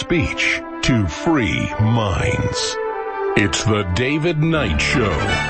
speech to free minds. It's the David Knight Show.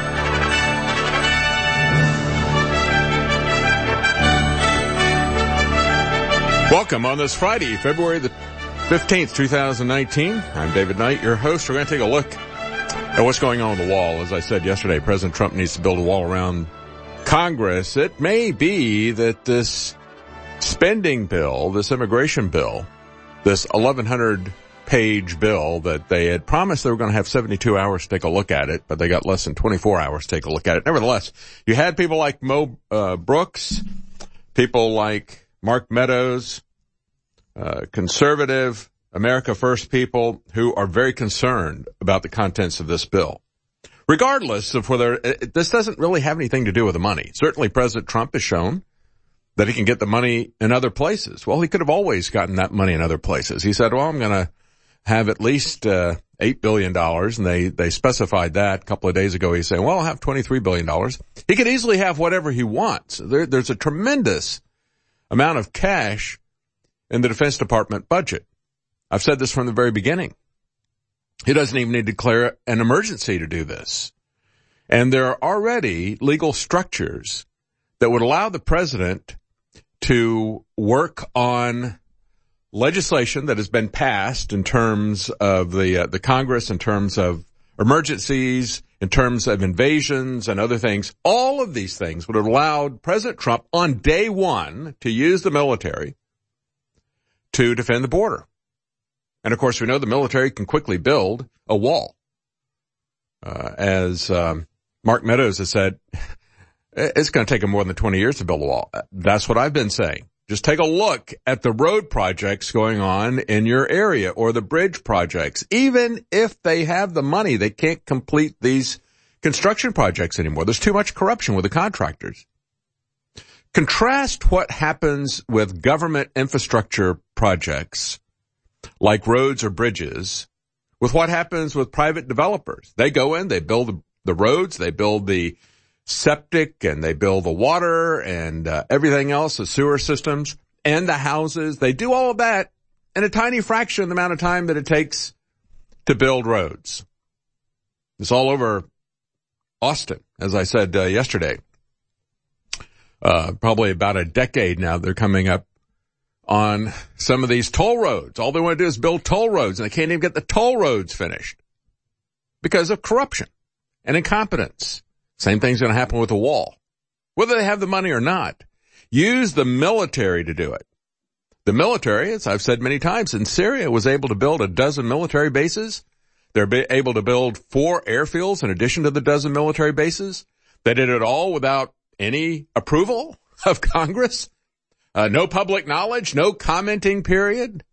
Welcome on this Friday, February the 15th, 2019. I'm David Knight, your host. We're going to take a look at what's going on the wall. As I said yesterday, President Trump needs to build a wall around Congress. It may be that this spending bill, this immigration bill, this 1,100-page bill that they had promised they were going to have 72 hours to take a look at it, but they got less than 24 hours to take a look at it. Nevertheless, you had people like Mo Brooks, people like Mark Meadows, conservative America First people who are very concerned about the contents of this bill. Regardless of whether this doesn't really have anything to do with the money. Certainly President Trump has shown that he can get the money in other places. Well, he could have always gotten that money in other places. He said, well, I'm going to have at least $8 billion, and they specified that a couple of days ago. He's saying, well, I'll have $23 billion. He could easily have whatever he wants. There's a tremendous amount of cash in the Defense Department budget. I've said this from the very beginning. He doesn't even need to declare an emergency to do this. And there are already legal structures that would allow the president to work on legislation that has been passed in terms of the Congress, in terms of emergencies, in terms of invasions and other things. All of these things would have allowed President Trump on day one to use the military to defend the border. And of course, we know the military can quickly build a wall. As Mark Meadows has said, it's going to take them more than 20 years to build a wall. That's what I've been saying. Just take a look at the road projects going on in your area or the bridge projects. Even if they have the money, they can't complete these construction projects anymore. There's too much corruption with the contractors. Contrast what happens with government infrastructure projects like roads or bridges with what happens with private developers. They go in, they build the roads, they build the septic, and they build the water and everything else, the sewer systems and the houses. They do all of that in a tiny fraction of the amount of time that it takes to build roads. It's all over Austin, as I said yesterday. Probably about a decade now, they're coming up on some of these toll roads. All they want to do is build toll roads, and they can't even get the toll roads finished because of corruption and incompetence. Same thing's going to happen with the wall. Whether they have the money or not, use the military to do it. The military, as I've said many times, in Syria was able to build a dozen military bases. They're able to build 4 airfields in addition to the dozen military bases. They did it all without any approval of Congress. No public knowledge, no commenting period.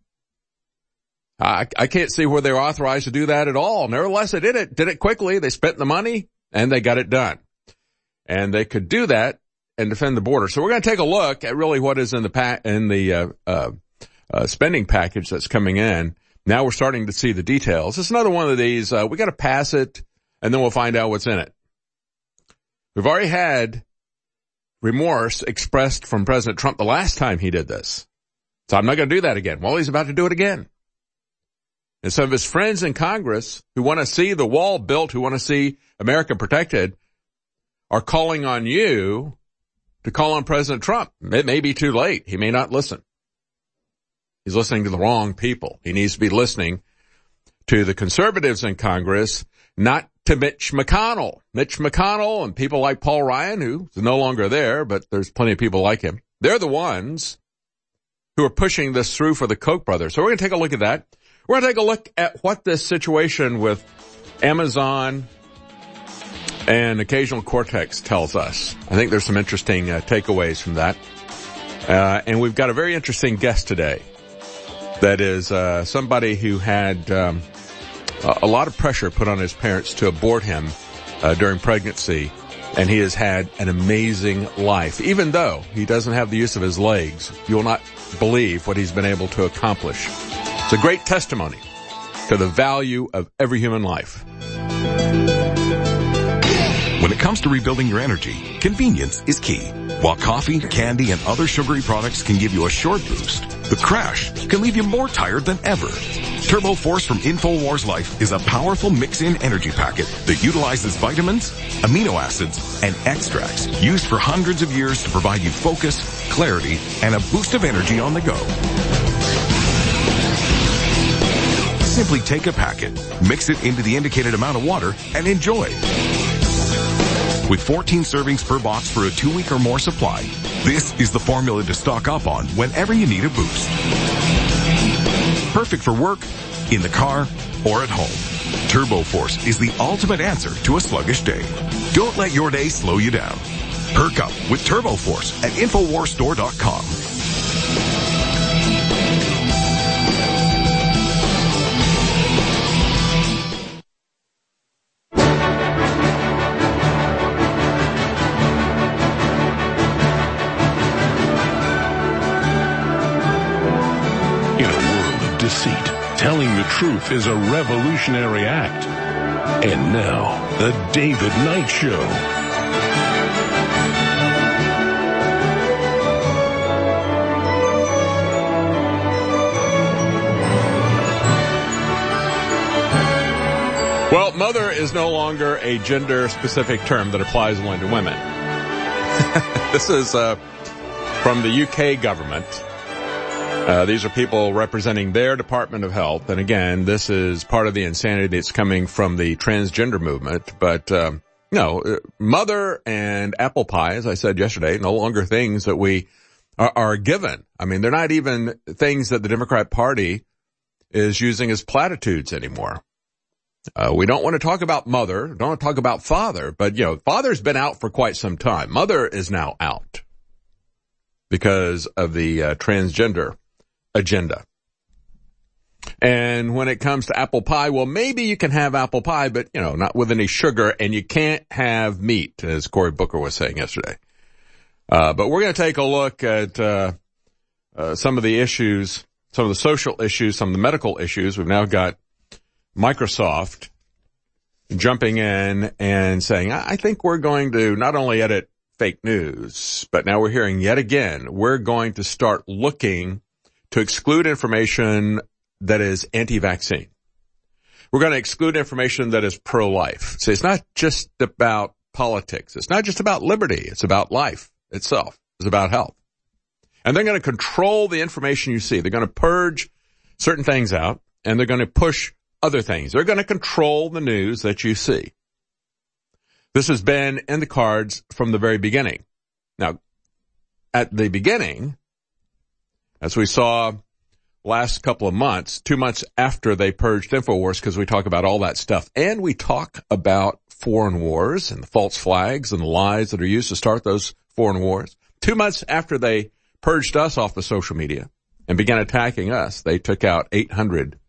I can't see where they were authorized to do that at all. Nevertheless, they did it quickly. They spent the money and they got it done. And they could do that and defend the border. So we're going to take a look at really what is in the spending package that's coming in. Now we're starting to see the details. It's another one of these, we got to pass it and then we'll find out what's in it. We've already had remorse expressed from President Trump the last time he did this. So I'm not going to do that again. Well, he's about to do it again. And some of his friends in Congress who want to see the wall built, who want to see America protected, are calling on you to call on President Trump. It may be too late. He may not listen. He's listening to the wrong people. He needs to be listening to the conservatives in Congress, not to Mitch McConnell. Mitch McConnell and people like Paul Ryan, who's no longer there, but there's plenty of people like him. They're the ones who are pushing this through for the Koch brothers. So we're going to take a look at that. We're going to take a look at what this situation with Amazon and Occasional Cortex tells us. I think there's some interesting takeaways from that. And we've got a very interesting guest today. That is somebody who had a lot of pressure put on his parents to abort him during pregnancy, and he has had an amazing life. Even though he doesn't have the use of his legs, you will not believe what he's been able to accomplish. It's a great testimony to the value of every human life. When it comes to rebuilding your energy, convenience is key. While coffee, candy, and other sugary products can give you a short boost, the crash can leave you more tired than ever. Turbo Force from InfoWars Life is a powerful mix-in energy packet that utilizes vitamins, amino acids, and extracts used for hundreds of years to provide you focus, clarity, and a boost of energy on the go. Simply take a packet, mix it into the indicated amount of water, and enjoy. With 14 servings per box for a 2-week or more supply, this is the formula to stock up on whenever you need a boost. Perfect for work, in the car, or at home. Turbo Force is the ultimate answer to a sluggish day. Don't let your day slow you down. Perk up with Turbo Force at InfoWarsStore.com. Telling the truth is a revolutionary act. And now, the David Knight Show. Well, mother is no longer a gender-specific term that applies only to women. This is from the UK government. These are people representing their Department of Health. And again, this is part of the insanity that's coming from the transgender movement. But, no, mother and apple pie, as I said yesterday, no longer things that we are given. I mean, they're not even things that the Democrat Party is using as platitudes anymore. We don't want to talk about mother, don't want to talk about father, but, father's been out for quite some time. Mother is now out because of the transgender agenda. And when it comes to apple pie, well, maybe you can have apple pie, but, not with any sugar, and you can't have meat, as Cory Booker was saying yesterday. But we're going to take a look at some of the issues, some of the social issues, some of the medical issues. We've now got Microsoft jumping in and saying, I think we're going to not only edit fake news, but now we're hearing yet again, we're going to start looking to exclude information that is anti-vaccine. We're going to exclude information that is pro-life. So it's not just about politics. It's not just about liberty. It's about life itself. It's about health. And they're going to control the information you see. They're going to purge certain things out, and they're going to push other things. They're going to control the news that you see. This has been in the cards from the very beginning. Now, at the beginning, as we saw last couple of months, 2 months after they purged InfoWars, because we talk about all that stuff, and we talk about foreign wars and the false flags and the lies that are used to start those foreign wars. 2 months after they purged us off the social media and began attacking us, they took out 800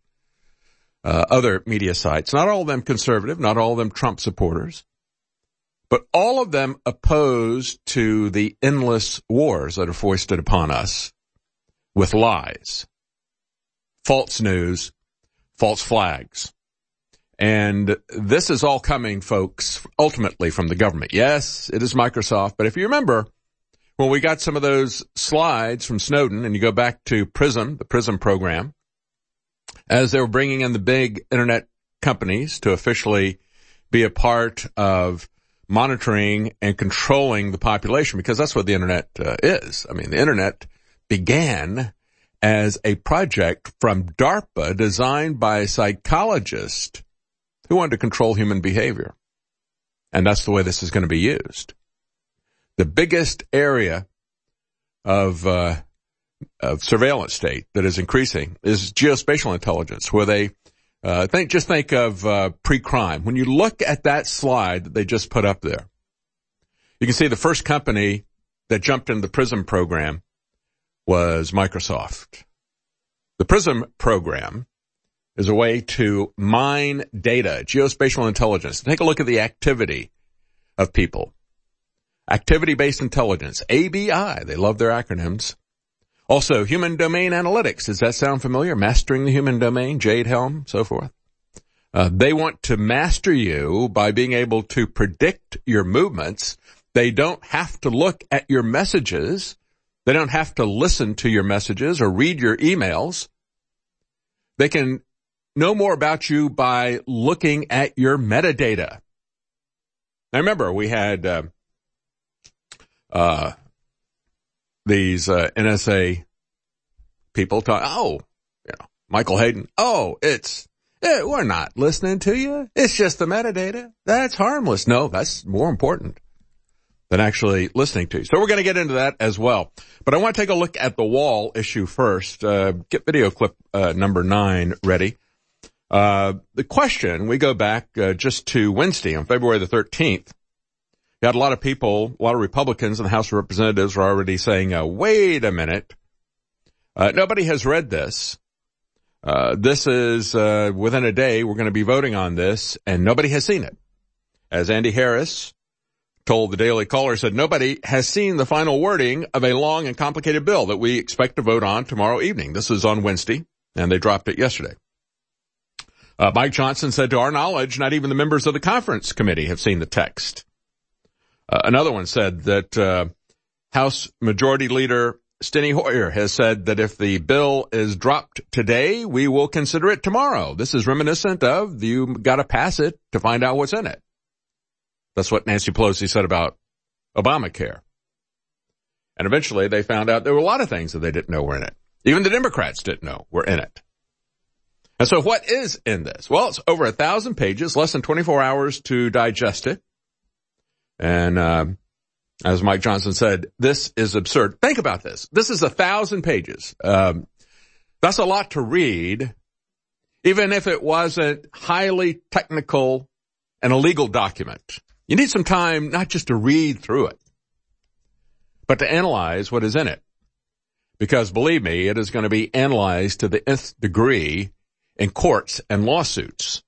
other media sites. Not all of them conservative, not all of them Trump supporters, but all of them opposed to the endless wars that are foisted upon us with lies, false news, false flags. And this is all coming, folks, ultimately from the government. Yes, it is Microsoft, but if you remember, when we got some of those slides from Snowden, and you go back to PRISM, the PRISM program, as they were bringing in the big internet companies to officially be a part of monitoring and controlling the population, because that's what the internet is. I mean, the internet began as a project from DARPA designed by a psychologist who wanted to control human behavior. And that's the way this is going to be used. The biggest area of surveillance state that is increasing is geospatial intelligence, where they think of pre-crime. When you look at that slide that they just put up there, you can see the first company that jumped into the PRISM program was Microsoft. The PRISM program is a way to mine data, geospatial intelligence. Take a look at the activity of people. Activity-based intelligence, ABI. They love their acronyms. Also, human domain analytics. Does that sound familiar? Mastering the human domain, Jade Helm, so forth. They want to master you by being able to predict your movements. They don't have to look at your messages. They don't have to listen to your messages or read your emails. They can know more about you by looking at your metadata. Now remember, we had these NSA people talk, Michael Hayden, we're not listening to you. It's just the metadata. That's harmless. No, that's more important than actually listening to you. So we're going to get into that as well. But I want to take a look at the wall issue first. Get video clip number 9 ready. The question, we go back just to Wednesday on February the 13th. You had a lot of people, a lot of Republicans in the House of Representatives were already saying, wait a minute. Nobody has read this. This is within a day we're going to be voting on this, and nobody has seen it. As Andy Harris told the Daily Caller, said nobody has seen the final wording of a long and complicated bill that we expect to vote on tomorrow evening. This is on Wednesday, and they dropped it yesterday. Mike Johnson said, to our knowledge, not even the members of the conference committee have seen the text. Another one said that House Majority Leader Steny Hoyer has said that if the bill is dropped today, we will consider it tomorrow. This is reminiscent of you got to pass it to find out what's in it. That's what Nancy Pelosi said about Obamacare. And eventually they found out there were a lot of things that they didn't know were in it. Even the Democrats didn't know were in it. And so what is in this? Well, it's over 1,000 pages, less than 24 hours to digest it. And as Mike Johnson said, this is absurd. Think about this. This is 1,000 pages. That's a lot to read, even if it wasn't highly technical and a legal document. You need some time not just to read through it, but to analyze what is in it. Because believe me, it is going to be analyzed to the nth degree in courts and lawsuits.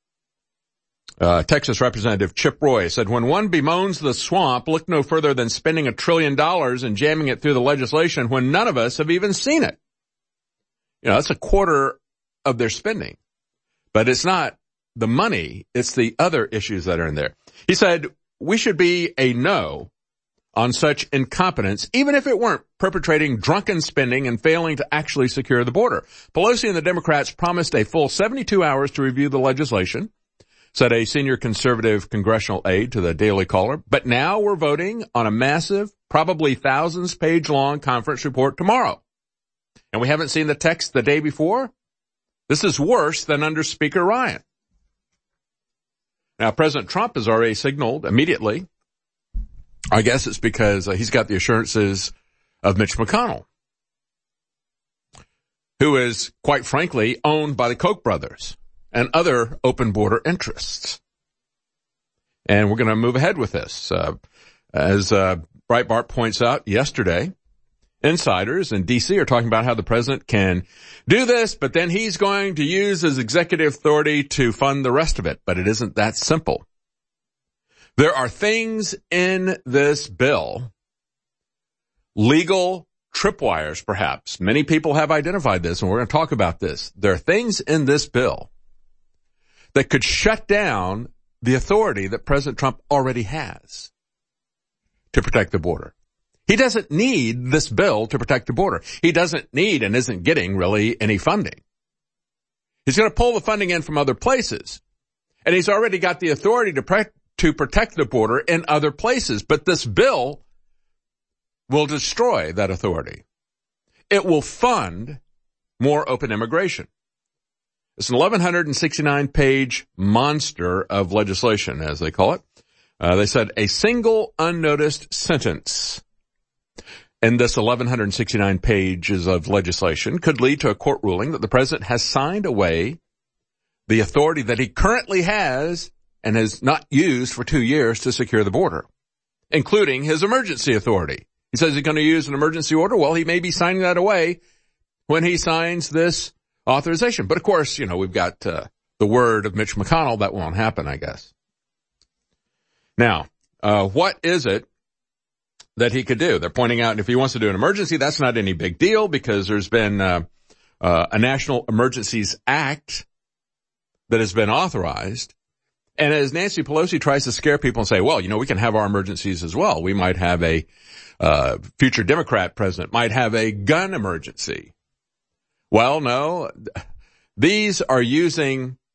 Texas Representative Chip Roy said, when one bemoans the swamp, look no further than spending $1 trillion and jamming it through the legislation when none of us have even seen it. That's a quarter of their spending. But it's not the money, it's the other issues that are in there. He said, we should be a no on such incompetence, even if it weren't perpetrating drunken spending and failing to actually secure the border. Pelosi and the Democrats promised a full 72 hours to review the legislation, said a senior conservative congressional aide to the Daily Caller. But now we're voting on a massive, probably thousands-page-long conference report tomorrow. And we haven't seen the text the day before? This is worse than under Speaker Ryan. Now, President Trump has already signaled immediately, I guess it's because he's got the assurances of Mitch McConnell, who is, quite frankly, owned by the Koch brothers and other open border interests. And we're going to move ahead with this. As Breitbart points out yesterday, insiders in D.C. are talking about how the president can do this, but then he's going to use his executive authority to fund the rest of it. But it isn't that simple. There are things in this bill, legal tripwires perhaps. Many people have identified this, and we're going to talk about this. There are things in this bill that could shut down the authority that President Trump already has to protect the border. He doesn't need this bill to protect the border. He doesn't need and isn't getting really any funding. He's going to pull the funding in from other places. And he's already got the authority to protect the border in other places. But this bill will destroy that authority. It will fund more open immigration. It's an 1,169-page monster of legislation, as they call it. They said a single unnoticed sentence in this 1,169 pages of legislation could lead to a court ruling that the president has signed away the authority that he currently has and has not used for 2 years to secure the border, including his emergency authority. He says he's going to use an emergency order. Well, he may be signing that away when he signs this authorization. But of course, we've got the word of Mitch McConnell. That won't happen, I guess. Now, what is it that he could do? They're pointing out if he wants to do an emergency, that's not any big deal because there's been a National Emergencies Act that has been authorized. And as Nancy Pelosi tries to scare people and say, well, we can have our emergencies as well. We might have a future Democrat president might have a gun emergency. Well, no, these are using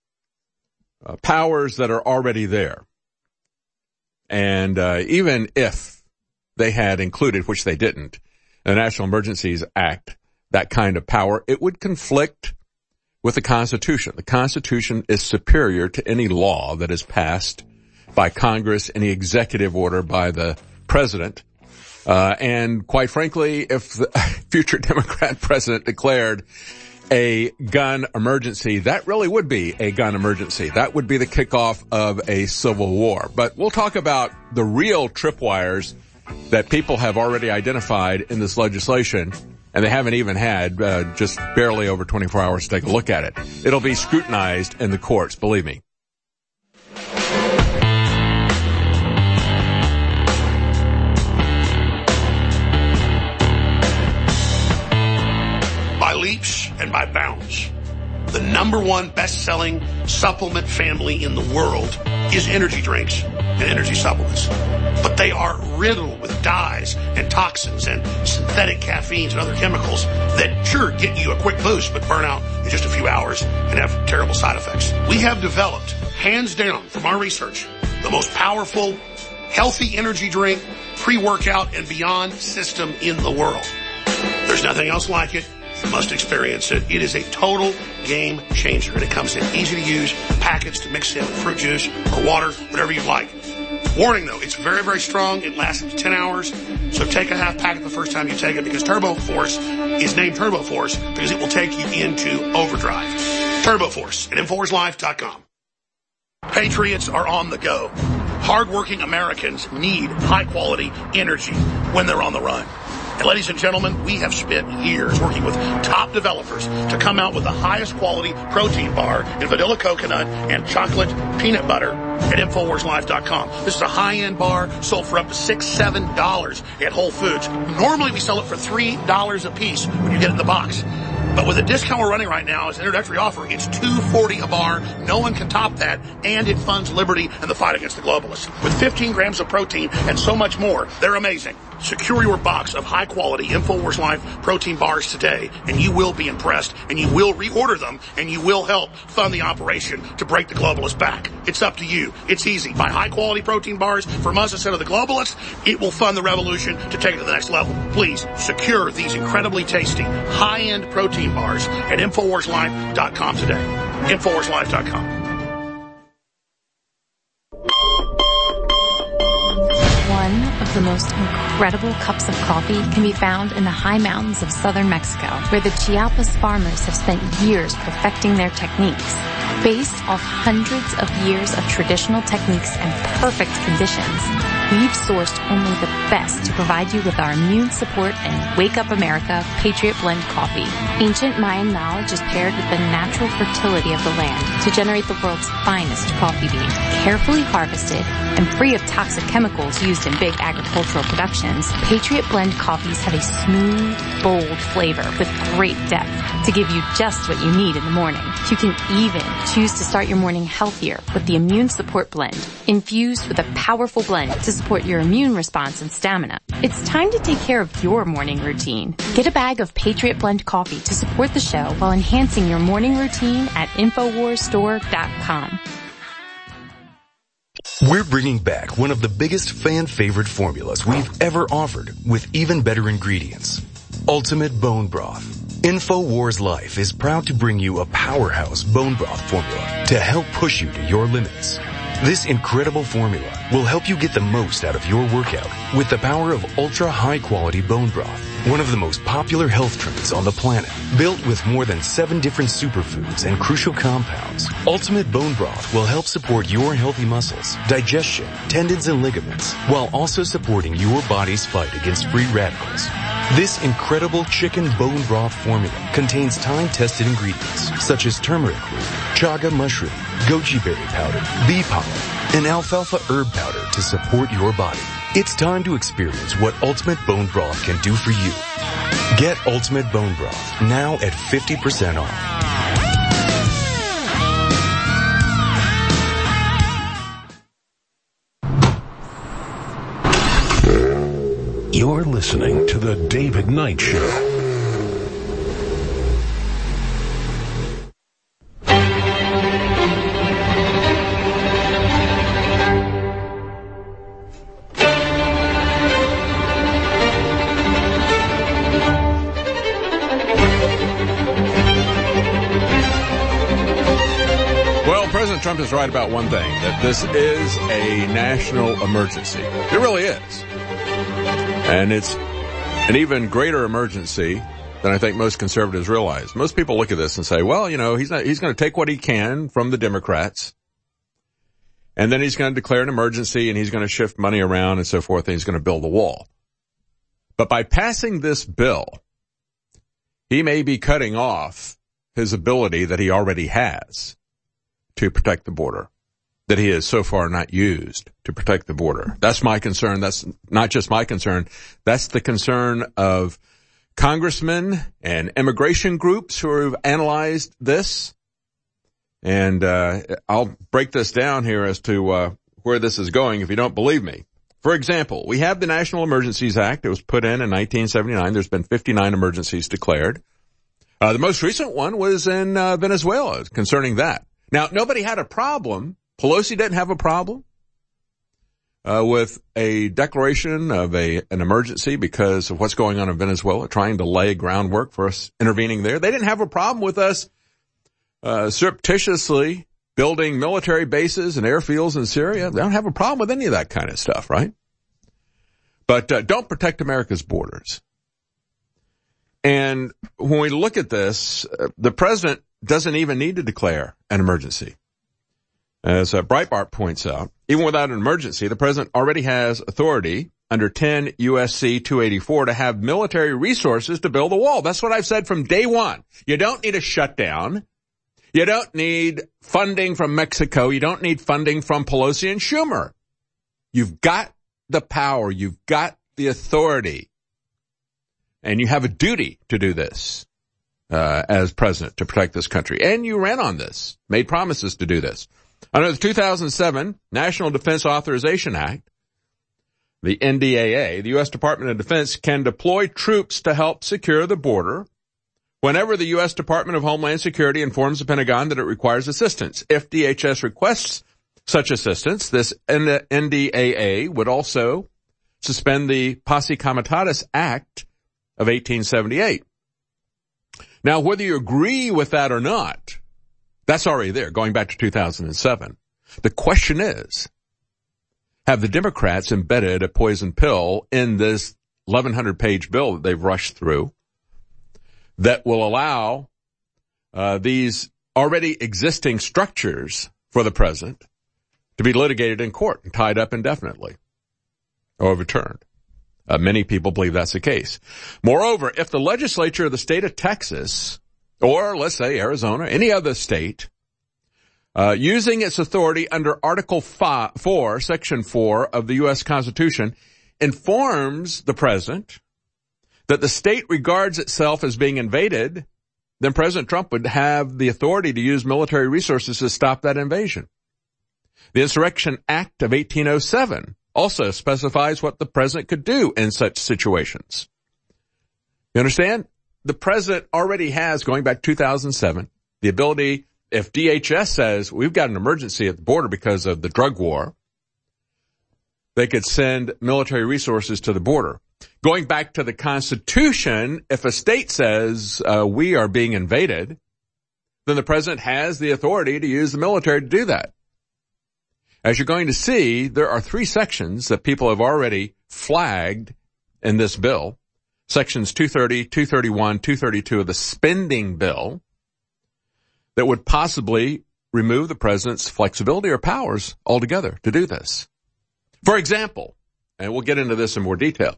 powers that are already there. And even if they had included, which they didn't, the National Emergencies Act, that kind of power, it would conflict with the Constitution. The Constitution is superior to any law that is passed by Congress, any executive order by the president. And quite frankly, if the future Democrat president declared a gun emergency, that really would be a gun emergency. That would be the kickoff of a civil war. But we'll talk about the real tripwires that people have already identified in this legislation, and they haven't even had just barely over 24 hours to take a look at it. It'll be scrutinized in the courts, believe me. By leaps and by bounds, the number one best-selling supplement family in the world is energy drinks and energy supplements. But they are riddled with dyes and toxins and synthetic caffeines and other chemicals that sure get you a quick boost but burn out in just a few hours and have terrible side effects. We have developed, hands down from our research, the most powerful, healthy energy drink, pre-workout, and beyond system in the world. There's nothing else like it. You must experience it. It is a total game changer, and it comes in easy to use packets to mix in with fruit juice or water, whatever you like. Warning though, it's very, very strong. It lasts up to 10 hours. So take a half packet the first time you take it, because Turbo Force is named Turbo Force because it will take you into overdrive. Turbo Force at InfoWarsLife.com. Patriots are on the go. Hardworking Americans need high quality energy when they're on the run. And ladies and gentlemen, we have spent years working with top developers to come out with the highest quality protein bar in vanilla coconut and chocolate peanut butter at InfoWarsLife.com. This is a high-end bar sold for up to $6, $7 at Whole Foods. Normally we sell it for $3 a piece when you get it in the box. But with the discount we're running right now as an introductory offer, it's $2.40 a bar. No one can top that, and it funds liberty and the fight against the globalists. With 15 grams of protein and so much more, they're amazing. Secure your box of high-quality InfoWars Life protein bars today, and you will be impressed, and you will reorder them, and you will help fund the operation to break the globalists back. It's up to you. It's easy. Buy high-quality protein bars from us instead of the globalists. It will fund the revolution to take it to the next level. Please secure these incredibly tasty, high-end protein bars at InfoWarsLife.com today. InfoWarsLife.com. One of the most incredible cups of coffee can be found in the high mountains of southern Mexico, where the Chiapas farmers have spent years perfecting their techniques. Based off hundreds of years of traditional techniques and perfect conditions, we've sourced only the best to provide you with our immune support and Wake Up America Patriot Blend coffee. Ancient Mayan knowledge is paired with the natural fertility of the land to generate the world's finest coffee bean, carefully harvested and free of toxic chemicals used in big agricultural productions. Patriot Blend coffees have a smooth, bold flavor with great depth to give you just what you need in the morning. You can even choose to start your morning healthier with the Immune Support Blend, infused with a powerful blend to support your immune response and stamina. It's time to take care of your morning routine. Get a bag of Patriot Blend coffee to support the show while enhancing your morning routine at InfoWarsStore.com. We're bringing back one of the biggest fan-favorite formulas we've ever offered with even better ingredients. Ultimate Bone Broth. InfoWars Life is proud to bring you a powerhouse bone broth formula to help push you to your limits. This incredible formula will help you get the most out of your workout with the power of ultra high quality bone broth, one of the most popular health trends on the planet. Built with more than 7 different superfoods and crucial compounds, Ultimate Bone Broth will help support your healthy muscles, digestion, tendons, and ligaments, while also supporting your body's fight against free radicals. This incredible chicken bone broth formula contains time-tested ingredients such as turmeric root, chaga mushroom, goji berry powder, bee pollen, and alfalfa herb powder to support your body. It's time to experience what Ultimate Bone Broth can do for you. Get Ultimate Bone Broth now at 50% off. You're listening to The David Knight Show. Trump is right about one thing, that this is a national emergency. It really is. And it's an even greater emergency than I think most conservatives realize. Most people look at this and say, well, you know, he's going to take what he can from the Democrats, and then he's going to declare an emergency, and he's going to shift money around and so forth, and he's going to build the wall. But by passing this bill, he may be cutting off his ability that he already has to protect the border, that he has so far not used to protect the border. That's my concern. That's not just my concern. That's the concern of congressmen and immigration groups who have analyzed this. And I'll break this down here as to where this is going if you don't believe me. For example, we have the National Emergencies Act. It was put in 1979. There's been 59 emergencies declared. The most recent one was in Venezuela concerning that. Now, nobody had a problem. Pelosi didn't have a problem with a declaration of an emergency because of what's going on in Venezuela, trying to lay groundwork for us intervening there. They didn't have a problem with us surreptitiously building military bases and airfields in Syria. They don't have a problem with any of that kind of stuff, right? But don't protect America's borders. And when we look at this, the president doesn't even need to declare an emergency. As Breitbart points out, even without an emergency, the president already has authority under 10 U.S.C. 284 to have military resources to build a wall. That's what I've said from day one. You don't need a shutdown. You don't need funding from Mexico. You don't need funding from Pelosi and Schumer. You've got the power. You've got the authority. And you have a duty to do this as president to protect this country. And you ran on this, made promises to do this. Under the 2007 National Defense Authorization Act, the NDAA, the U.S. Department of Defense can deploy troops to help secure the border whenever the U.S. Department of Homeland Security informs the Pentagon that it requires assistance. If DHS requests such assistance, this NDAA would also suspend the Posse Comitatus Act of 1878. Now, whether you agree with that or not, that's already there, going back to 2007. The question is, have the Democrats embedded a poison pill in this 1,100-page bill that they've rushed through that will allow these already existing structures for the president to be litigated in court and tied up indefinitely or overturned? Many people believe that's the case. Moreover, if the legislature of the state of Texas, or let's say Arizona, any other state, using its authority under Article 4, Section 4 of the U.S. Constitution, informs the president that the state regards itself as being invaded, then President Trump would have the authority to use military resources to stop that invasion. The Insurrection Act of 1807 also specifies what the president could do in such situations. You understand? The president already has, going back 2007, the ability, if DHS says we've got an emergency at the border because of the drug war, they could send military resources to the border. Going back to the Constitution, if a state says we are being invaded, then the president has the authority to use the military to do that. As you're going to see, there are 3 sections that people have already flagged in this bill. Sections 230, 231, 232 of the spending bill that would possibly remove the president's flexibility or powers altogether to do this. For example, and we'll get into this in more detail,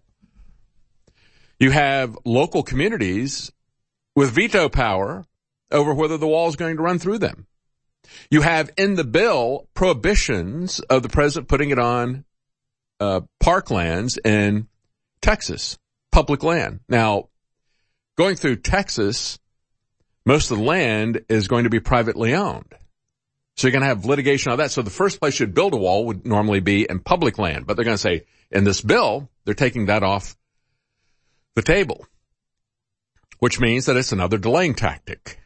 you have local communities with veto power over whether the wall is going to run through them. You have in the bill prohibitions of the president putting it on parklands in Texas, public land. Now, going through Texas, most of the land is going to be privately owned. So you're going to have litigation on that. So the first place you'd build a wall would normally be in public land. But they're going to say, in this bill, they're taking that off the table, which means that it's another delaying tactic.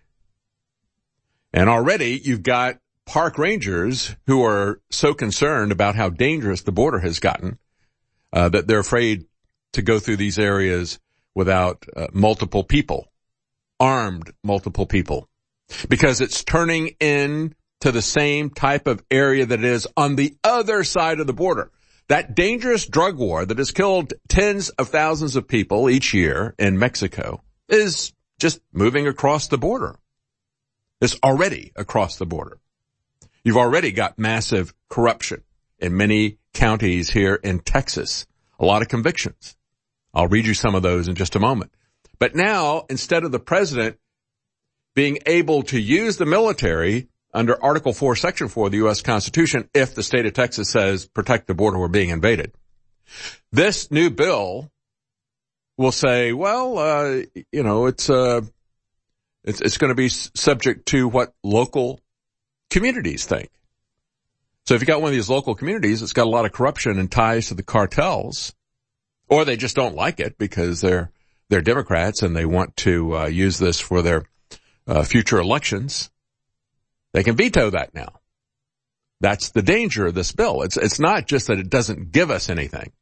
And already you've got park rangers who are so concerned about how dangerous the border has gotten that they're afraid to go through these areas without multiple people, armed multiple people, because it's turning into to the same type of area that it is on the other side of the border. That dangerous drug war that has killed tens of thousands of people each year in Mexico is just moving across the border. It's already across the border. You've already got massive corruption in many counties here in Texas. A lot of convictions. I'll read you some of those in just a moment. But now, instead of the president being able to use the military under Article 4, Section 4 of the U.S. Constitution, if the state of Texas says protect the border, we're being invaded, this new bill will say, well, it's going to be subject to what local communities think. So if you got one of these local communities that's got a lot of corruption and ties to the cartels, or they just don't like it because they're Democrats and they want to use this for their future elections, they can veto that now. That's the danger of this bill. It's not just that it doesn't give us anything,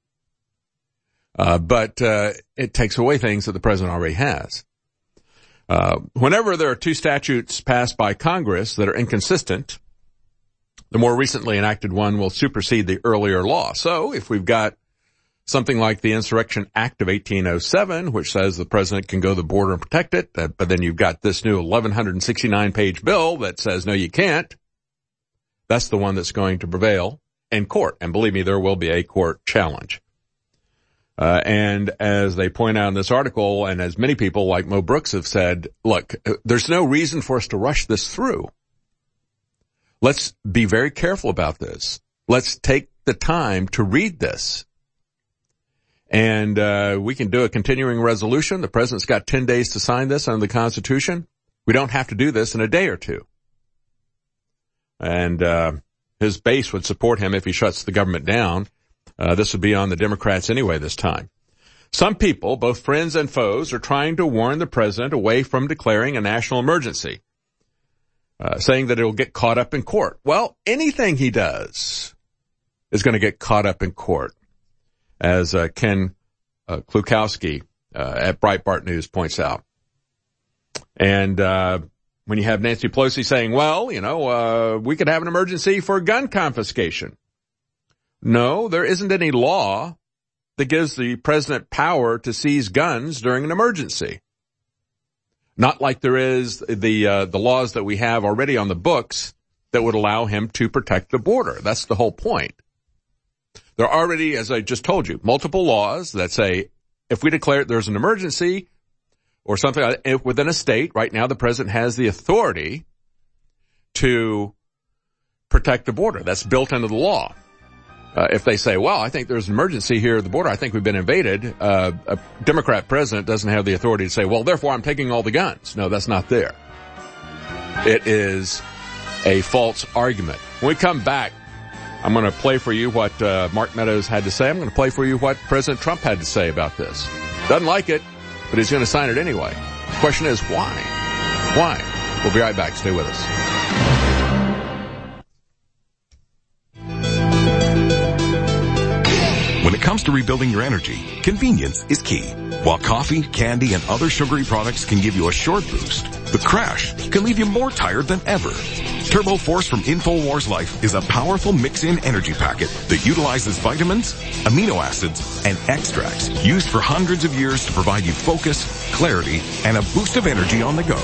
but it takes away things that the president already has. Whenever there are two statutes passed by Congress that are inconsistent, the more recently enacted one will supersede the earlier law. So if we've got something like the Insurrection Act of 1807, which says the president can go to the border and protect it, but then you've got this new 1,169-page bill that says, no, you can't. That's the one that's going to prevail in court. And believe me, there will be a court challenge. And as they point out in this article, and as many people like Mo Brooks have said, look, there's no reason for us to rush this through. Let's be very careful about this. Let's take the time to read this. And we can do a continuing resolution. The president's got 10 days to sign this under the Constitution. We don't have to do this in a day or two. And his base would support him if he shuts the government down. This would be on the Democrats anyway this time. Some people, both friends and foes, are trying to warn the president away from declaring a national emergency, saying that it will get caught up in court. Well, anything he does is going to get caught up in court, as Ken Klukowski at Breitbart News points out. And when you have Nancy Pelosi saying, well, we could have an emergency for gun confiscation. No, there isn't any law that gives the president power to seize guns during an emergency. Not like there is the laws that we have already on the books that would allow him to protect the border. That's the whole point. There are already, as I just told you, multiple laws that say if we declare there's an emergency or something like that, within a state, right now the president has the authority to protect the border. That's built into the law. If they say, well, I think there's an emergency here at the border, I think we've been invaded, a Democrat president doesn't have the authority to say, well, therefore I'm taking all the guns. No, that's not there. It is a false argument. When we come back, I'm going to play for you what Mark Meadows had to say. I'm going to play for you what President Trump had to say about this. Doesn't like it, but he's going to sign it anyway. The question is, why? Why? We'll be right back. Stay with us. When it comes to rebuilding your energy, convenience is key. While coffee, candy, and other sugary products can give you a short boost, the crash can leave you more tired than ever. Turbo Force from InfoWars Life is a powerful mix-in energy packet that utilizes vitamins, amino acids, and extracts used for hundreds of years to provide you focus, clarity, and a boost of energy on the go.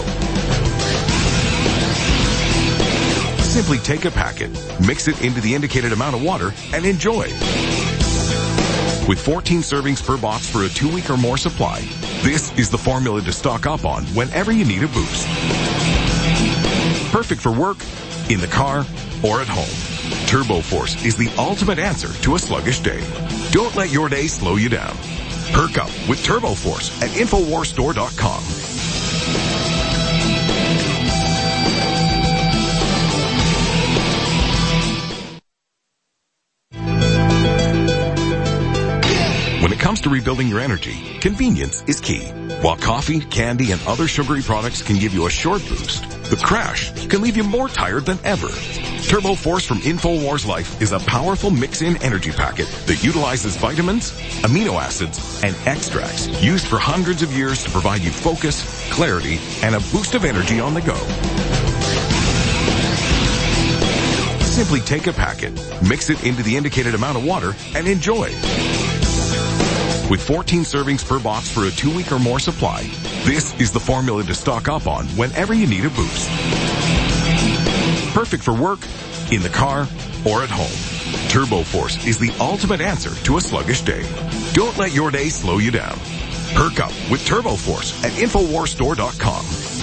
Simply take a packet, mix it into the indicated amount of water, and enjoy. With 14 servings per box for a 2-week or more supply, this is the formula to stock up on whenever you need a boost. Perfect for work, in the car, or at home. Turbo Force is the ultimate answer to a sluggish day. Don't let your day slow you down. Perk up with Turbo Force at InfoWarsStore.com. When it comes to rebuilding your energy, convenience is key. While coffee, candy, and other sugary products can give you a short boost, the crash can leave you more tired than ever. Turbo Force from InfoWars Life is a powerful mix-in energy packet that utilizes vitamins, amino acids, and extracts used for hundreds of years to provide you focus, clarity, and a boost of energy on the go. Simply take a packet, mix it into the indicated amount of water, and enjoy. With 14 servings per box for a 2-week or more supply, this is the formula to stock up on whenever you need a boost. Perfect for work, in the car, or at home. Turbo Force is the ultimate answer to a sluggish day. Don't let your day slow you down. Perk up with Turbo Force at InfoWarsStore.com.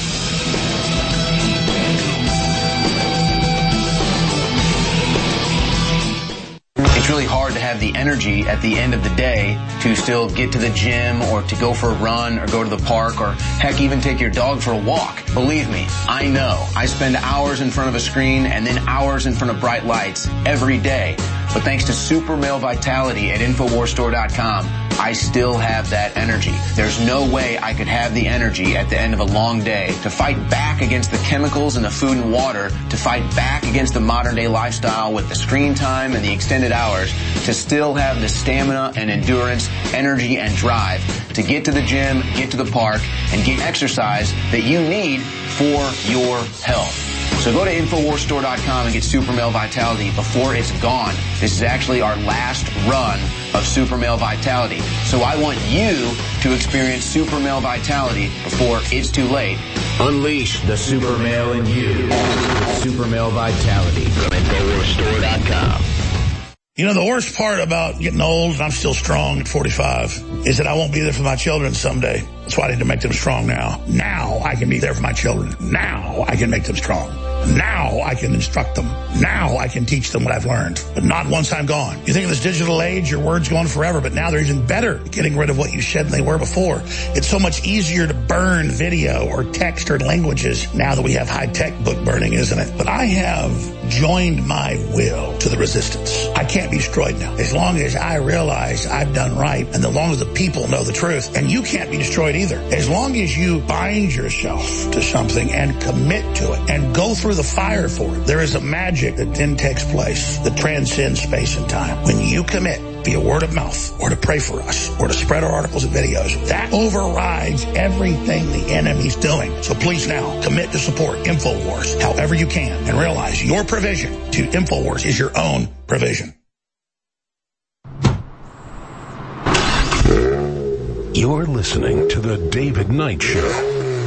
It's really hard to have the energy at the end of the day to still get to the gym or to go for a run or go to the park or heck even take your dog for a walk. Believe me, I know. I spend hours in front of a screen and then hours in front of bright lights every day. But thanks to Super Male Vitality at InfoWarsStore.com, I still have that energy. There's no way I could have the energy at the end of a long day to fight back against the chemicals in the food and water, to fight back against the modern day lifestyle with the screen time and the extended hours, to still have the stamina and endurance, energy and drive to get to the gym, get to the park, and get exercise that you need for your health. So go to InfoWarsStore.com and get Super Male Vitality before it's gone. This is actually our last run of Super Male Vitality. So I want you to experience Super Male Vitality before it's too late. Unleash the Super Male in you. Super Male Vitality from InfoWarsStore.com. You know, the worst part about getting old, and I'm still strong at 45, is that I won't be there for my children someday. That's why I need to make them strong now. Now I can be there for my children. Now I can make them strong. Now I can instruct them. Now I can teach them what I've learned. But not once I'm gone. You think in this digital age, your word's going forever, but now they're even better at getting rid of what you said than they were before. It's so much easier to burn video or text or languages now that we have high-tech book burning, isn't it? But I have joined my will to the resistance. I can't be destroyed now. As long as I realize I've done right, and as long as the people know the truth, and you can't be destroyed either. As long as you bind yourself to something and commit to it and go through the fire for it, there is a magic that then takes place that transcends space and time. When you commit via word of mouth or to pray for us or to spread our articles and videos, that overrides everything the enemy's doing. So please now commit to support InfoWars however you can and realize your provision to InfoWars is your own provision. You're listening to The David Knight Show.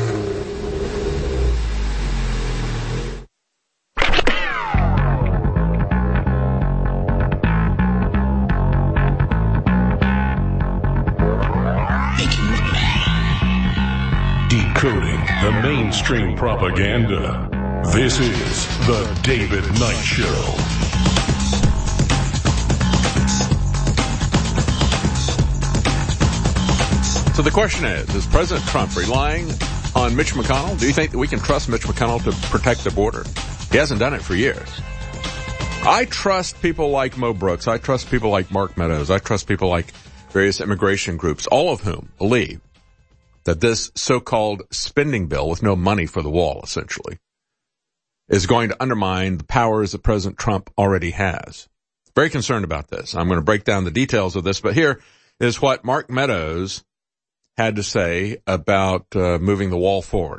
Decoding the mainstream propaganda. This is The David Knight Show. So the question is President Trump relying on Mitch McConnell? Do you think that we can trust Mitch McConnell to protect the border? He hasn't done it for years. I trust people like Mo Brooks. I trust people like Mark Meadows. I trust people like various immigration groups, all of whom believe that this so-called spending bill with no money for the wall, essentially, is going to undermine the powers that President Trump already has. Very concerned about this. I'm going to break down the details of this, but here is what Mark Meadows had to say about moving the wall forward.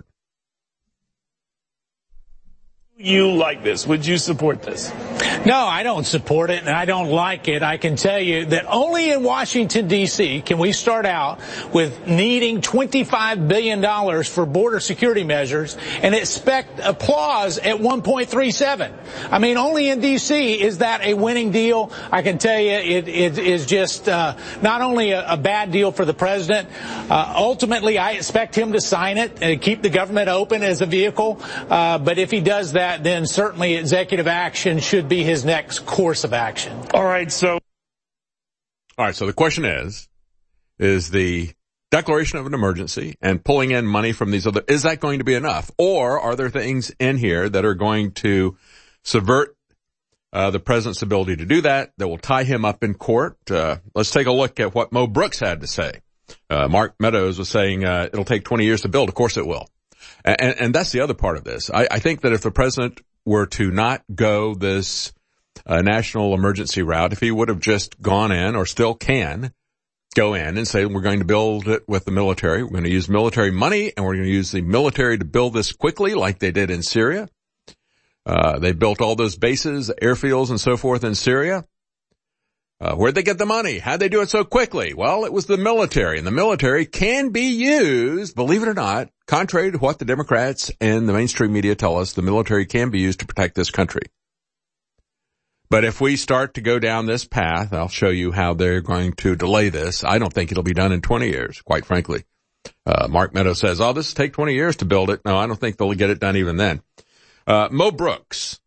You like this? Would you support this? No, I don't support it, and I don't like it. I can tell you that only in Washington, D.C. can we start out with needing $25 billion for border security measures and expect applause at 1.37. I mean, only in D.C. is that a winning deal. I can tell you it is just not only a bad deal for the president. Ultimately, I expect him to sign it and keep the government open as a vehicle. But if he does that, then certainly executive action should be his next course of action. All right, so the question is the declaration of an emergency and pulling in money from these other, is that going to be enough? Or are there things in here that are going to subvert the president's ability to do that will tie him up in court? Let's take a look at what Mo Brooks had to say. Mark Meadows was saying it'll take 20 years to build. Of course it will. And that's the other part of this. I think that if the president were to not go this national emergency route, if he would have just gone in, or still can go in and say, we're going to build it with the military, we're going to use military money, and we're going to use the military to build this quickly like they did in Syria, They built all those bases, airfields, and so forth in Syria. Where'd they get the money? How'd they do it so quickly? Well, it was the military, and the military can be used, believe it or not, contrary to what the Democrats and the mainstream media tell us, the military can be used to protect this country. But if we start to go down this path, I'll show you how they're going to delay this. I don't think it'll be done in 20 years, quite frankly. Mark Meadows says, this will take 20 years to build it. No, I don't think they'll get it done even then. Mo Brooks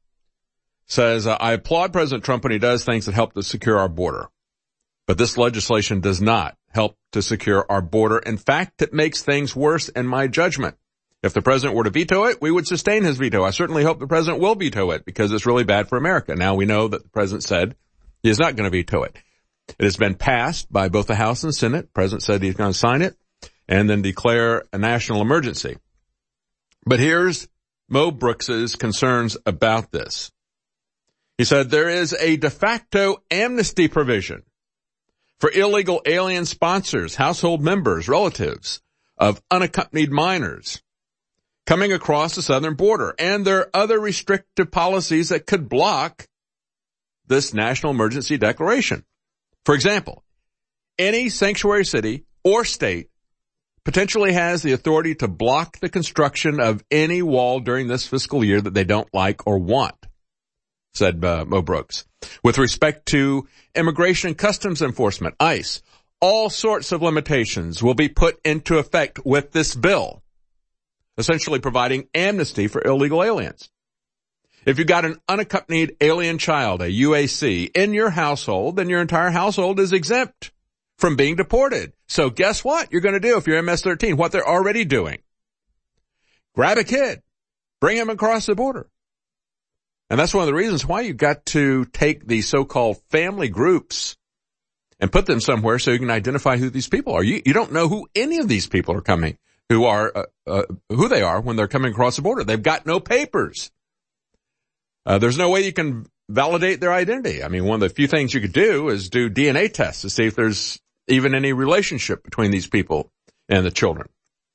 says, I applaud President Trump when he does things that help to secure our border. But this legislation does not help to secure our border. In fact, it makes things worse in my judgment. If the president were to veto it, we would sustain his veto. I certainly hope the president will veto it because it's really bad for America. Now we know that the president said he is not going to veto it. It has been passed by both the House and Senate. The president said he's going to sign it and then declare a national emergency. But here's Mo Brooks's concerns about this. He said there is a de facto amnesty provision for illegal alien sponsors, household members, relatives of unaccompanied minors coming across the southern border. And there are other restrictive policies that could block this national emergency declaration. For example, any sanctuary city or state potentially has the authority to block the construction of any wall during this fiscal year that they don't like or want, said Mo Brooks. With respect to immigration and customs enforcement, ICE, all sorts of limitations will be put into effect with this bill, essentially providing amnesty for illegal aliens. If you've got an unaccompanied alien child, a UAC, in your household, then your entire household is exempt from being deported. So guess what you're going to do if you're MS-13? What they're already doing. Grab a kid. Bring him across the border. And that's one of the reasons why you've got to take these so-called family groups and put them somewhere so you can identify who these people are. You don't know who any of these people are coming, who they are when they're coming across the border. They've got no papers. There's no way you can validate their identity. I mean, one of the few things you could do is do DNA tests to see if there's even any relationship between these people and the children.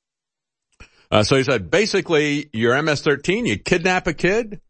So he said, basically, you're MS-13, you kidnap a kid,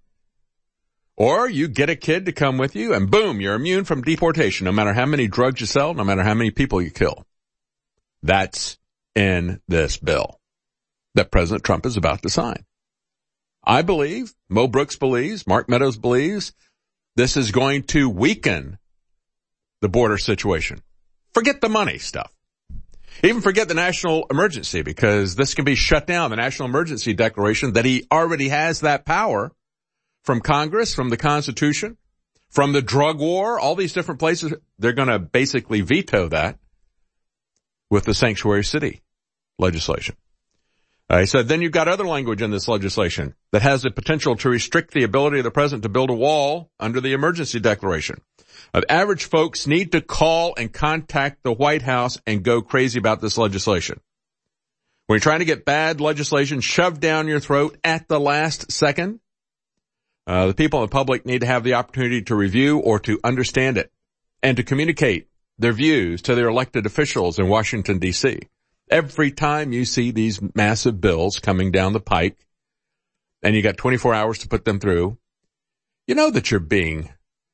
or you get a kid to come with you, and boom, you're immune from deportation, no matter how many drugs you sell, no matter how many people you kill. That's in this bill that President Trump is about to sign. I believe, Mo Brooks believes, Mark Meadows believes, this is going to weaken the border situation. Forget the money stuff. Even forget the national emergency, because this can be shut down, the national emergency declaration, that he already has that power from Congress, from the Constitution, from the drug war, all these different places. They're going to basically veto that with the sanctuary city legislation. He said, then you've got other language in this legislation that has the potential to restrict the ability of the president to build a wall under the emergency declaration. Average folks need to call and contact the White House and go crazy about this legislation. When you're trying to get bad legislation shoved down your throat at the last second, the people in the public need to have the opportunity to review or to understand it and to communicate their views to their elected officials in Washington, D.C. Every time you see these massive bills coming down the pike and you got 24 hours to put them through, you know that you're being,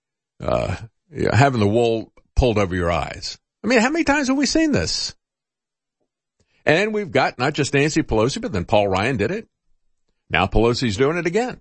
having the wool pulled over your eyes. I mean, how many times have we seen this? And we've got not just Nancy Pelosi, but then Paul Ryan did it. Now Pelosi's doing it again.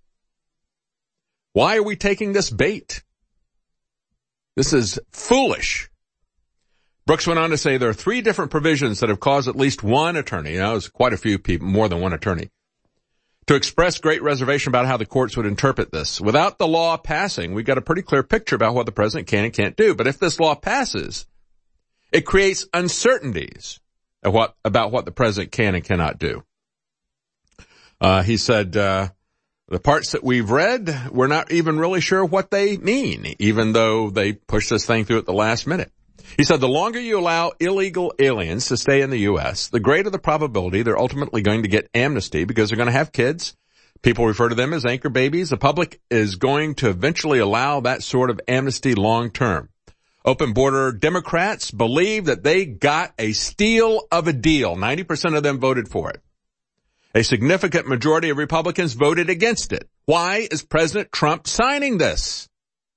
Why are we taking this bait? This is foolish. Brooks went on to say there are 3 different provisions that have caused at least one attorney, there's quite a few people, more than one attorney, to express great reservation about how the courts would interpret this. Without the law passing, we got a pretty clear picture about what the president can and can't do. But if this law passes, it creates uncertainties about what the president can and cannot do. He said, the parts that we've read, we're not even really sure what they mean, even though they pushed this thing through at the last minute. He said the longer you allow illegal aliens to stay in the U.S., the greater the probability they're ultimately going to get amnesty because they're going to have kids. People refer to them as anchor babies. The public is going to eventually allow that sort of amnesty long term. Open border Democrats believe that they got a steal of a deal. 90% of them voted for it. A significant majority of Republicans voted against it. Why is President Trump signing this?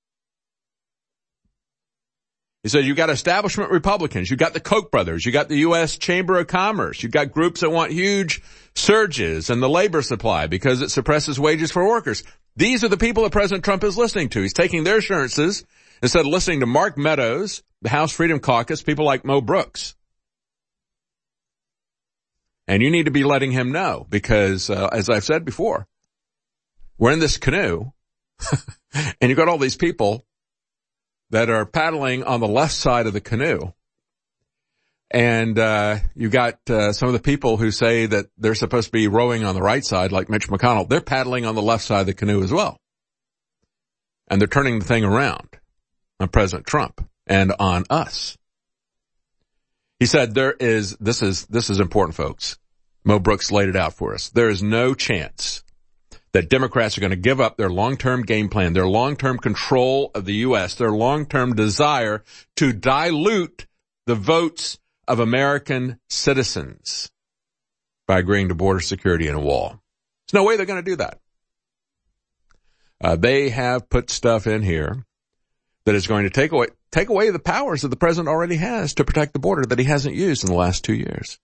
He said, you got establishment Republicans, you got the Koch brothers, you got the U.S. Chamber of Commerce, you got groups that want huge surges in the labor supply because it suppresses wages for workers. These are the people that President Trump is listening to. He's taking their assurances instead of listening to Mark Meadows, the House Freedom Caucus, people like Mo Brooks. And you need to be letting him know because, as I've said before, we're in this canoe and you've got all these people that are paddling on the left side of the canoe. And you got some of the people who say that they're supposed to be rowing on the right side, like Mitch McConnell. They're paddling on the left side of the canoe as well. And they're turning the thing around on President Trump and on us. He said this is important, folks. Mo Brooks laid it out for us. There is no chance that Democrats are going to give up their long-term game plan, their long-term control of the U.S., their long-term desire to dilute the votes of American citizens by agreeing to border security and a wall. There's no way they're going to do that. They have put stuff in here that is going to take away the powers that the president already has to protect the border that he hasn't used in the last 2 years.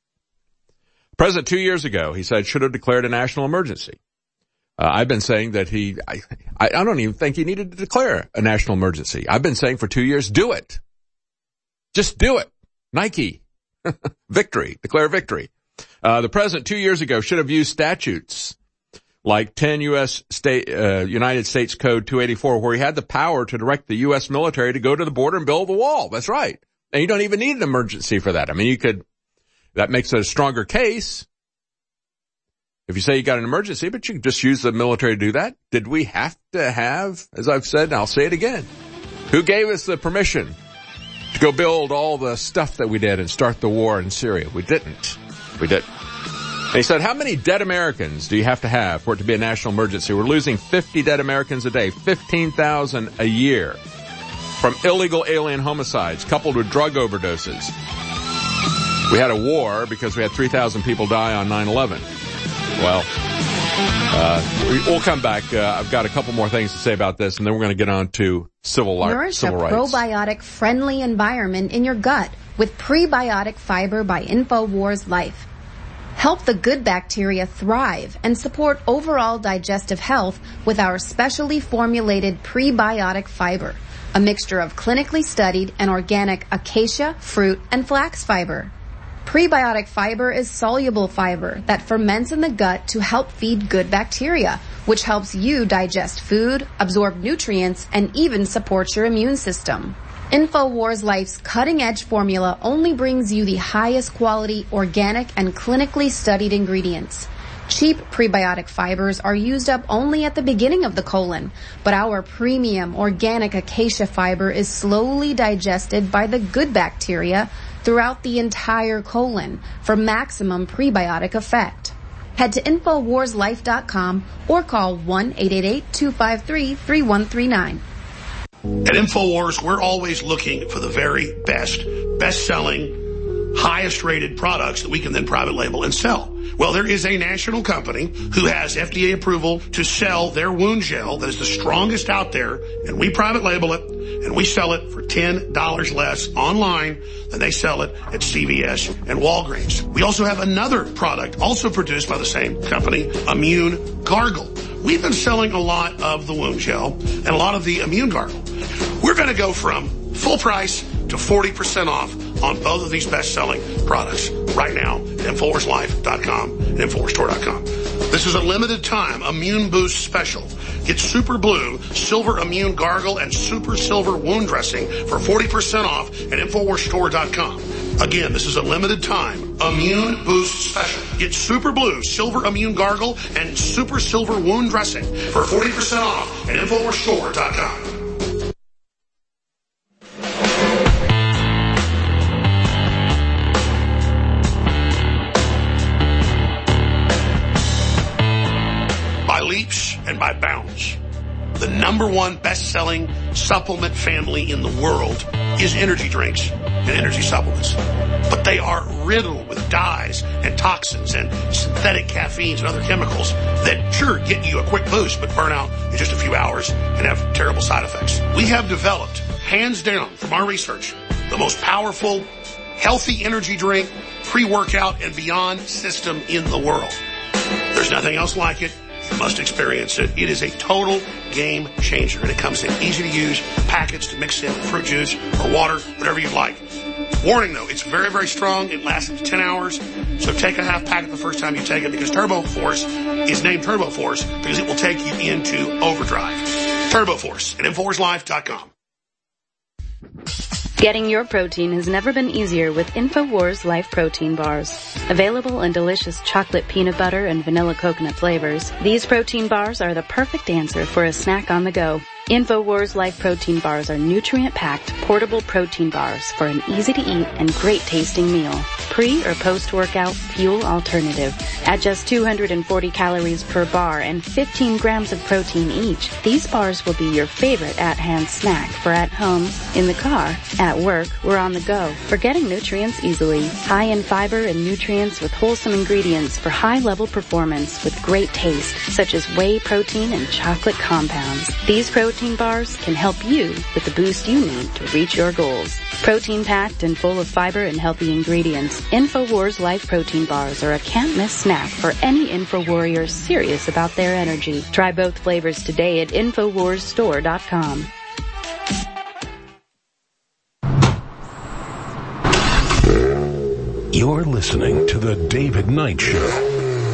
The president 2 years ago, he said, should have declared a national emergency. I've been saying that I don't even think he needed to declare a national emergency. I've been saying for 2 years, do it. Just do it. Nike. Victory. Declare victory. The president 2 years ago should have used statutes like 10 United States Code 284, where he had the power to direct the U.S. military to go to the border and build the wall. That's right. And you don't even need an emergency for that. I mean, that makes it a stronger case. If you say you got an emergency, but you can just use the military to do that. Did we have to have, as I've said, and I'll say it again, who gave us the permission to go build all the stuff that we did and start the war in Syria? We didn't. We didn't. And he said, how many dead Americans do you have to for it to be a national emergency? We're losing 50 dead Americans a day, 15,000 a year from illegal alien homicides coupled with drug overdoses. We had a war because we had 3,000 people die on 9/11. Well, we'll come back. I've got a couple more things to say about this, and then we're going to get on to civil rights. Nourish a probiotic-friendly environment in your gut with prebiotic fiber by InfoWars Life. Help the good bacteria thrive and support overall digestive health with our specially formulated prebiotic fiber, a mixture of clinically studied and organic acacia, fruit, and flax fiber. Prebiotic fiber is soluble fiber that ferments in the gut to help feed good bacteria, which helps you digest food, absorb nutrients, and even support your immune system. InfoWars Life's cutting-edge formula only brings you the highest quality, organic, and clinically studied ingredients. Cheap prebiotic fibers are used up only at the beginning of the colon, but our premium organic acacia fiber is slowly digested by the good bacteria throughout the entire colon for maximum prebiotic effect. Head to InfoWarsLife.com or call 1-888-253-3139. At InfoWars, we're always looking for the very best-selling, highest-rated products that we can then private label and sell. Well, there is a national company who has FDA approval to sell their wound gel that is the strongest out there, and we private label it, and we sell it for $10 less online than they sell it at CVS and Walgreens. We also have another product also produced by the same company, Immune Gargle. We've been selling a lot of the wound gel and a lot of the Immune Gargle. We're going to go from full price to 40% off on both of these best-selling products right now at InfoWarsLife.com and InfoWarsStore.com. This is a limited time Immune Boost special. Get Super Blue, Silver Immune Gargle, and Super Silver Wound Dressing for 40% off at InfoWarsStore.com. Again, this is a limited time Immune Boost special. Get Super Blue, Silver Immune Gargle, and Super Silver Wound Dressing for 40% off at InfoWarsStore.com. Leaps and by bounds. The number number one best-selling supplement family in the world is energy drinks and energy supplements. But they are riddled with dyes and toxins and synthetic caffeines and other chemicals that sure get you a quick boost but burn out in just a few hours and have terrible side effects. We have developed, hands down from our research, the most powerful, healthy energy drink, pre-workout, and beyond system in the world. There's nothing else like it. You must experience it. It is a total game changer, and it comes in easy to use packets to mix in fruit juice or water, whatever you like. Warning though, it's very, very strong. It lasts up to 10 hours. So take a half packet the first time you take it, because Turbo Force is named Turbo Force because it will take you into overdrive. Turbo Force at InfoWarsLife.com. Getting your protein has never been easier with InfoWars Life Protein Bars. Available in delicious chocolate peanut butter and vanilla coconut flavors, these protein bars are the perfect answer for a snack on the go. InfoWars Life Protein Bars are nutrient-packed, portable protein bars for an easy-to-eat and great-tasting meal. Pre- or post-workout fuel alternative. At just 240 calories per bar and 15 grams of protein each, these bars will be your favorite at-hand snack for at home, in the car, at work, or on the go. For getting nutrients easily. High in fiber and nutrients with wholesome ingredients for high-level performance with great taste, such as whey protein and chocolate compounds. These protein bars can help you with the boost you need to reach your goals. Protein-packed and full of fiber and healthy ingredients, InfoWars Life Protein Bars are a can't-miss snack for any InfoWarrior serious about their energy. Try both flavors today at InfoWarsStore.com. You're listening to The David Knight Show.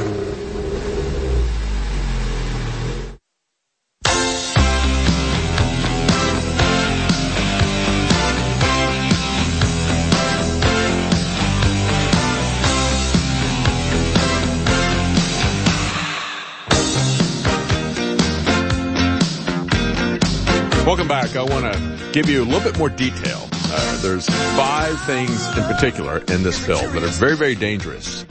Welcome back. I want to give you a little bit more detail. There's 5 things in particular in this bill that are very, very dangerous.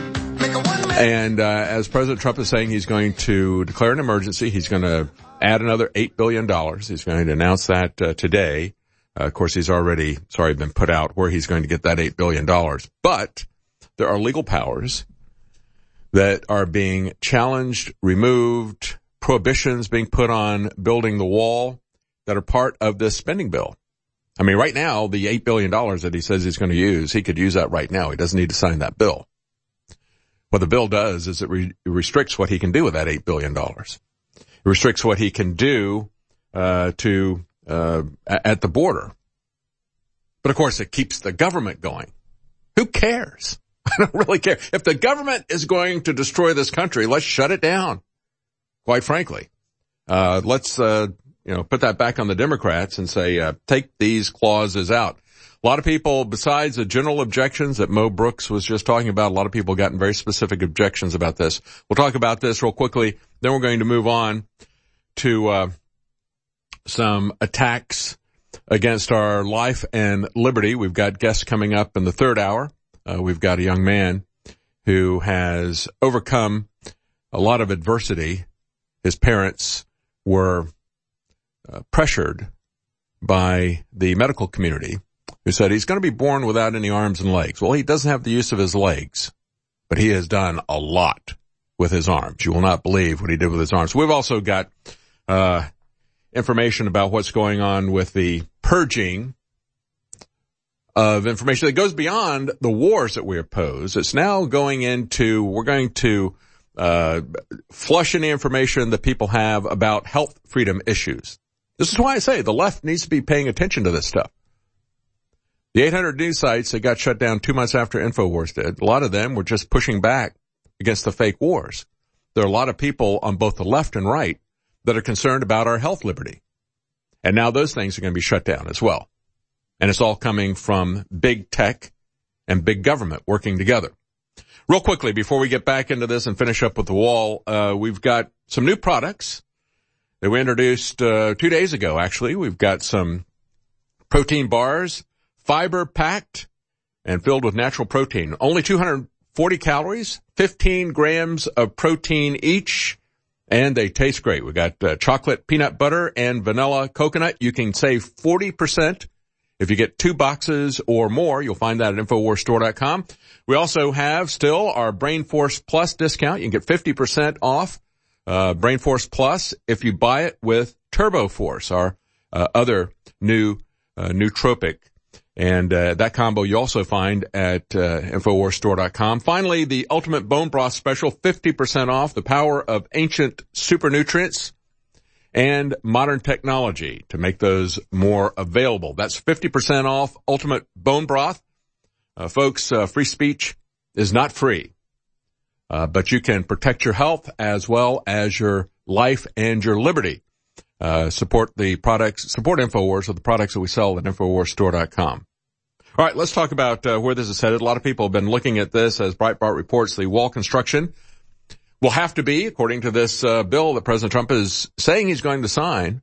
And as President Trump is saying, he's going to declare an emergency. He's going to add another $8 billion. He's going to announce that today. Of course, he's already been put out where he's going to get that $8 billion. But there are legal powers that are being challenged, removed, prohibitions being put on building the wall that are part of this spending bill. I mean, right now, the $8 billion that he says he's going to use, he could use that right now. He doesn't need to sign that bill. What the bill does is it restricts what he can do with that $8 billion. It restricts what he can do at the border. But of course, it keeps the government going. Who cares? I don't really care. If the government is going to destroy this country, let's shut it down. Quite frankly, let's put that back on the Democrats and say, take these clauses out. A lot of people, besides the general objections that Mo Brooks was just talking about, a lot of people gotten very specific objections about this. We'll talk about this real quickly. Then we're going to move on to some attacks against our life and liberty. We've got guests coming up in the third hour. We've got a young man who has overcome a lot of adversity. His parents were pressured by the medical community, who said he's going to be born without any arms and legs. Well, he doesn't have the use of his legs, but he has done a lot with his arms. You will not believe what he did with his arms. We've also got information about what's going on with the purging of information that goes beyond the wars that we oppose. It's now going into, we're going to flush any information that people have about health freedom issues. This is why I say the left needs to be paying attention to this stuff. The 800 news sites that got shut down 2 months after InfoWars did, a lot of them were just pushing back against the fake wars. There are a lot of people on both the left and right that are concerned about our health liberty. And now those things are going to be shut down as well. And it's all coming from big tech and big government working together. Real quickly, before we get back into this and finish up with the wall, we've got some new products that we introduced 2 days ago, actually. We've got some protein bars, fiber-packed and filled with natural protein. Only 240 calories, 15 grams of protein each, And they taste great. We got chocolate, peanut butter, and vanilla coconut. You can save 40% if you get 2 boxes or more. You'll find that at InfoWarsStore.com. We also have still our BrainForce Plus discount. You can get 50% off BrainForce Plus if you buy it with TurboForce, our other new nootropic. And that combo you also find at InfoWarsStore.com. Finally, the Ultimate Bone Broth Special, 50% off, the power of ancient super nutrients and modern technology to make those more available. That's 50% off Ultimate Bone Broth. Folks, free speech is not free, but you can protect your health as well as your life and your liberty. Support the products, support InfoWars with the products that we sell at InfoWarsStore.com. All right, let's talk about where this is headed. A lot of people have been looking at this as Breitbart reports the wall construction will have to be, according to this bill that President Trump is saying he's going to sign,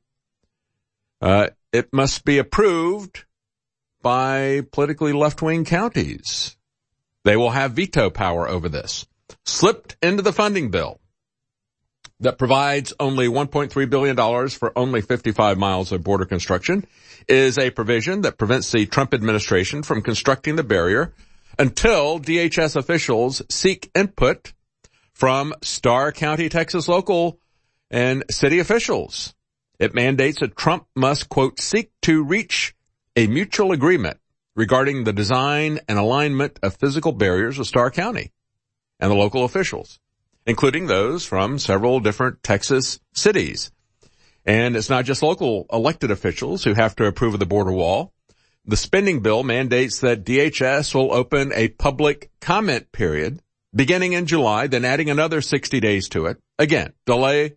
it must be approved by politically left-wing counties. They will have veto power over this. Slipped into the funding bill that provides only $1.3 billion for only 55 miles of border construction is a provision that prevents the Trump administration from constructing the barrier until DHS officials seek input from Starr County, Texas local and city officials. It mandates that Trump must, quote, seek to reach a mutual agreement regarding the design and alignment of physical barriers with Starr County and the local officials, including those from several different Texas cities. And it's not just local elected officials who have to approve of the border wall. The spending bill mandates that DHS will open a public comment period beginning in July, then adding another 60 days to it. Again, delay.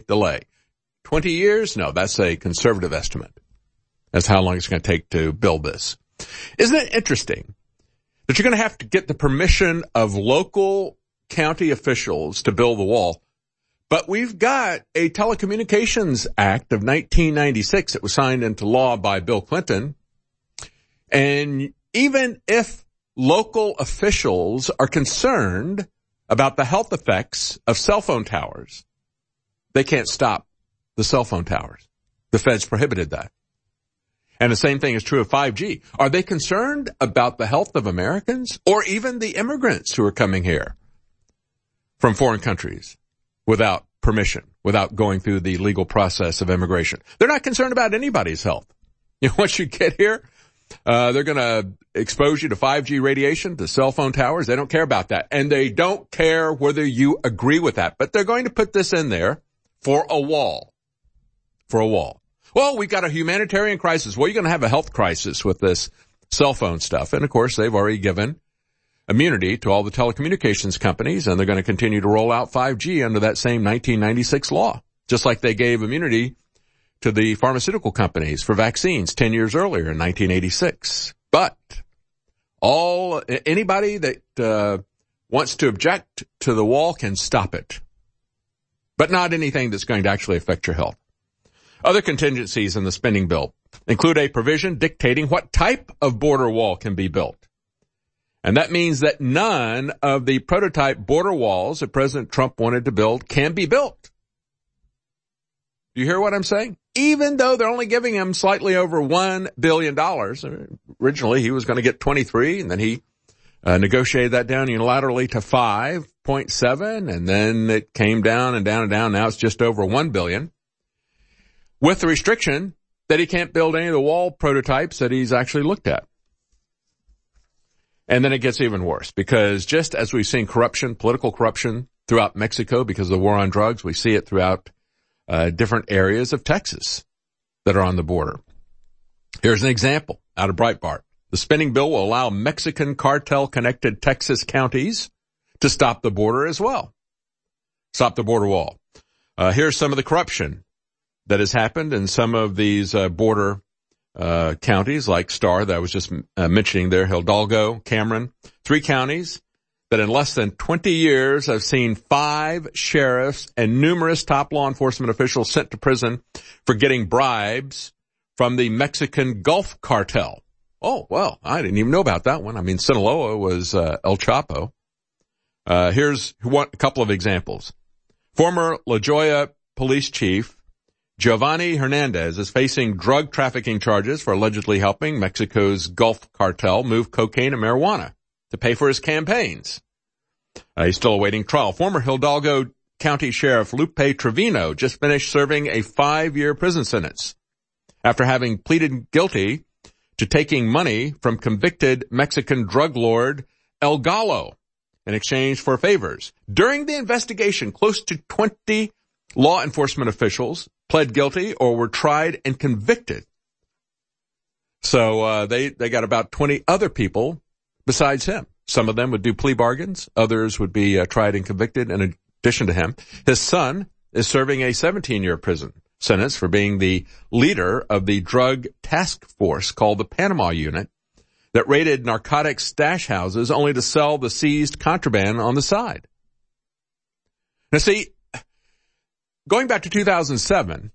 20 years? No, that's a conservative estimate. That's how long it's going to take to build this. Isn't it interesting that you're going to have to get the permission of local county officials to build the wall? But we've got a Telecommunications Act of 1996 that was signed into law by Bill Clinton. And even if local officials are concerned about the health effects of cell phone towers, they can't stop the cell phone towers. The feds prohibited that. And the same thing is true of 5G. Are they concerned about the health of Americans or even the immigrants who are coming here from foreign countries without permission, without going through the legal process of immigration? They're not concerned about anybody's health. You know, once you get here, they're going to expose you to 5G radiation, to cell phone towers. They don't care about that. And they don't care whether you agree with that. But they're going to put this in there for a wall. For a wall. Well, we've got a humanitarian crisis. Well, you're going to have a health crisis with this cell phone stuff. And, of course, they've already given immunity to all the telecommunications companies, and they're going to continue to roll out 5G under that same 1996 law, just like they gave immunity to the pharmaceutical companies for vaccines 10 years earlier in 1986. But anybody that wants to object to the wall can stop it, but not anything that's going to actually affect your health. Other contingencies in the spending bill include a provision dictating what type of border wall can be built. And that means that none of the prototype border walls that President Trump wanted to build can be built. Do you hear what I'm saying? Even though they're only giving him slightly over $1 billion. Originally, he was going to get 23, and then he negotiated that down unilaterally to 5.7, and then it came down and down and down. Now it's just over $1 billion. With the restriction that he can't build any of the wall prototypes that he's actually looked at. And then it gets even worse, because just as we've seen corruption, political corruption throughout Mexico because of the war on drugs, we see it throughout different areas of Texas that are on the border. Here's an example out of Breitbart. The spending bill will allow Mexican cartel-connected Texas counties to stop the border as well. Stop the border wall. Here's some of the corruption that has happened in some of these border counties like Starr that I was just mentioning there, Hidalgo, Cameron, 3 counties that in less than 20 years have seen 5 sheriffs and numerous top law enforcement officials sent to prison for getting bribes from the Mexican Gulf Cartel. Oh, well, I didn't even know about that one. I mean, Sinaloa was El Chapo. Here's a couple of examples. Former La Jolla police chief Giovanni Hernandez is facing drug trafficking charges for allegedly helping Mexico's Gulf cartel move cocaine and marijuana to pay for his campaigns. He's still awaiting trial. Former Hidalgo County Sheriff Lupe Trevino just finished serving a 5-year prison sentence after having pleaded guilty to taking money from convicted Mexican drug lord El Gallo in exchange for favors. During the investigation, close to 20 law enforcement officials pled guilty or were tried and convicted. So they got about 20 other people besides him. Some of them would do plea bargains. Others would be tried and convicted in addition to him. His son is serving a 17-year prison sentence for being the leader of the drug task force called the Panama Unit that raided narcotics stash houses only to sell the seized contraband on the side. Now see, going back to 2007,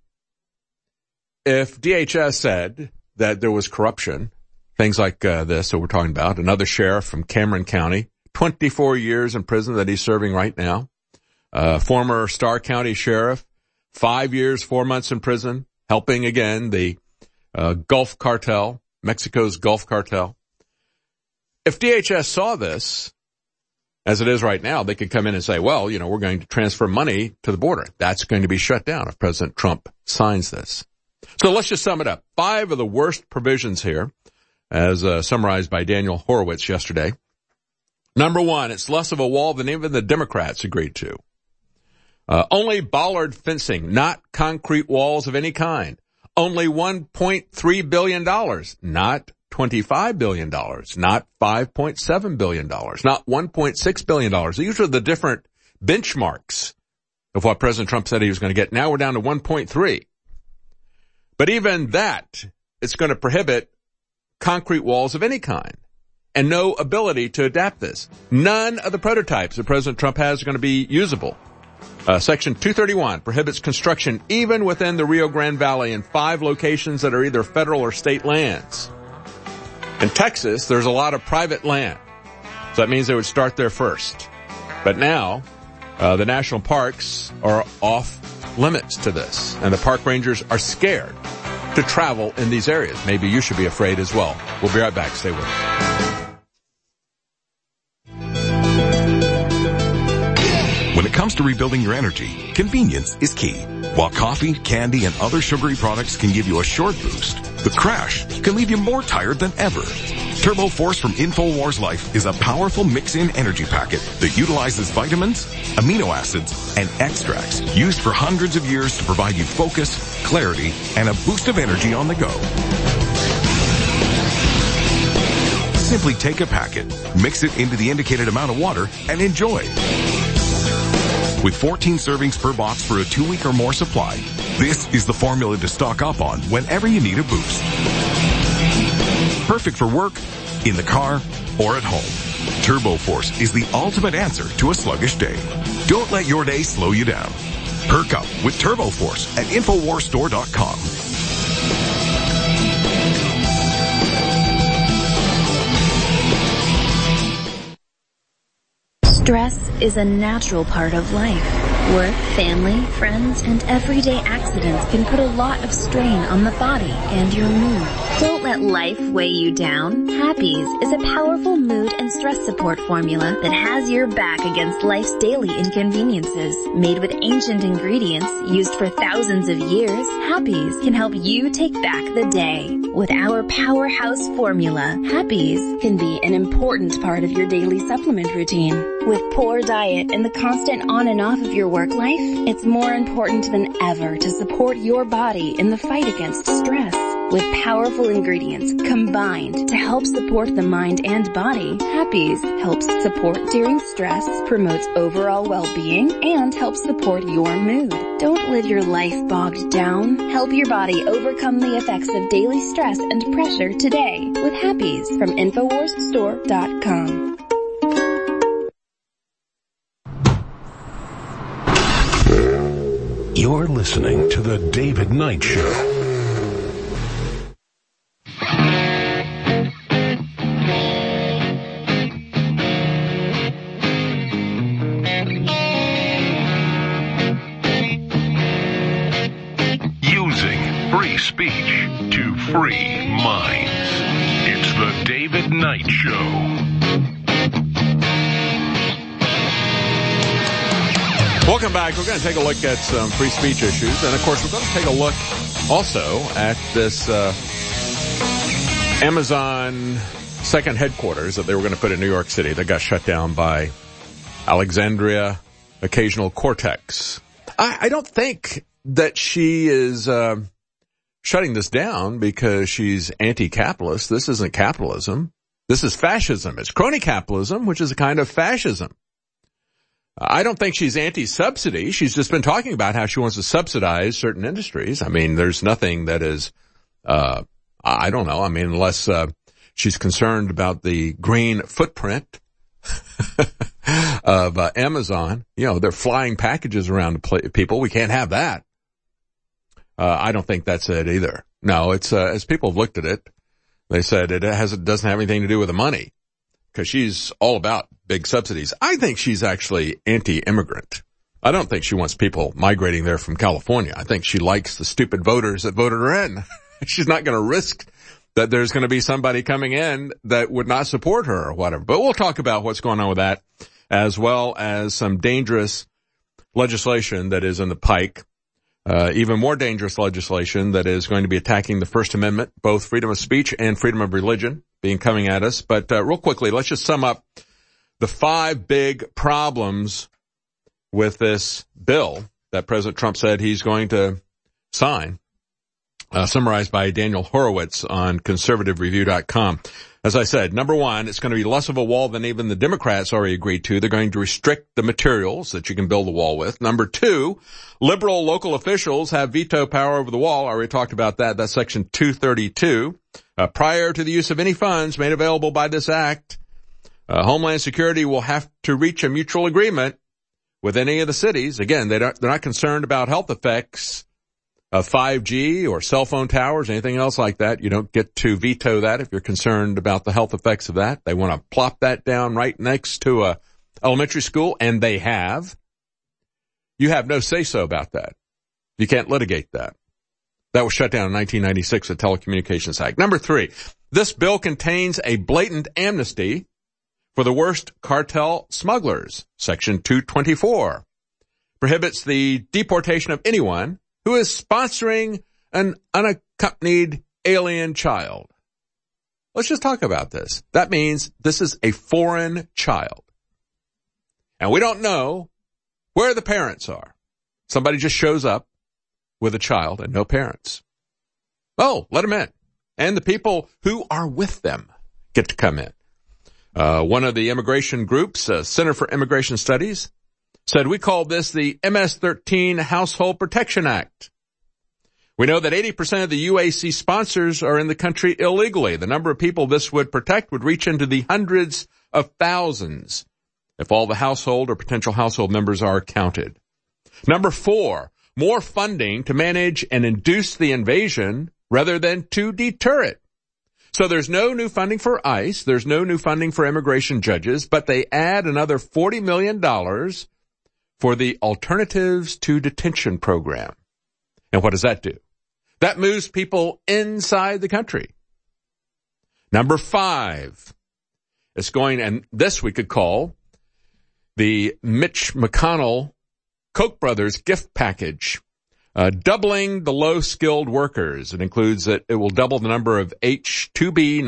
if DHS said that there was corruption, things like this that we're talking about, another sheriff from Cameron County, 24 years in prison that he's serving right now, former Starr County sheriff, 5 years, 4 months in prison, helping again the Gulf cartel, Mexico's Gulf cartel. If DHS saw this, as it is right now, they could come in and say, well, we're going to transfer money to the border. That's going to be shut down if President Trump signs this. So let's just sum it up. 5 of the worst provisions here, as summarized by Daniel Horowitz yesterday. Number 1, it's less of a wall than even the Democrats agreed to. Only bollard fencing, not concrete walls of any kind. Only $1.3 billion, not $25 billion, not $5.7 billion, not $1.6 billion. These are the different benchmarks of what President Trump said he was going to get. Now we're down to 1.3. But even that, it's going to prohibit concrete walls of any kind and no ability to adapt this. None of the prototypes that President Trump has are going to be usable. Section 231 prohibits construction even within the Rio Grande Valley in 5 locations that are either federal or state lands. In Texas, there's a lot of private land, so that means they would start there first. But now, the national parks are off limits to this, and the park rangers are scared to travel in these areas. Maybe you should be afraid as well. We'll be right back. Stay with us. When it comes to rebuilding your energy, convenience is key. While coffee, candy, and other sugary products can give you a short boost, the crash can leave you more tired than ever. Turbo Force from InfoWars Life is a powerful mix-in energy packet that utilizes vitamins, amino acids, and extracts used for hundreds of years to provide you focus, clarity, and a boost of energy on the go. Simply take a packet, mix it into the indicated amount of water, and enjoy. With 14 servings per box for a 2-week or more supply, this is the formula to stock up on whenever you need a boost. Perfect for work, in the car, or at home. Turbo Force is the ultimate answer to a sluggish day. Don't let your day slow you down. Perk up with Turbo Force at InfoWarsStore.com. Stress is a natural part of life. Work, family, friends, and everyday accidents can put a lot of strain on the body and your mood. Don't let life weigh you down. Happies is a powerful mood and stress support formula that has your back against life's daily inconveniences. Made with ancient ingredients used for thousands of years, Happies can help you take back the day. With our powerhouse formula, Happies can be an important part of your daily supplement routine. With poor diet and the constant on and off of your work life, it's more important than ever to support your body in the fight against stress. With powerful ingredients combined to help support the mind and body, Happies helps support during stress, promotes overall well-being, and helps support your mood. Don't live your life bogged down. Help your body overcome the effects of daily stress and pressure today with Happies from InfoWarsStore.com. You're listening to The David Knight Show. free minds. It's the David Knight Show. Welcome back. We're going to take a look at some free speech issues. And, of course, we're going to take a look also at this Amazon second headquarters that they were going to put in New York City that got shut down by Alexandria Ocasio-Cortez. I don't think that she is shutting this down because she's anti-capitalist. This isn't capitalism. This is fascism. It's crony capitalism, which is a kind of fascism. I don't think she's anti-subsidy. She's just been talking about how she wants to subsidize certain industries. I mean, there's nothing that is, I don't know. I mean, unless she's concerned about the green footprint of Amazon. You know, they're flying packages around to people. We can't have that. I don't think that's it either. No, it's as people have looked at it, they said it doesn't have anything to do with the money. Because she's all about big subsidies. I think she's actually anti-immigrant. I don't think she wants people migrating there from California. I think she likes the stupid voters that voted her in. She's not going to risk that there's going to be somebody coming in that would not support her or whatever. But we'll talk about what's going on with that, as well as some dangerous legislation that is in the pike. Even more dangerous legislation that is going to be attacking the First Amendment, both freedom of speech and freedom of religion being coming at us. But real quickly, let's just sum up the 5 big problems with this bill that President Trump said he's going to sign, summarized by Daniel Horowitz on conservativereview.com. As I said, number 1, it's going to be less of a wall than even the Democrats already agreed to. They're going to restrict the materials that you can build a wall with. Number 2, liberal local officials have veto power over the wall. I already talked about that. That's Section 232. Prior to the use of any funds made available by this act, Homeland Security will have to reach a mutual agreement with any of the cities. Again, they're not concerned about health effects of 5G or cell phone towers, anything else like that. You don't get to veto that if you're concerned about the health effects of that. They want to plop that down right next to a elementary school, and they have. You have no say-so about that. You can't litigate that. That was shut down in 1996, the Telecommunications Act. Number 3, this bill contains a blatant amnesty for the worst cartel smugglers. Section 224 prohibits the deportation of anyone who is sponsoring an unaccompanied alien child. Let's just talk about this. That means this is a foreign child. And we don't know where the parents are. Somebody just shows up with a child and no parents. Oh, let them in. And the people who are with them get to come in. One of the immigration groups, Center for Immigration Studies, said we call this the MS-13 Household Protection Act. We know that 80% of the UAC sponsors are in the country illegally. The number of people this would protect would reach into the hundreds of thousands if all the household or potential household members are counted. Number 4, more funding to manage and induce the invasion rather than to deter it. So there's no new funding for ICE. There's no new funding for immigration judges, but they add another $40 million for the Alternatives to Detention program. And what does that do? That moves people inside the country. Number 5, it's going, and this we could call the Mitch McConnell Koch brothers gift package, doubling the low-skilled workers. It includes that it will double the number of H-2B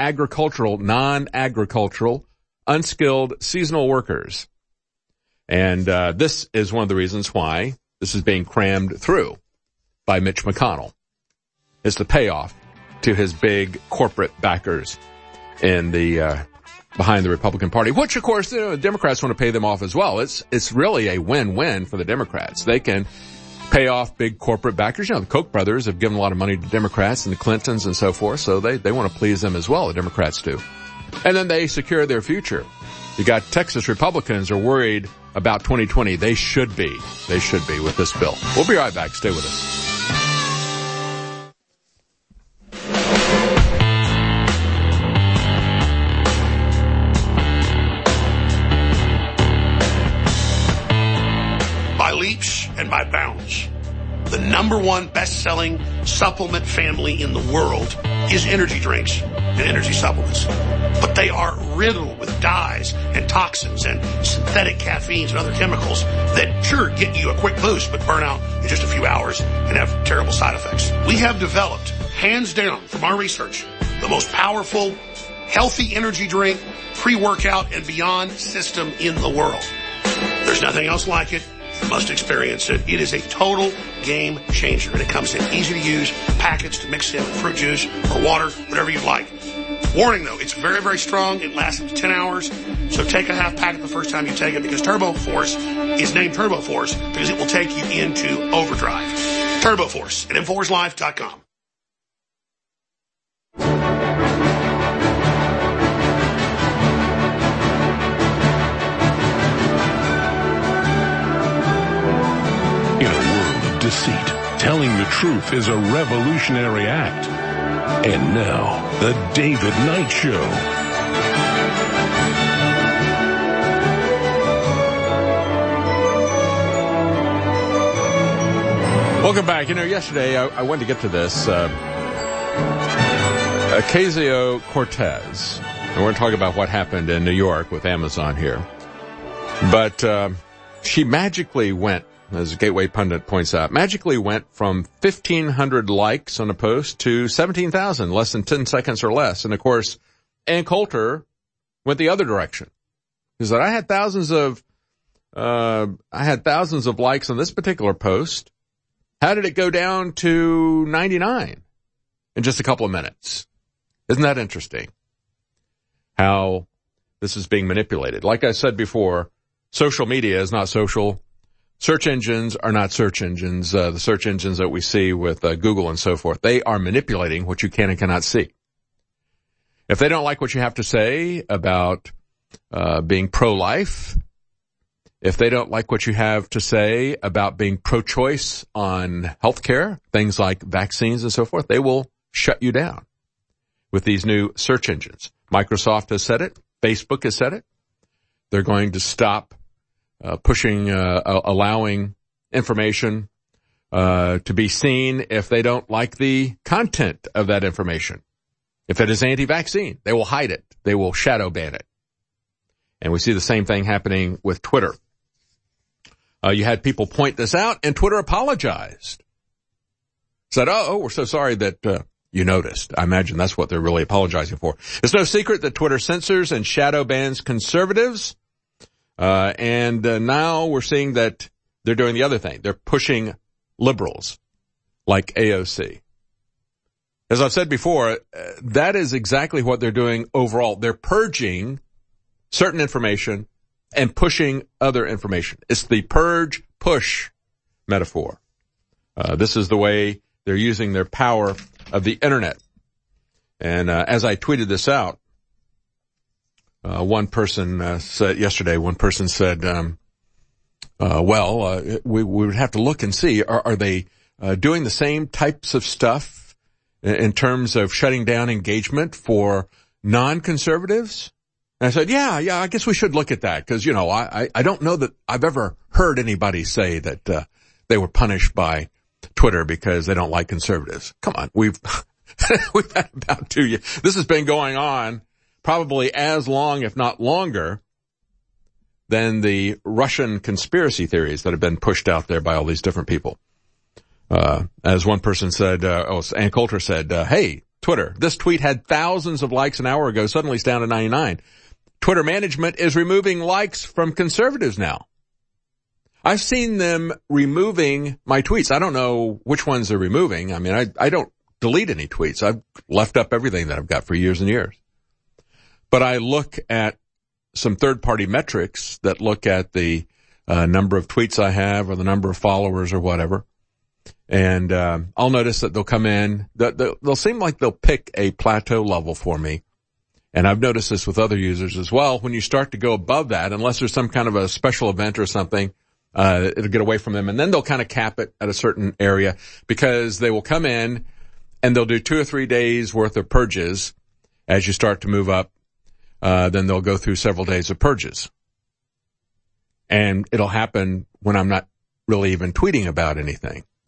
non-agricultural, unskilled seasonal workers. And this is one of the reasons why this is being crammed through by Mitch McConnell. It's the payoff to his big corporate backers in the behind the Republican Party, which, of course, the Democrats want to pay them off as well. It's really a win-win for the Democrats. They can pay off big corporate backers. You know, the Koch brothers have given a lot of money to Democrats and the Clintons and so forth, so they want to please them as well, the Democrats do. And then they secure their future. You got Texas Republicans are worried about 2020. They should be with this bill. We'll be right back. Stay with us. By leaps and by bounds, the number one best-selling supplement family in the world is energy drinks and energy supplements. But they are riddled with dyes and toxins and synthetic caffeines and other chemicals that sure get you a quick boost but burn out in just a few hours and have terrible side effects. We have developed, hands down from our research, the most powerful, healthy energy drink, pre-workout, and beyond system in the world. There's nothing else like it. You must experience it. It is a total game changer, and it comes in easy-to-use packets to mix in with fruit juice or water, whatever you like. Warning, though, it's very, very strong. It lasts up to 10 hours, so take a half packet the first time you take it because Turbo Force is named Turbo Force because it will take you into overdrive. Turbo Force at InfoWarsLife.com. In a world of deceit, telling the truth is a revolutionary act. And now, the David Knight Show. Welcome back. Yesterday I wanted to get to this. Ocasio-Cortez. And we're going to talk about what happened in New York with Amazon here. But she magically went, as Gateway Pundit points out, magically went from 1,500 likes on a post to 17,000, less than 10 seconds or less. And, of course, Ann Coulter went the other direction. She said, I had thousands of likes on this particular post. How did it go down to 99 in just a couple of minutes? Isn't that interesting? How this is being manipulated. Like I said before, social media is not social. Search engines are not search engines. The search engines that we see with Google and so forth, they are manipulating what you can and cannot see. If they don't like what you have to say about being pro-life, if they don't like what you have to say about being pro-choice on healthcare, things like vaccines and so forth, they will shut you down with these new search engines. Microsoft has said it. Facebook has said it. They're going to stop allowing information to be seen if they don't like the content of that information. If it is anti-vaccine, they will hide it. They will shadow ban it. And we see the same thing happening with Twitter. You had people point this out, and Twitter apologized. Said, we're so sorry that you noticed. I imagine that's what they're really apologizing for. It's no secret that Twitter censors and shadow bans conservatives. And now we're seeing that they're doing the other thing. They're pushing liberals like AOC. As I've said before, that is exactly what they're doing overall. They're purging certain information and pushing other information. It's the purge-push metaphor. This is the way they're using their power of the Internet. And as I tweeted this out, one person said yesterday, we would have to look and see, are they doing the same types of stuff in terms of shutting down engagement for non-conservatives? And I said, yeah, I guess we should look at that because, I don't know that I've ever heard anybody say that they were punished by Twitter because they don't like conservatives. Come on, we've had about 2 years. This has been going on probably as long, if not longer, than the Russian conspiracy theories that have been pushed out there by all these different people. As one person said, Ann Coulter said, hey, Twitter, this tweet had thousands of likes an hour ago. Suddenly it's down to 99. Twitter management is removing likes from conservatives now. I've seen them removing my tweets. I don't know which ones they're removing. I mean, I don't delete any tweets. I've left up everything that I've got for years and years. But I look at some third-party metrics that look at the number of tweets I have or the number of followers or whatever. And I'll notice that they'll come in. They'll seem like they'll pick a plateau level for me. And I've noticed this with other users as well. When you start to go above that, unless there's some kind of a special event or something, it'll get away from them. And then they'll kind of cap it at a certain area because they will come in and they'll do 2 or 3 days worth of purges as you start to move up. Then they'll go through several days of purges. And it'll happen when I'm not really even tweeting about anything.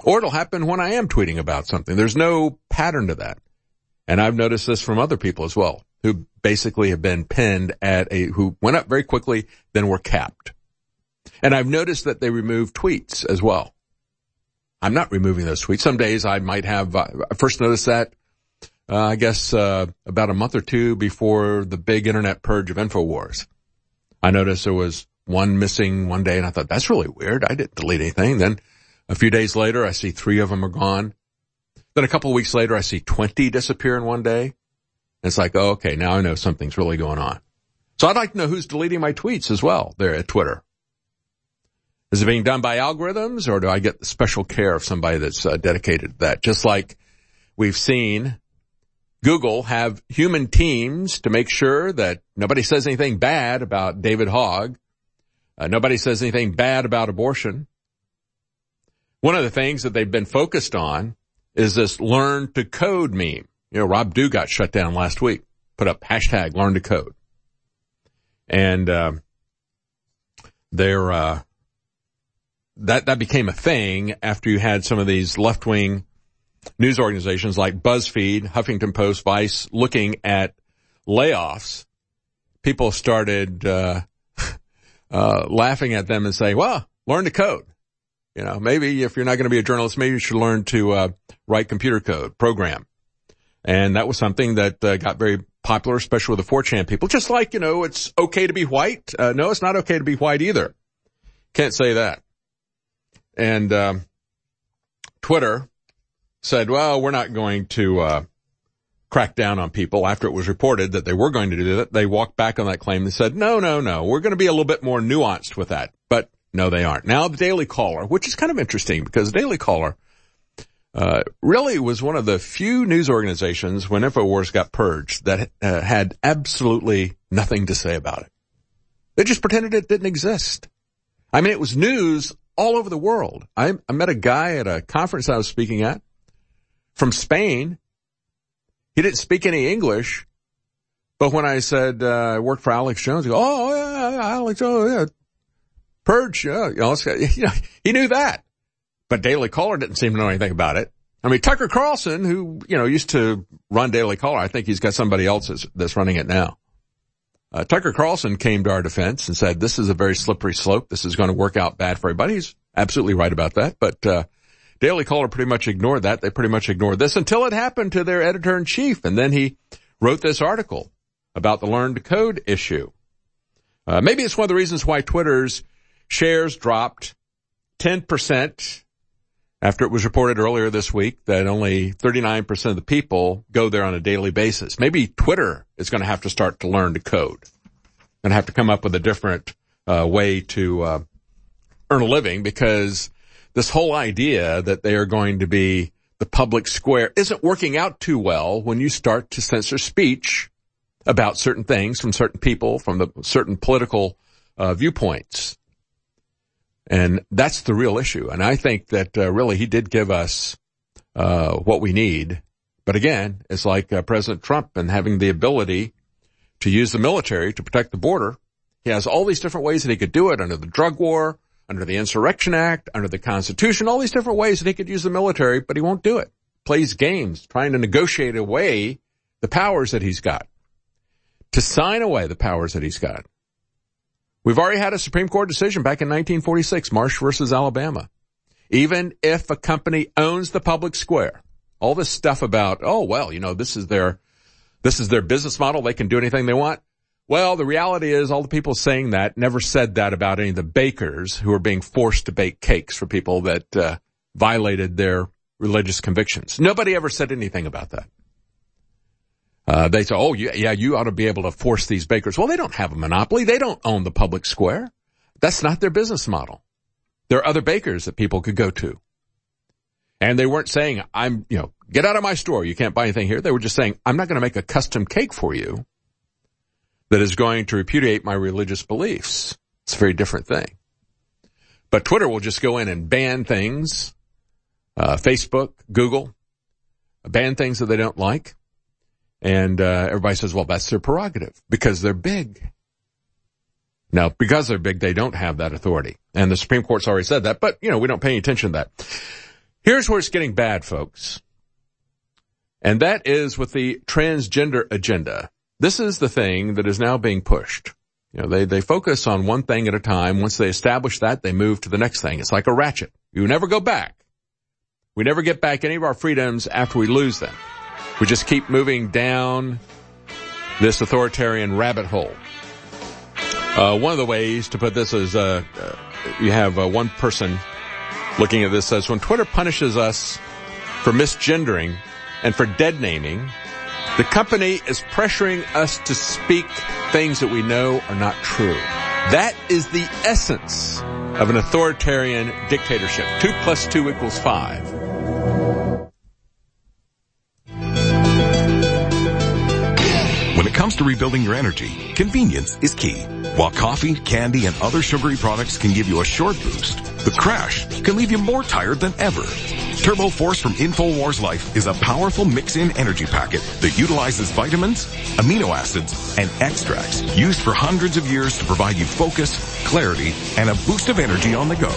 Or it'll happen when I am tweeting about something. There's no pattern to that. And I've noticed this from other people as well, who basically have been pinned who went up very quickly, then were capped. And I've noticed that they remove tweets as well. I'm not removing those tweets. Some days I might have, I first noticed that, I guess, about a month or two before the big internet purge of InfoWars. I noticed there was one missing one day, and I thought, that's really weird. I didn't delete anything. Then a few days later, I see 3 of them are gone. Then a couple of weeks later, I see 20 disappear in one day. And it's like, oh, okay, now I know something's really going on. So I'd like to know who's deleting my tweets as well there at Twitter. Is it being done by algorithms, or do I get the special care of somebody that's dedicated to that? Just like we've seen Google have human teams to make sure that nobody says anything bad about David Hogg. Nobody says anything bad about abortion. One of the things that they've been focused on is this learn to code meme. You know, Rob Dew got shut down last week, put up hashtag learn to code. And, that became a thing after you had some of these left-wing news organizations like BuzzFeed, Huffington Post, Vice looking at layoffs. People started, laughing at them and saying, well, learn to code. You know, maybe if you're not going to be a journalist, maybe you should learn to, write computer code, program. And that was something that, got very popular, especially with the 4chan people. Just like, you know, it's okay to be white. No, it's not okay to be white either. Can't say that. And, Twitter said, well, we're not going to, crack down on people. After it was reported that they were going to do that, they walked back on that claim and said, no, we're going to be a little bit more nuanced with that. But no, they aren't. Now the Daily Caller, which is kind of interesting because the Daily Caller, really was one of the few news organizations when InfoWars got purged that, had absolutely nothing to say about it. They just pretended it didn't exist. I mean, it was news all over the world. I met a guy at a conference I was speaking at from Spain. He didn't speak any English, but when I said I worked for Alex Jones, he goes, oh, yeah, Alex, oh, yeah, purge, yeah. You know, he knew that. But Daily Caller didn't seem to know anything about it. I mean, Tucker Carlson, who, you know, used to run Daily Caller, I think he's got somebody else that's running it now. Tucker Carlson came to our defense and said, this is a very slippery slope. This is going to work out bad for everybody. He's absolutely right about that. But, Daily Caller pretty much ignored that. They pretty much ignored this until it happened to their editor-in-chief. And then he wrote this article about the learn to code issue. Maybe it's one of the reasons why Twitter's shares dropped 10% after it was reported earlier this week that only 39% of the people go there on a daily basis. Maybe Twitter is going to have to start to learn to code. Going to have to come up with a different way to earn a living, because this whole idea that they are going to be the public square isn't working out too well when you start to censor speech about certain things from certain people, from the certain political viewpoints. And that's the real issue. And I think that really he did give us what we need. But again, it's like President Trump and having the ability to use the military to protect the border. He has all these different ways that he could do it, under the drug war, under the Insurrection Act, under the Constitution, all these different ways that he could use the military, but he won't do it. Plays games, trying to negotiate away the powers that he's got, to sign away the powers that he's got. We've already had a Supreme Court decision back in 1946, Marsh versus Alabama. Even if a company owns the public square, all this stuff about, oh, well, you know, this is their business model. They can do anything they want. Well, the reality is all the people saying that never said that about any of the bakers who are being forced to bake cakes for people that violated their religious convictions. Nobody ever said anything about that. They say, oh, yeah, you ought to be able to force these bakers. Well, they don't have a monopoly. They don't own the public square. That's not their business model. There are other bakers that people could go to. And they weren't saying, get out of my store. You can't buy anything here. They were just saying, I'm not going to make a custom cake for you that is going to repudiate my religious beliefs. It's a very different thing. But Twitter will just go in and ban things. Facebook, Google, ban things that they don't like. And everybody says, well, that's their prerogative because they're big. Now, because they're big, they don't have that authority. And the Supreme Court's already said that, but, we don't pay any attention to that. Here's where it's getting bad, folks. And that is with the transgender agenda. This is the thing that is now being pushed. You know, they focus on one thing at a time. Once they establish that, they move to the next thing. It's like a ratchet. You never go back. We never get back any of our freedoms after we lose them. We just keep moving down this authoritarian rabbit hole. One of the ways to put this is, you have one person looking at this says, when Twitter punishes us for misgendering and for dead naming, the company is pressuring us to speak things that we know are not true. That is the essence of an authoritarian dictatorship. 2 + 2 = 5. When it comes to rebuilding your energy, convenience is key. While coffee, candy, and other sugary products can give you a short boost, the crash can leave you more tired than ever. Turbo Force from InfoWars Life is a powerful mix-in energy packet that utilizes vitamins, amino acids, and extracts used for hundreds of years to provide you focus, clarity, and a boost of energy on the go.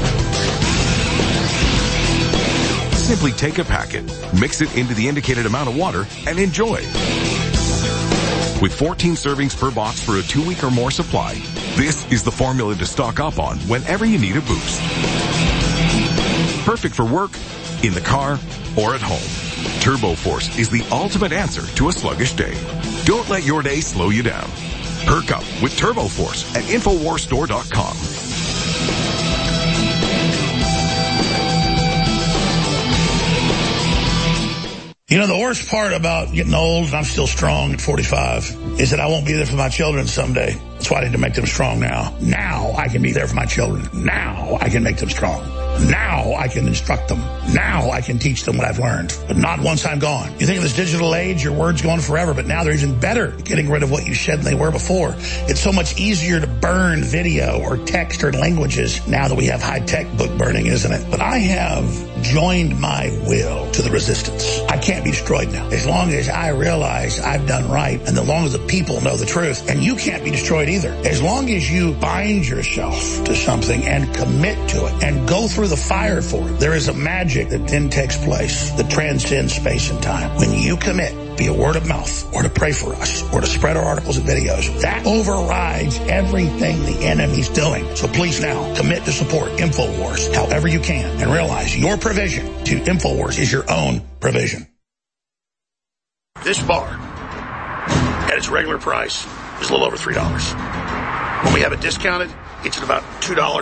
Simply take a packet, mix it into the indicated amount of water, and enjoy. With 14 servings per box for a 2-week or more supply, this is the formula to stock up on whenever you need a boost. Perfect for work, in the car, or at home. Turbo Force is the ultimate answer to a sluggish day. Don't let your day slow you down. Perk up with Turbo Force at InfoWarsStore.com. You know, the worst part about getting old, and I'm still strong at 45, is that I won't be there for my children someday. That's why I need to make them strong now. Now I can be there for my children. Now I can make them strong. Now I can instruct them. Now I can teach them what I've learned, but not once I'm gone. You think of this digital age, your word's going forever, but now they're even better at getting rid of what you said than they were before. It's so much easier to burn video or text or languages now that we have high-tech book burning, isn't it? But I have joined my will to the resistance. I can't be destroyed now. As long as I realize I've done right, and as long as the people know the truth, and you can't be destroyed either. As long as you bind yourself to something and commit to it and go through the fire for it, there is a magic that then takes place that transcends space and time. When you commit, via word of mouth, or to pray for us, or to spread our articles and videos, that overrides everything the enemy's doing. So please now commit to support InfoWars however you can, and realize your provision to InfoWars is your own provision. This bar, at its regular price, is a little over $3. When we have it discounted, it's at about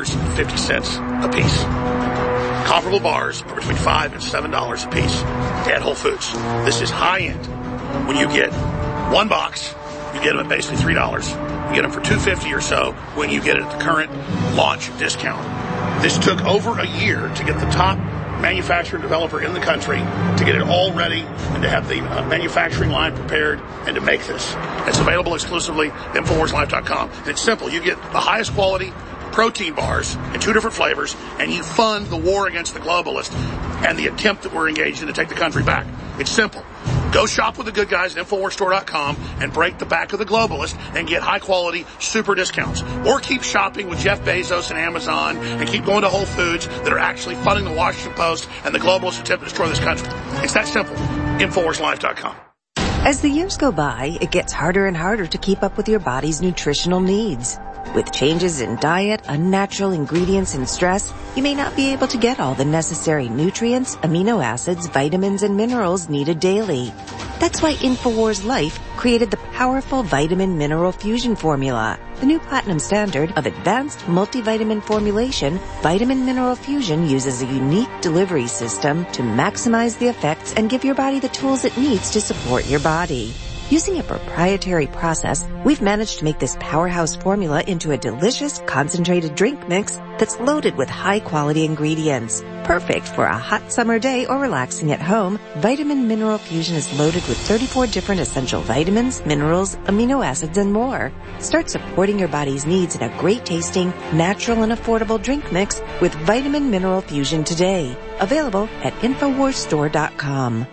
$2.50 a piece. Comparable bars are between $5 and $7 a piece at Whole Foods. This is high end. When you get one box, you get them at basically $3. You get them for $2.50 or so when you get it at the current launch discount. This took over a year to get the top manufacturer and developer in the country to get it all ready and to have the manufacturing line prepared and to make this. It's available exclusively at InfoWarsLife.com. And it's simple. You get the highest quality protein bars in 2 different flavors, and you fund the war against the globalists and the attempt that we're engaged in to take the country back. It's simple. Go shop with the good guys at InfoWarsStore.com and break the back of the globalist and get high-quality super discounts. Or keep shopping with Jeff Bezos and Amazon and keep going to Whole Foods that are actually funding the Washington Post and the globalists attempt to destroy this country. It's that simple. InfoWarsLife.com. As the years go by, it gets harder and harder to keep up with your body's nutritional needs. With changes in diet, unnatural ingredients, and stress, you may not be able to get all the necessary nutrients, amino acids, vitamins, and minerals needed daily. That's why InfoWars Life created the powerful Vitamin Mineral Fusion formula. The new platinum standard of advanced multivitamin formulation, Vitamin Mineral Fusion uses a unique delivery system to maximize the effects and give your body the tools it needs to support your body. Using a proprietary process, we've managed to make this powerhouse formula into a delicious concentrated drink mix that's loaded with high-quality ingredients. Perfect for a hot summer day or relaxing at home, Vitamin Mineral Fusion is loaded with 34 different essential vitamins, minerals, amino acids, and more. Start supporting your body's needs in a great-tasting, natural, and affordable drink mix with Vitamin Mineral Fusion today. Available at InfoWarsStore.com.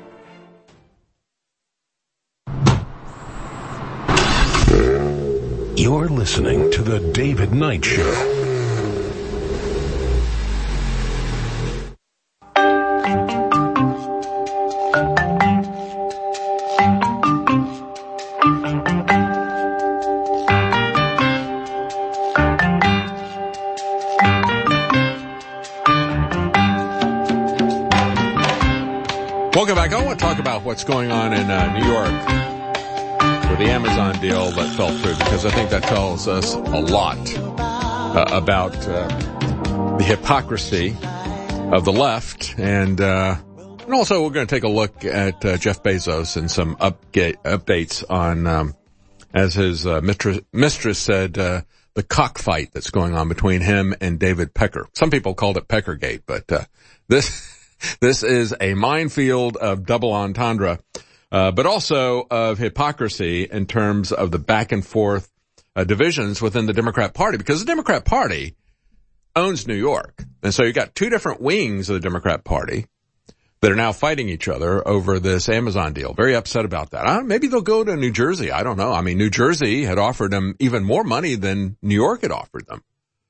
You're listening to The David Knight Show. Welcome back. I want to talk about what's going on in New York with the Amazon deal that fell through, because I think that tells us a lot about the hypocrisy of the left. And also we're going to take a look at Jeff Bezos and some updates on, as his mistress said, the cockfight that's going on between him and David Pecker. Some people called it Peckergate, but this is a minefield of double entendre, but also of hypocrisy in terms of the back and forth divisions within the Democrat Party, because the Democrat Party owns New York. And so you got two different wings of the Democrat Party that are now fighting each other over this Amazon deal. Very upset about that. Maybe they'll go to New Jersey. I don't know. I mean, New Jersey had offered them even more money than New York had offered them.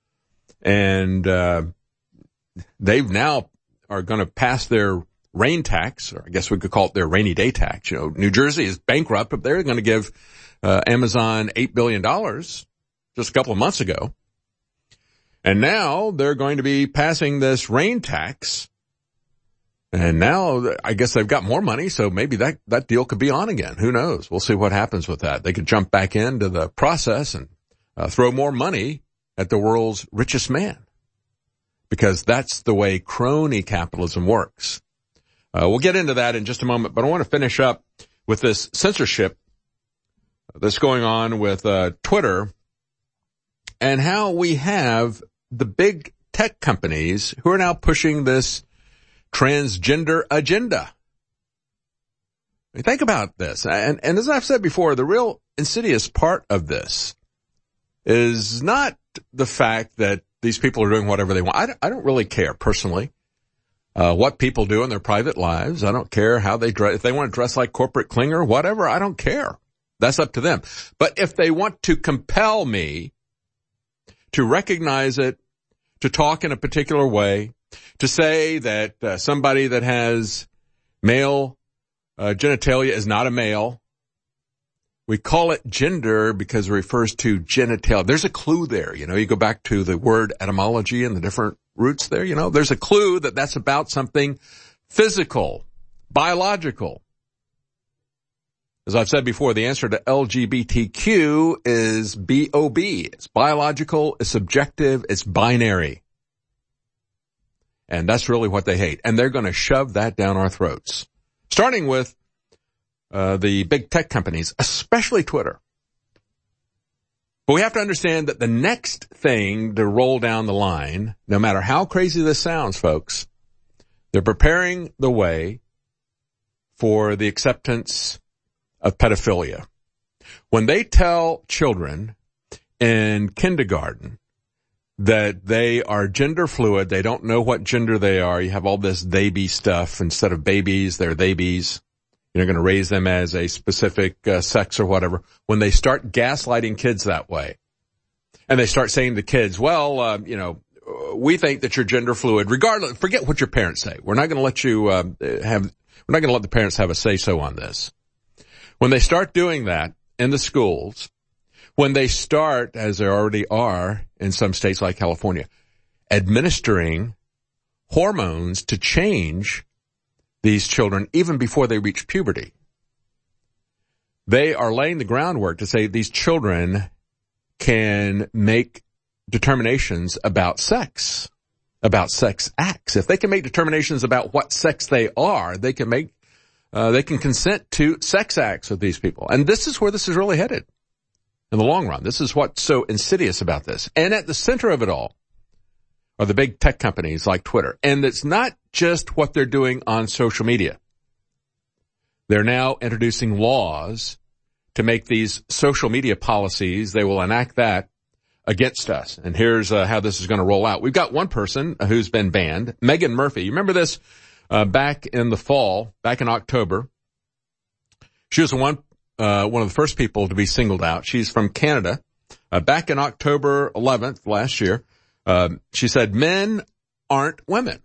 And they've now are going to pass their rain tax, or I guess we could call it their rainy day tax. You know, New Jersey is bankrupt, but they're going to give Amazon $8 billion just a couple of months ago. And now they're going to be passing this rain tax. And now I guess they've got more money, so maybe that deal could be on again. Who knows? We'll see what happens with that. They could jump back into the process and throw more money at the world's richest man, because that's the way crony capitalism works. We'll get into that in just a moment, but I want to finish up with this censorship that's going on with Twitter, and how we have the big tech companies who are now pushing this transgender agenda. I mean, think about this. And as I've said before, the real insidious part of this is not the fact that these people are doing whatever they want. I don't really care personally what people do in their private lives. I don't care how they dress. If they want to dress like corporate clinger, whatever, I don't care. That's up to them. But if they want to compel me to recognize it, to talk in a particular way, to say that somebody that has male genitalia is not a male. We call it gender because it refers to genitalia. There's a clue there. You know, you go back to the word etymology and the different roots there. You know, there's a clue that that's about something physical, biological. As I've said before, the answer to LGBTQ is BOB. It's biological, it's subjective, it's binary. And that's really what they hate. And they're going to shove that down our throats. Starting with the big tech companies, especially Twitter. But we have to understand that the next thing to roll down the line, no matter how crazy this sounds, folks, they're preparing the way for the acceptance of pedophilia. When they tell children in kindergarten that they are gender fluid, they don't know what gender they are, you have all this they-be stuff. Instead of babies, they're they-bees. You're going to raise them as a specific sex or whatever. When they start gaslighting kids that way, and they start saying to kids, well, we think that you're gender fluid, regardless, forget what your parents say. We're not going to let you we're not going to let the parents have a say-so on this. When they start doing that in the schools, when they start, as there already are in some states like California, administering hormones to change these children even before they reach puberty, they are laying the groundwork to say these children can make determinations about sex acts. If they can make determinations about what sex they are, they can consent to sex acts with these people. And this is where this is really headed in the long run. This is what's so insidious about this. And at the center of it all are the big tech companies like Twitter. And it's not just what they're doing on social media. They're now introducing laws to make these social media policies. They will enact that against us. And here's how this is going to roll out. We've got one person who's been banned, Megan Murphy. You remember this back in the fall, back in October? She was one of the first people to be singled out. She's from Canada. Back in October 11th last year, she said, men aren't women.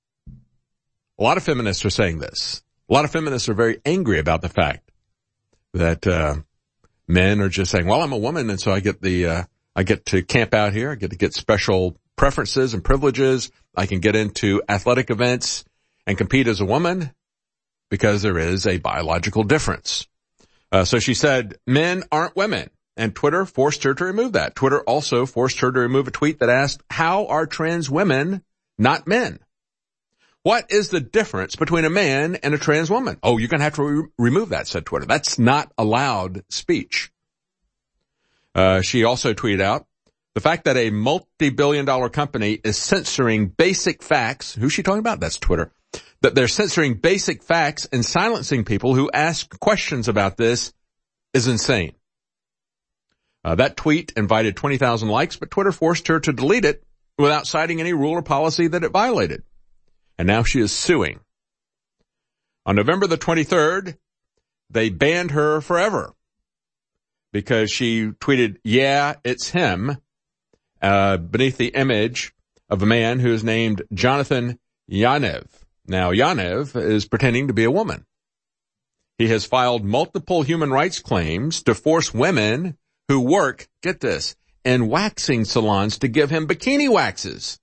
A lot of feminists are saying this. A lot of feminists are very angry about the fact that men are just saying, well, I'm a woman, and so I get to camp out here. I get to get special preferences and privileges. I can get into athletic events and compete as a woman because there is a biological difference. So she said, men aren't women. And Twitter forced her to remove that. Twitter also forced her to remove a tweet that asked, how are trans women not men? What is the difference between a man and a trans woman? Oh, you're going to have to remove that, said Twitter. That's not allowed speech. She also tweeted out, the fact that a multi-billion-dollar company is censoring basic facts. Who's she talking about? That's Twitter. That they're censoring basic facts and silencing people who ask questions about this is insane. That tweet invited 20,000 likes, but Twitter forced her to delete it without citing any rule or policy that it violated. And now she is suing. On November the 23rd, they banned her forever because she tweeted, yeah, it's him, beneath the image of a man who is named Jonathan Yanev. Now, Yanev is pretending to be a woman. He has filed multiple human rights claims to force women who work, get this, in waxing salons to give him bikini waxes.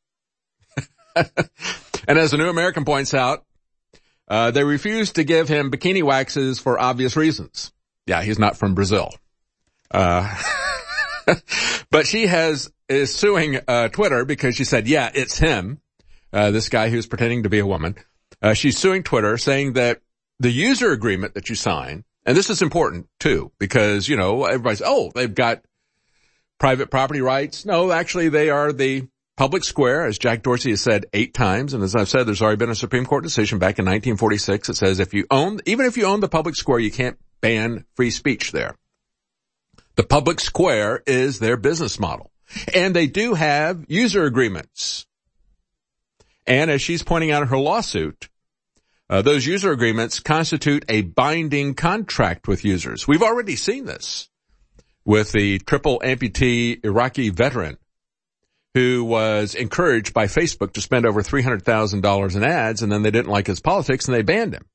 And as the New American points out, they refuse to give him bikini waxes for obvious reasons. Yeah, he's not from Brazil. But she is suing Twitter because she said, yeah, it's him, this guy who's pretending to be a woman. She's suing Twitter, saying that the user agreement that you sign, and this is important too, because, you know, everybody's, oh, they've got private property rights. No, actually, they are the public square, as Jack Dorsey has said 8 times. And as I've said, there's already been a Supreme Court decision back in 1946 that says even if you own the public square, you can't ban free speech there. The public square is their business model. And they do have user agreements. And as she's pointing out in her lawsuit, those user agreements constitute a binding contract with users. We've already seen this with the triple amputee Iraqi veteran who was encouraged by Facebook to spend over $300,000 in ads, and then they didn't like his politics and they banned him.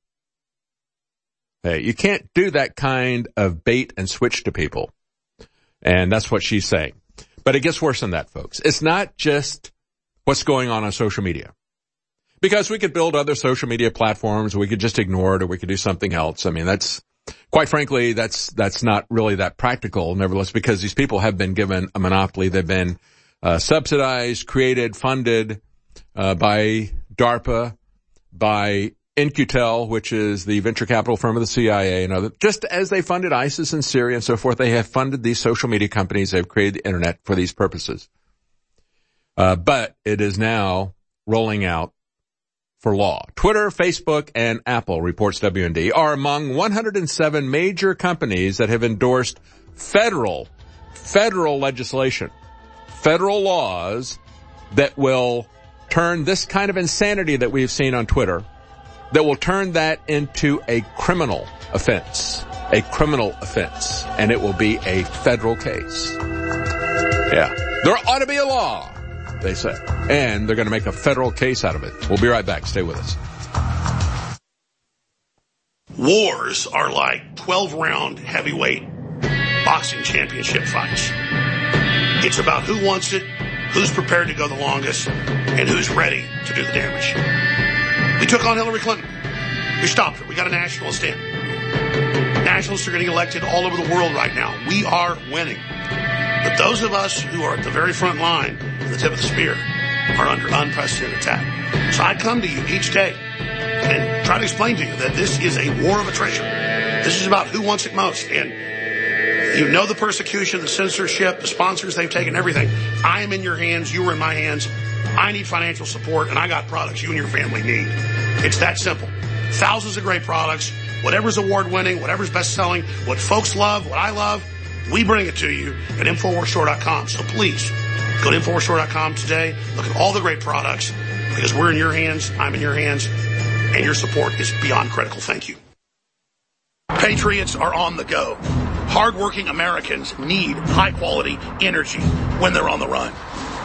Hey, you can't do that kind of bait and switch to people. And that's what she's saying. But it gets worse than that, folks. It's not just what's going on social media. Because we could build other social media platforms, we could just ignore it, or we could do something else. I mean, quite frankly, that's not really that practical, nevertheless, because these people have been given a monopoly. They've been subsidized, created, funded by DARPA, by In-Q-Tel, which is the venture capital firm of the CIA, and other. Just as they funded ISIS in Syria and so forth, they have funded these social media companies. They've created the internet for these purposes. But it is now rolling out for law. Twitter, Facebook, and Apple, reports WND, are among 107 major companies that have endorsed federal legislation, federal laws that will turn this kind of insanity that we've seen on Twitter, that will turn that into a criminal offense, and it will be a federal case. Yeah. There ought to be a law, they say, and they're going to make a federal case out of it. We'll be right back. Stay with us. Wars are like 12-round heavyweight boxing championship fights. It's about who wants it, who's prepared to go the longest, and who's ready to do the damage. We took on Hillary Clinton. We stopped her. We got a nationalist in. Nationalists are getting elected all over the world right now. We are winning. But those of us who are at the very front line, the tip of the spear, are under unprecedented attack. So I come to you each day and try to explain to you that this is a war of attrition. This is about who wants it most. And you know the persecution, the censorship, the sponsors they've taken, everything. I am in your hands. You are in my hands. I need financial support, and I got products you and your family need. It's that simple. Thousands of great products, whatever's award-winning, whatever's best-selling, what folks love, what I love, we bring it to you at InfoWarsStore.com. So please, go to InfoWarsStore.com today. Look at all the great products, because we're in your hands, I'm in your hands, and your support is beyond critical. Thank you. Patriots are on the go. Hardworking Americans need high-quality energy when they're on the run.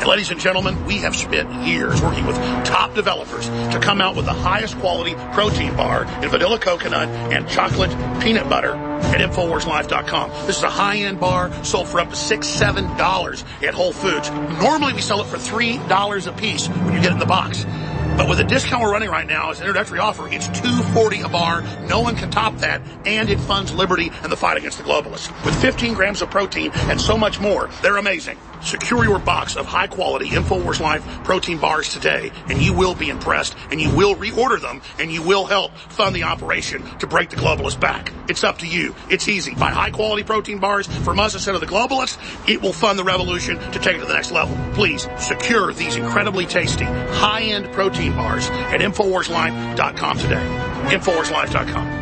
And ladies and gentlemen, we have spent years working with top developers to come out with the highest quality protein bar in vanilla coconut and chocolate peanut butter at InfoWarsLife.com. This is a high-end bar sold for up to $6, $7 at Whole Foods. Normally we sell it for $3 a piece when you get it in the box. But with the discount we're running right now as an introductory offer, it's $2.40 a bar. No one can top that, and it funds liberty and the fight against the globalists. With 15 grams of protein and so much more, they're amazing. Secure your box of high-quality InfoWars Life protein bars today, and you will be impressed, and you will reorder them, and you will help fund the operation to break the globalists back. It's up to you. It's easy. Buy high-quality protein bars from us instead of the globalists. It will fund the revolution to take it to the next level. Please secure these incredibly tasty, high-end protein bars at InfoWarsLife.com today. InfoWarsLife.com.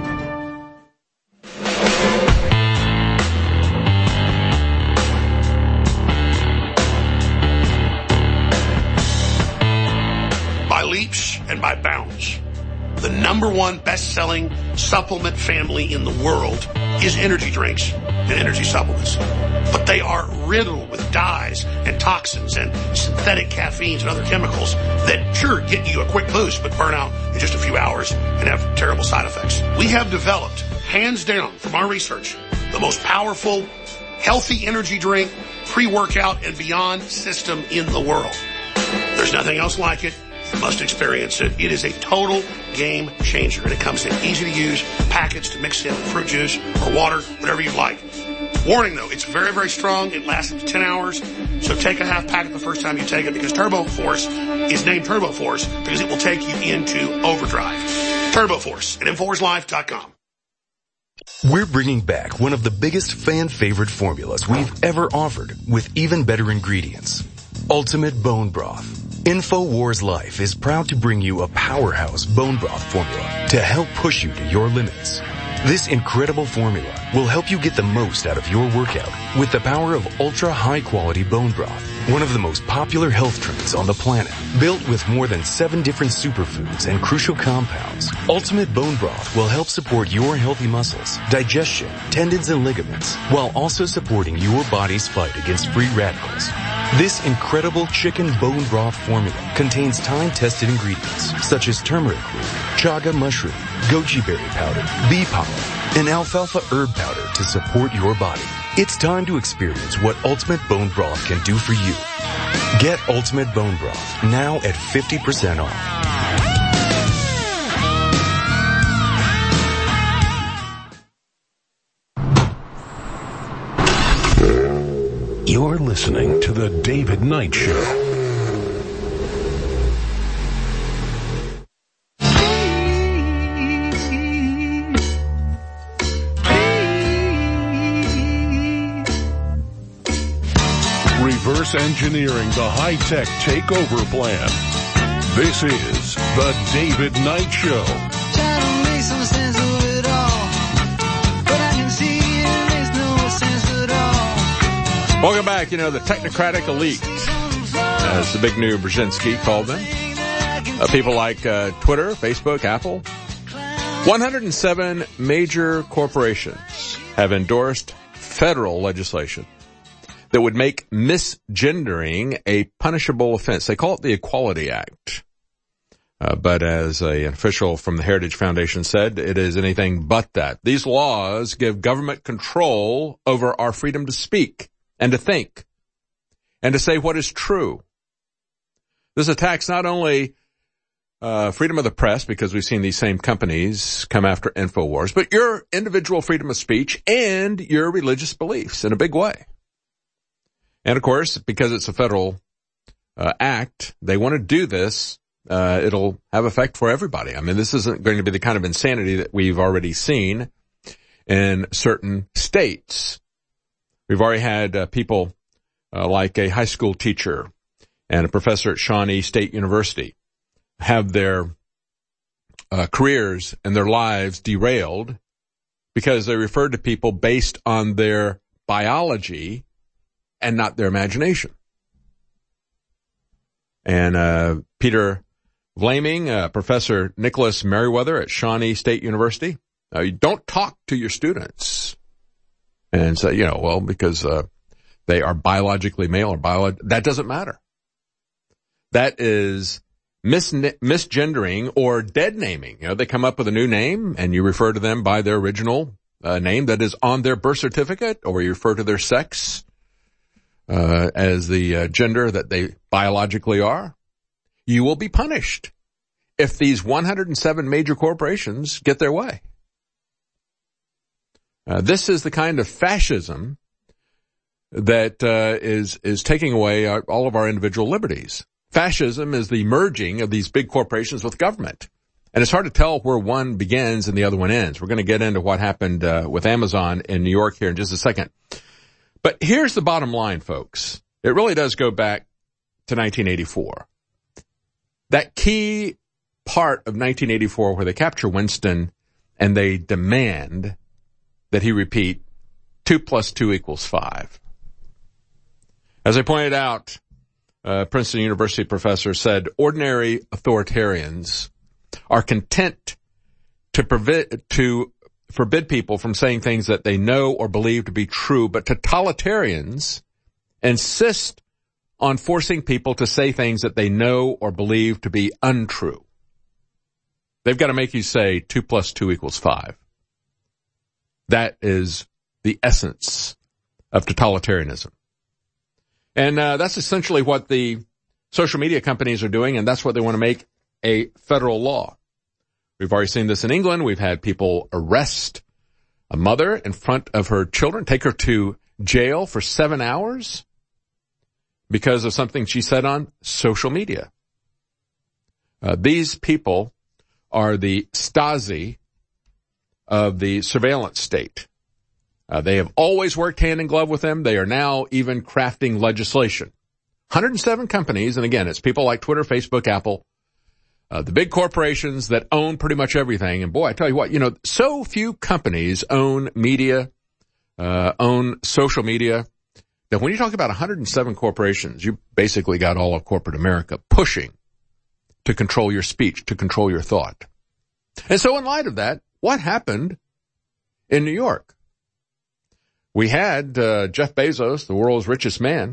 By leaps and by bounds, the number one best-selling supplement family in the world is energy drinks and energy supplements. But they are riddled with dyes and toxins and synthetic caffeines and other chemicals that sure get you a quick boost but burn out in just a few hours and have terrible side effects. We have developed, hands down from our research, the most powerful, healthy energy drink, pre-workout and beyond system in the world. There's nothing else like it. You must experience it. It is a total game changer, and it comes in easy-to-use packets to mix in with fruit juice or water, whatever you like. Warning, though, it's very, very strong. It lasts up to 10 hours, so take a half packet the first time you take it, because Turbo Force is named Turbo Force because it will take you into overdrive. Turbo Force at InfoWarsLife.com. We're bringing back one of the biggest fan-favorite formulas we've ever offered with even better ingredients. Ultimate Bone Broth. InfoWars Life is proud to bring you a powerhouse bone broth formula to help push you to your limits. This incredible formula will help you get the most out of your workout with the power of ultra high quality bone broth, one of the most popular health trends on the planet. Built with more than 7 different superfoods and crucial compounds, Ultimate Bone Broth will help support your healthy muscles, digestion, tendons, and ligaments, while also supporting your body's fight against free radicals. This incredible chicken bone broth formula contains time-tested ingredients such as turmeric root, chaga mushroom, goji berry powder, bee pollen, and alfalfa herb powder to support your body. It's time to experience what Ultimate Bone Broth can do for you. Get Ultimate Bone Broth now at 50% off. You're listening to The David Knight Show. Reverse engineering the high-tech takeover plan. This is The David Knight Show. Trying to make some sense of it all, but I can see it makes no sense at all. Welcome back. You know, the technocratic elite, as the big new Brzezinski called them. People like Twitter, Facebook, Apple. 107 major corporations have endorsed federal legislation that would make misgendering a punishable offense. They call it the Equality Act. But as an official from the Heritage Foundation said, it is anything but that. These laws give government control over our freedom to speak and to think and to say what is true. This attacks not only freedom of the press, because we've seen these same companies come after InfoWars, but your individual freedom of speech and your religious beliefs in a big way. And of course, because it's a federal act, they want to do this. It'll have effect for everybody. I mean, this isn't going to be the kind of insanity that we've already seen in certain states. We've already had people like a high school teacher and a professor at Shawnee State University have their careers and their lives derailed because they referred to people based on their biology and not their imagination. And Peter Vlaming, Professor Nicholas Merriweather at Shawnee State University, you don't talk to your students and say, because they are biologically male or that doesn't matter. That is misgendering or dead naming. You know, they come up with a new name and you refer to them by their original name that is on their birth certificate, or you refer to their sex as the gender that they biologically are. You will be punished if these 107 major corporations get their way. This is the kind of fascism that is taking away all of our individual liberties. Fascism is the merging of these big corporations with government. And it's hard to tell where one begins and the other one ends. We're going to get into what happened with Amazon in New York here in just a second. But here's the bottom line, folks. It really does go back to 1984. That key part of 1984 where they capture Winston and they demand that he repeat 2 + 2 = 5. As I pointed out, Princeton University professor said ordinary authoritarians are content to forbid people from saying things that they know or believe to be true, but totalitarians insist on forcing people to say things that they know or believe to be untrue. They've got to make you say 2 + 2 = 5. That is the essence of totalitarianism. And that's essentially what the social media companies are doing, and that's what they want to make a federal law. We've already seen this in England. We've had people arrest a mother in front of her children, take her to jail for 7 hours because of something she said on social media. These people are the Stasi of the surveillance state. They have always worked hand in glove with them. They are now even crafting legislation. 107 companies, and again, it's people like Twitter, Facebook, Apple, the big corporations that own pretty much everything. And boy, I tell you what, so few companies own media, own social media, that when you talk about 107 corporations, you basically got all of corporate America pushing to control your speech, to control your thought. And so in light of that, what happened in New York? We had Jeff Bezos, the world's richest man,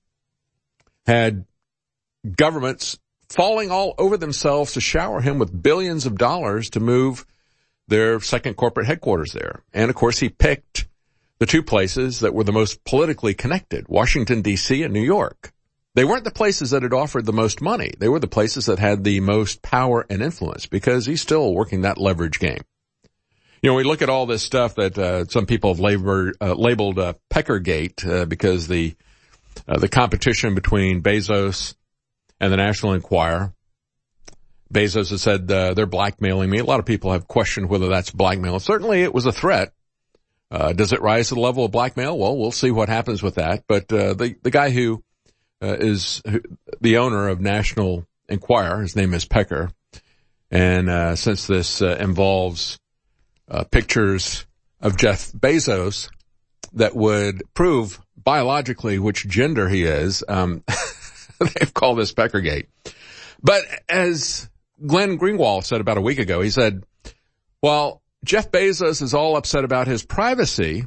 had governments falling all over themselves to shower him with billions of dollars to move their second corporate headquarters there. And, of course, he picked the two places that were the most politically connected, Washington, D.C. and New York. They weren't the places that had offered the most money. They were the places that had the most power and influence because he's still working that leverage game. We look at all this stuff that some people have labeled Peckergate because the competition between Bezos and the National Enquirer. Bezos has said they're blackmailing me. A lot of people have questioned whether that's blackmail. Certainly it was a threat. Does it rise to the level of blackmail? Well, we'll see what happens with that. But the guy who is the owner of National Enquirer, his name is Pecker, and since this involves pictures of Jeff Bezos that would prove biologically which gender he is, they've called this Peckergate. But as Glenn Greenwald said about a week ago, he said, well, Jeff Bezos is all upset about his privacy.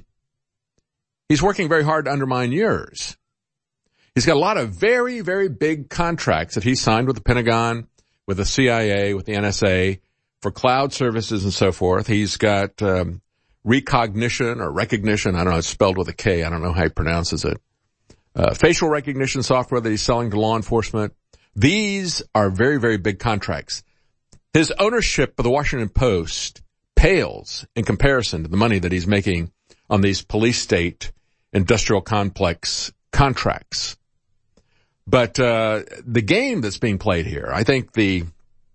He's working very hard to undermine yours. He's got a lot of very, very big contracts that he signed with the Pentagon, with the CIA, with the NSA, for cloud services and so forth. He's got recognition or recognition. I don't know. It's spelled with a K. I don't know how he pronounces it. Facial recognition software that he's selling to law enforcement. These are very, very big contracts. His ownership of the Washington Post pales in comparison to the money that he's making on these police state industrial complex contracts. But the game that's being played here, I think the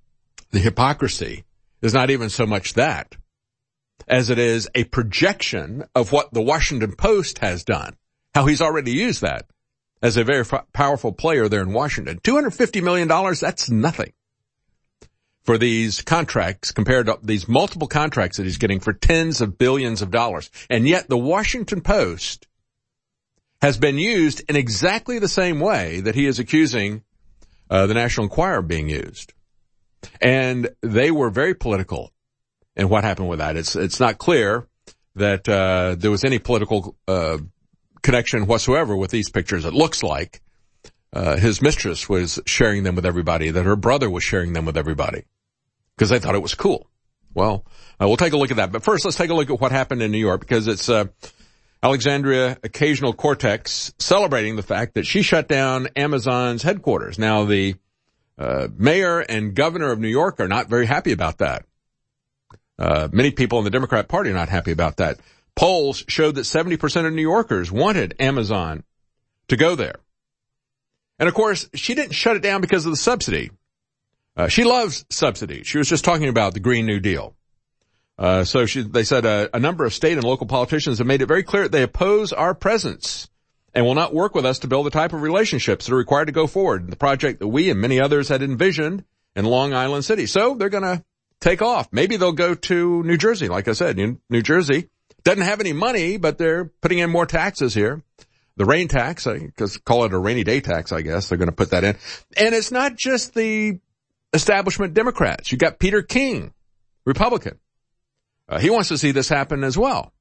hypocrisy is not even so much that as it is a projection of what the Washington Post has done, how he's already used that as a very powerful player there in Washington. $250 million, that's nothing for these contracts compared to these multiple contracts that he's getting for tens of billions of dollars. And yet the Washington Post has been used in exactly the same way that he is accusing the National Enquirer being used. And they were very political in what happened with that. It's not clear that there was any political connection whatsoever with these pictures. It looks like his mistress was sharing them with everybody, that her brother was sharing them with everybody, because they thought it was cool. Well, we'll take a look at that. But first, let's take a look at what happened in New York, because it's Alexandria Occasional-Cortex celebrating the fact that she shut down Amazon's headquarters. Now, the mayor and governor of New York are not very happy about that. Many people in the Democrat Party are not happy about that. Polls showed that 70% of New Yorkers wanted Amazon to go there. And of course, she didn't shut it down because of the subsidy. She loves subsidies. She was just talking about the Green New Deal. They said a number of state and local politicians have made it very clear that they oppose our presence and will not work with us to build the type of relationships that are required to go forward in the project that we and many others had envisioned in Long Island City. So they're going to take off. Maybe they'll go to New Jersey. Like I said, New Jersey doesn't have any money, but they're putting in more taxes here. The rain tax, call it a rainy day tax, I guess. They're going to put that in. And it's not just the establishment Democrats. You got Peter King, Republican. He wants to see this happen as well.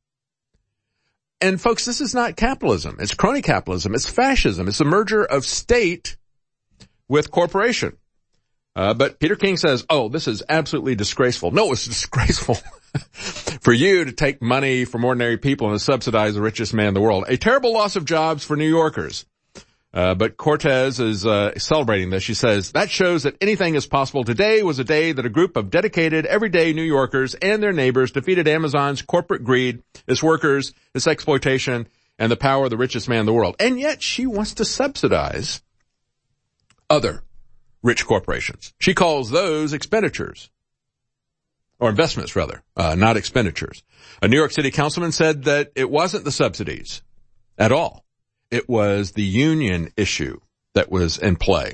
And folks, this is not capitalism. It's crony capitalism. It's fascism. It's a merger of state with corporation. But Peter King says, this is absolutely disgraceful. No, it's disgraceful for you to take money from ordinary people and to subsidize the richest man in the world. A terrible loss of jobs for New Yorkers. But Cortez is celebrating this. She says, that shows that anything is possible. Today was a day that a group of dedicated, everyday New Yorkers and their neighbors defeated Amazon's corporate greed, its workers, its exploitation, and the power of the richest man in the world. And yet she wants to subsidize other rich corporations. She calls those expenditures. Or investments, rather, not expenditures. A New York City councilman said that it wasn't the subsidies at all. It was the union issue that was in play.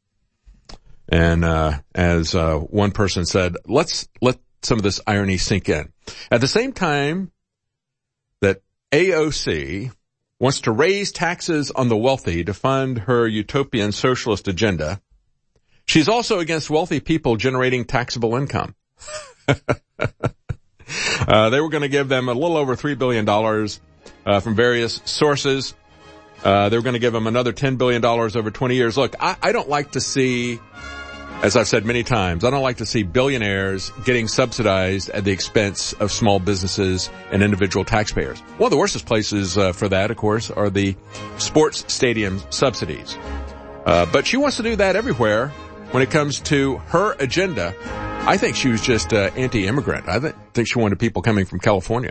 And as one person said, let's let some of this irony sink in. At the same time that AOC wants to raise taxes on the wealthy to fund her utopian socialist agenda, she's also against wealthy people generating taxable income. They were going to give them a little over $3 billion from various sources. They were going to give them another $10 billion over 20 years. Look, I don't like to see, as I've said many times, I don't like to see billionaires getting subsidized at the expense of small businesses and individual taxpayers. One of the worst places for that, of course, are the sports stadium subsidies. But she wants to do that everywhere when it comes to her agenda. I think she was just anti-immigrant. I think she wanted people coming from California.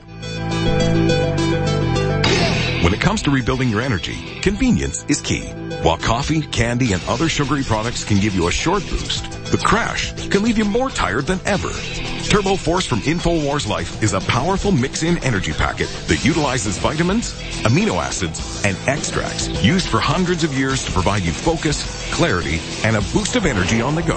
When it comes to rebuilding your energy, convenience is key. While coffee, candy, and other sugary products can give you a short boost, the crash can leave you more tired than ever. Turbo Force from InfoWars Life is a powerful mix-in energy packet that utilizes vitamins, amino acids, and extracts used for hundreds of years to provide you focus, clarity, and a boost of energy on the go.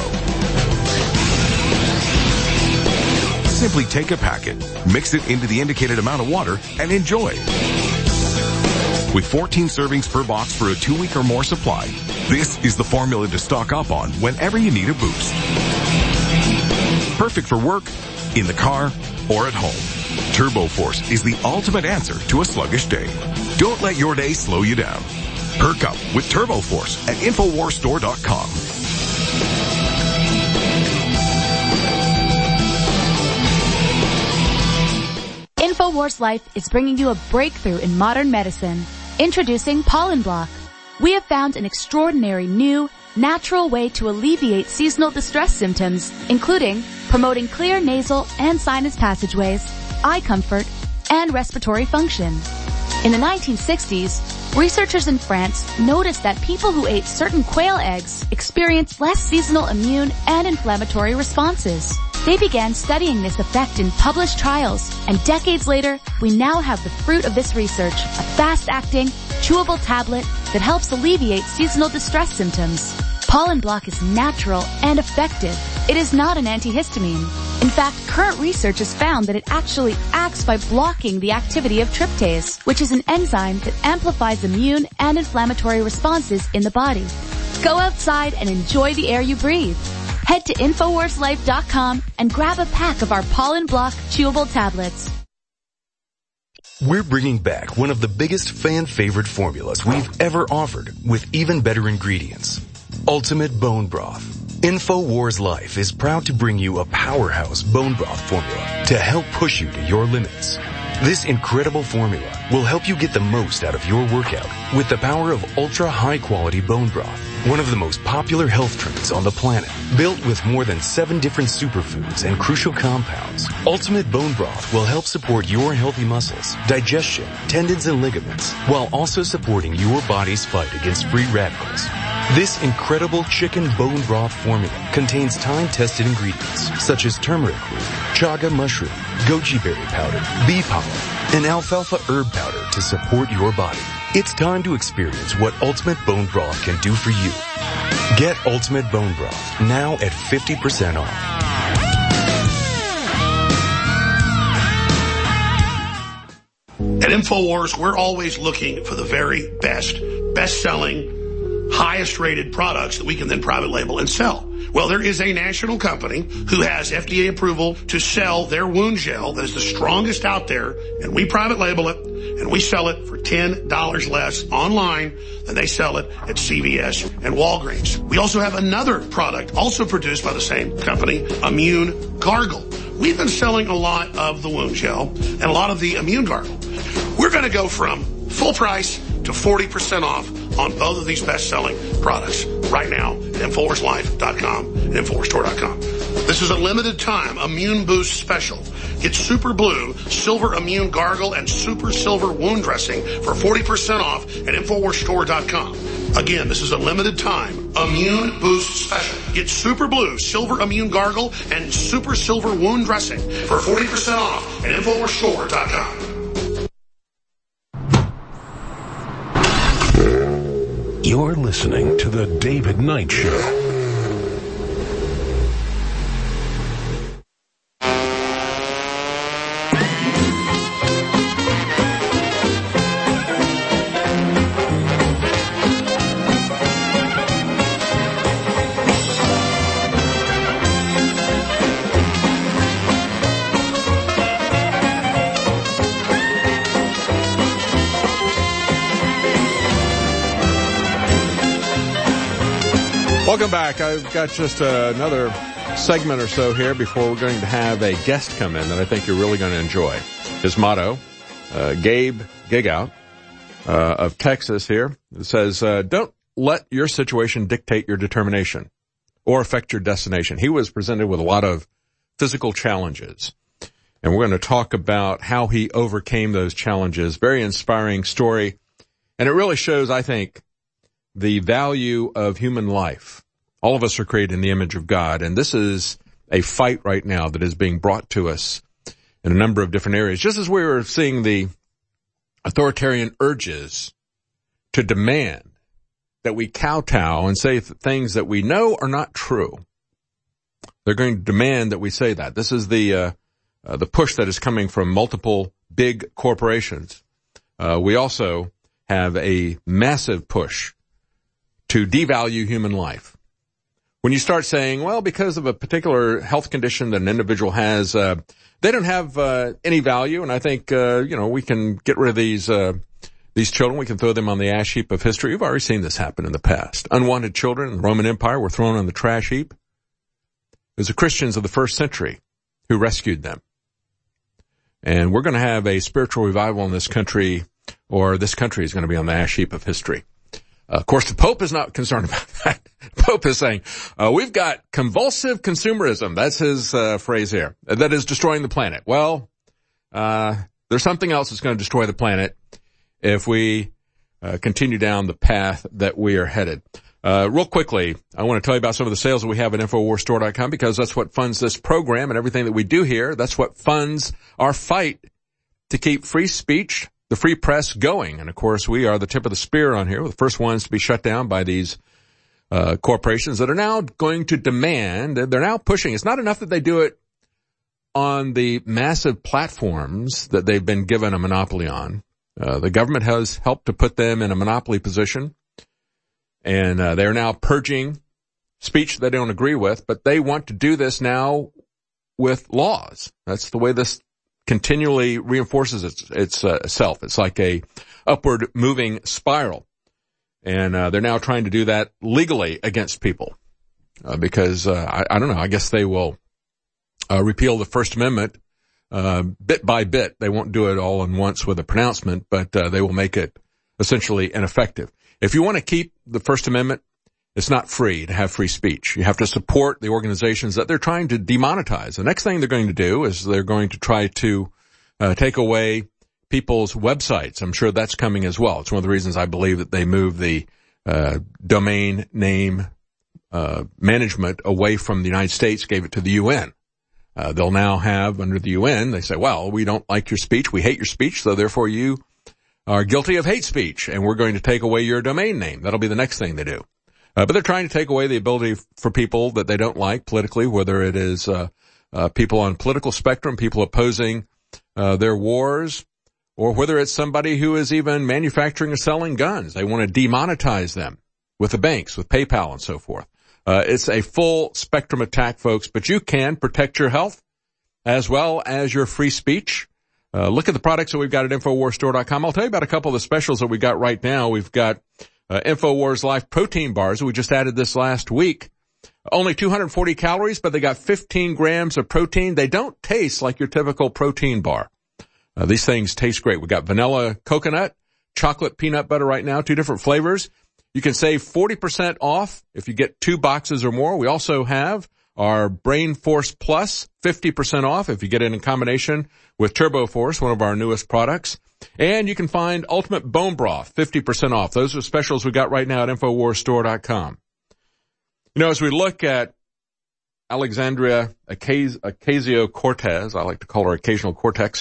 Simply take a packet, mix it into the indicated amount of water, and enjoy. With 14 servings per box for a 2-week or more supply, this is the formula to stock up on whenever you need a boost. Perfect for work, in the car, or at home. Turbo Force is the ultimate answer to a sluggish day. Don't let your day slow you down. Perk up with Turbo Force at InfoWarsStore.com. InfoWars Life is bringing you a breakthrough in modern medicine. Introducing Pollen Block. We have found an extraordinary new, natural way to alleviate seasonal distress symptoms, including promoting clear nasal and sinus passageways, eye comfort, and respiratory function. In the 1960s, researchers in France noticed that people who ate certain quail eggs experienced less seasonal immune and inflammatory responses. They began studying this effect in published trials, and decades later, we now have the fruit of this research, a fast-acting, chewable tablet that helps alleviate seasonal distress symptoms. Pollen Block is natural and effective. It is not an antihistamine. In fact, current research has found that it actually acts by blocking the activity of tryptase, which is an enzyme that amplifies immune and inflammatory responses in the body. Go outside and enjoy the air you breathe. Head to InfoWarsLife.com and grab a pack of our Pollen Block chewable tablets. We're bringing back one of the biggest fan-favorite formulas we've ever offered with even better ingredients. Ultimate Bone Broth. InfoWars Life is proud to bring you a powerhouse bone broth formula to help push you to your limits. This incredible formula will help you get the most out of your workout with the power of ultra high quality bone broth, one of the most popular health trends on the planet. Built with more than 7 different superfoods and crucial compounds, Ultimate Bone Broth will help support your healthy muscles, digestion, tendons, and ligaments, while also supporting your body's fight against free radicals. This incredible chicken bone broth formula contains time-tested ingredients such as turmeric root, chaga mushroom, goji berry powder, bee pollen, and alfalfa herb powder to support your body. It's time to experience what Ultimate Bone Broth can do for you. Get Ultimate Bone Broth now at 50% off. At InfoWars, we're always looking for the very best-selling, highest-rated products that we can then private label and sell. Well, there is a national company who has FDA approval to sell their wound gel that is the strongest out there, and we private label it, and we sell it for $10 less online than they sell it at CVS and Walgreens. We also have another product also produced by the same company, Immune Gargle. We've been selling a lot of the wound gel and a lot of the Immune Gargle. We're going to go from full price to 40% off on both of these best-selling products right now at InfoWarsLife.com and InfoWarsStore.com. This is a limited time Immune Boost special. Get Super Blue, Silver Immune Gargle, and Super Silver Wound Dressing for 40% off at InfoWarsStore.com. Again, this is a limited time Immune Boost special. Get Super Blue, Silver Immune Gargle, and Super Silver Wound Dressing for 40% off at InfoWarsStore.com. You're listening to The David Knight Show. Welcome back. I've got just another segment or so here before we're going to have a guest come in that I think you're really going to enjoy. His motto, Gabe Gigout of Texas here, says, don't let your situation dictate your determination or affect your destination. He was presented with a lot of physical challenges, and we're going to talk about how he overcame those challenges. Very inspiring story, and it really shows, I think, the value of human life. All of us are created in the image of God, and this is a fight right now that is being brought to us in a number of different areas. Just as we were seeing the authoritarian urges to demand that we kowtow and say things that we know are not true, they're going to demand that we say that. This is the push that is coming from multiple big corporations. We also have a massive push to devalue human life. When you start saying, well, because of a particular health condition that an individual has, they don't have any value, and I think we can get rid of these children. We can throw them on the ash heap of history. We've already seen this happen in the past. Unwanted children in the Roman Empire were thrown on the trash heap. It was the Christians of the first century who rescued them. And we're going to have a spiritual revival in this country, or this country is going to be on the ash heap of history. Of course, the Pope is not concerned about that. The Pope is saying, we've got convulsive consumerism. That's his phrase here. That is destroying the planet. Well, there's something else that's going to destroy the planet if we continue down the path that we are headed. Real quickly, I want to tell you about some of the sales that we have at InfoWarsStore.com, because that's what funds this program and everything that we do here. That's what funds our fight to keep free speech, the free press going. And of course, we are the tip of the spear on here. We're the first ones to be shut down by these corporations that are now going to demand, they're now pushing. It's not enough that they do it on the massive platforms that they've been given a monopoly on. The government has helped to put them in a monopoly position, and they're now purging speech they don't agree with, but they want to do this now with laws. That's the way this continually reinforces itself. It's like a upward moving spiral. And they're now trying to do that legally against people because I don't know. I guess they will repeal the First Amendment bit by bit. They won't do it all at once with a pronouncement, but they will make it essentially ineffective. If you want to keep the First Amendment, it's not free to have free speech. You have to support the organizations that they're trying to demonetize. The next thing they're going to do is they're going to try to take away people's websites. I'm sure that's coming as well. It's one of the reasons I believe that they moved the domain name management away from the United States, gave it to the UN. They'll now have, under the UN, they say, well, we don't like your speech, we hate your speech, so therefore you are guilty of hate speech, and we're going to take away your domain name. That'll be the next thing they do. But they're trying to take away the ability for people that they don't like politically, whether it is people on political spectrum, people opposing their wars, or whether it's somebody who is even manufacturing or selling guns. They want to demonetize them with the banks, with PayPal and so forth. It's a full spectrum attack, folks, but you can protect your health as well as your free speech. Look at the products that we've got at InfoWarsStore.com. I'll tell you about a couple of the specials that we got right now. We've got InfoWars Life protein bars. We just added this last week. Only 240 calories, but they got 15 grams of protein. They don't taste like your typical protein bar. These things taste great. We got vanilla coconut, chocolate peanut butter right now, 2 different flavors. You can save 40% off if you get 2 boxes or more. We also have our Brain Force Plus, 50% off if you get it in combination with Turbo Force, one of our newest products. And you can find Ultimate Bone Broth, 50% off. Those are specials we got right now at InfoWarsStore.com. You know, as we look at Alexandria Ocasio-Cortez, I like to call her Occasional Cortex,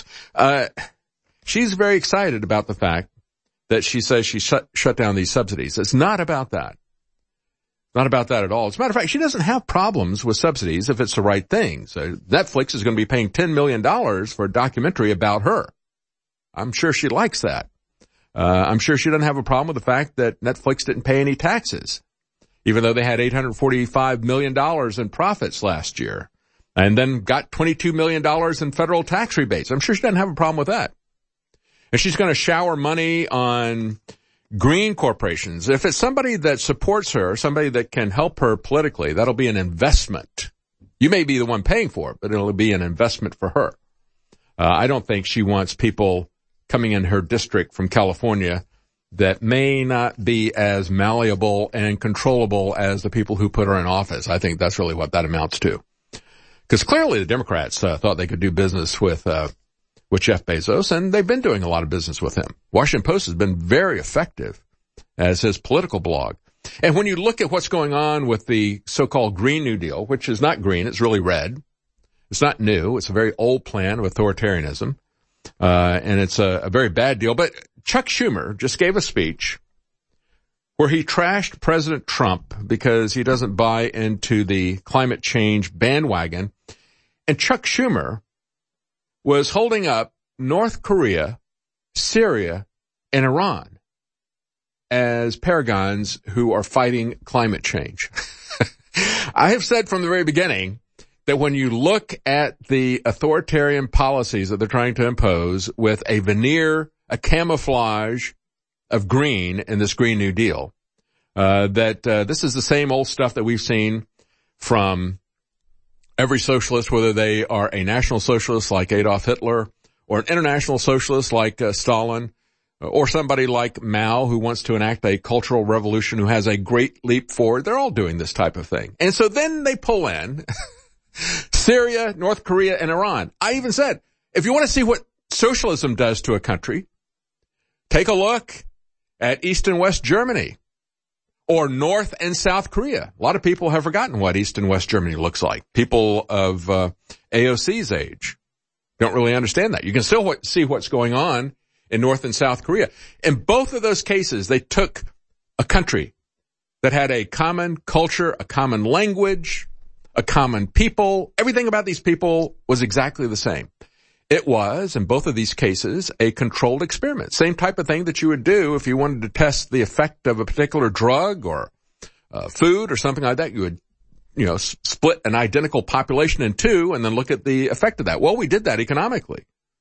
she's very excited about the fact that she says she shut down these subsidies. It's not about that. Not about that at all. As a matter of fact, she doesn't have problems with subsidies if it's the right thing. So Netflix is going to be paying $10 million for a documentary about her. I'm sure she likes that. I'm sure she doesn't have a problem with the fact that Netflix didn't pay any taxes, even though they had $845 million in profits last year, and then got $22 million in federal tax rebates. I'm sure she doesn't have a problem with that. And she's going to shower money on green corporations. If it's somebody that supports her, somebody that can help her politically, that'll be an investment. You may be the one paying for it, but it'll be an investment for her. I don't think she wants people coming in her district from California that may not be as malleable and controllable as the people who put her in office. I think that's really what that amounts to. Because clearly the Democrats thought they could do business with Jeff Bezos, and they've been doing a lot of business with him. Washington Post has been very effective as his political blog. And when you look at what's going on with the so-called Green New Deal, which is not green, it's really red. It's not new. It's a very old plan of authoritarianism. And it's a very bad deal. But Chuck Schumer just gave a speech where he trashed President Trump because he doesn't buy into the climate change bandwagon. And Chuck Schumer was holding up North Korea, Syria, and Iran as paragons who are fighting climate change. I have said from the very beginning that when you look at the authoritarian policies that they're trying to impose with a veneer, a camouflage of green in this Green New Deal, that this is the same old stuff that we've seen from every socialist, whether they are a national socialist like Adolf Hitler or an international socialist like Stalin, or somebody like Mao who wants to enact a cultural revolution, who has a great leap forward. They're all doing this type of thing. And so then they pull in Syria, North Korea, and Iran. I even said, if you want to see what socialism does to a country, take a look at East and West Germany or North and South Korea. A lot of people have forgotten what East and West Germany looks like. People of AOC's age don't really understand that. You can still see what's going on in North and South Korea. In both of those cases, they took a country that had a common culture, a common language, a common people. Everything about these people was exactly the same. It was, in both of these cases, a controlled experiment. Same type of thing that you would do if you wanted to test the effect of a particular drug or food or something like that. You would, split an identical population in two and then look at the effect of that. Well, we did that economically.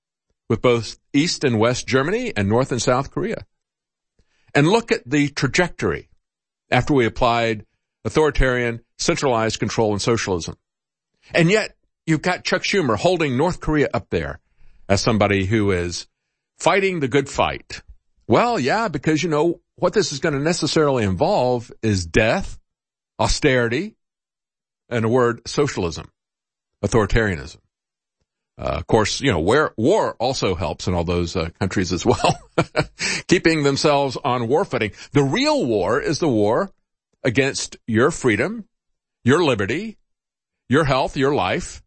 with both East and West Germany and North and South Korea. And look at the trajectory after we applied authoritarian, centralized control and socialism. And yet, you've got Chuck Schumer holding North Korea up there as somebody who is fighting the good fight. Well, yeah, because, you know, what this is going to necessarily involve is death, austerity, and a word, socialism, authoritarianism. Of course, you know, where war also helps in all those countries as well, keeping themselves on war footing. The real war is the war against your freedom, your liberty, your health, your life.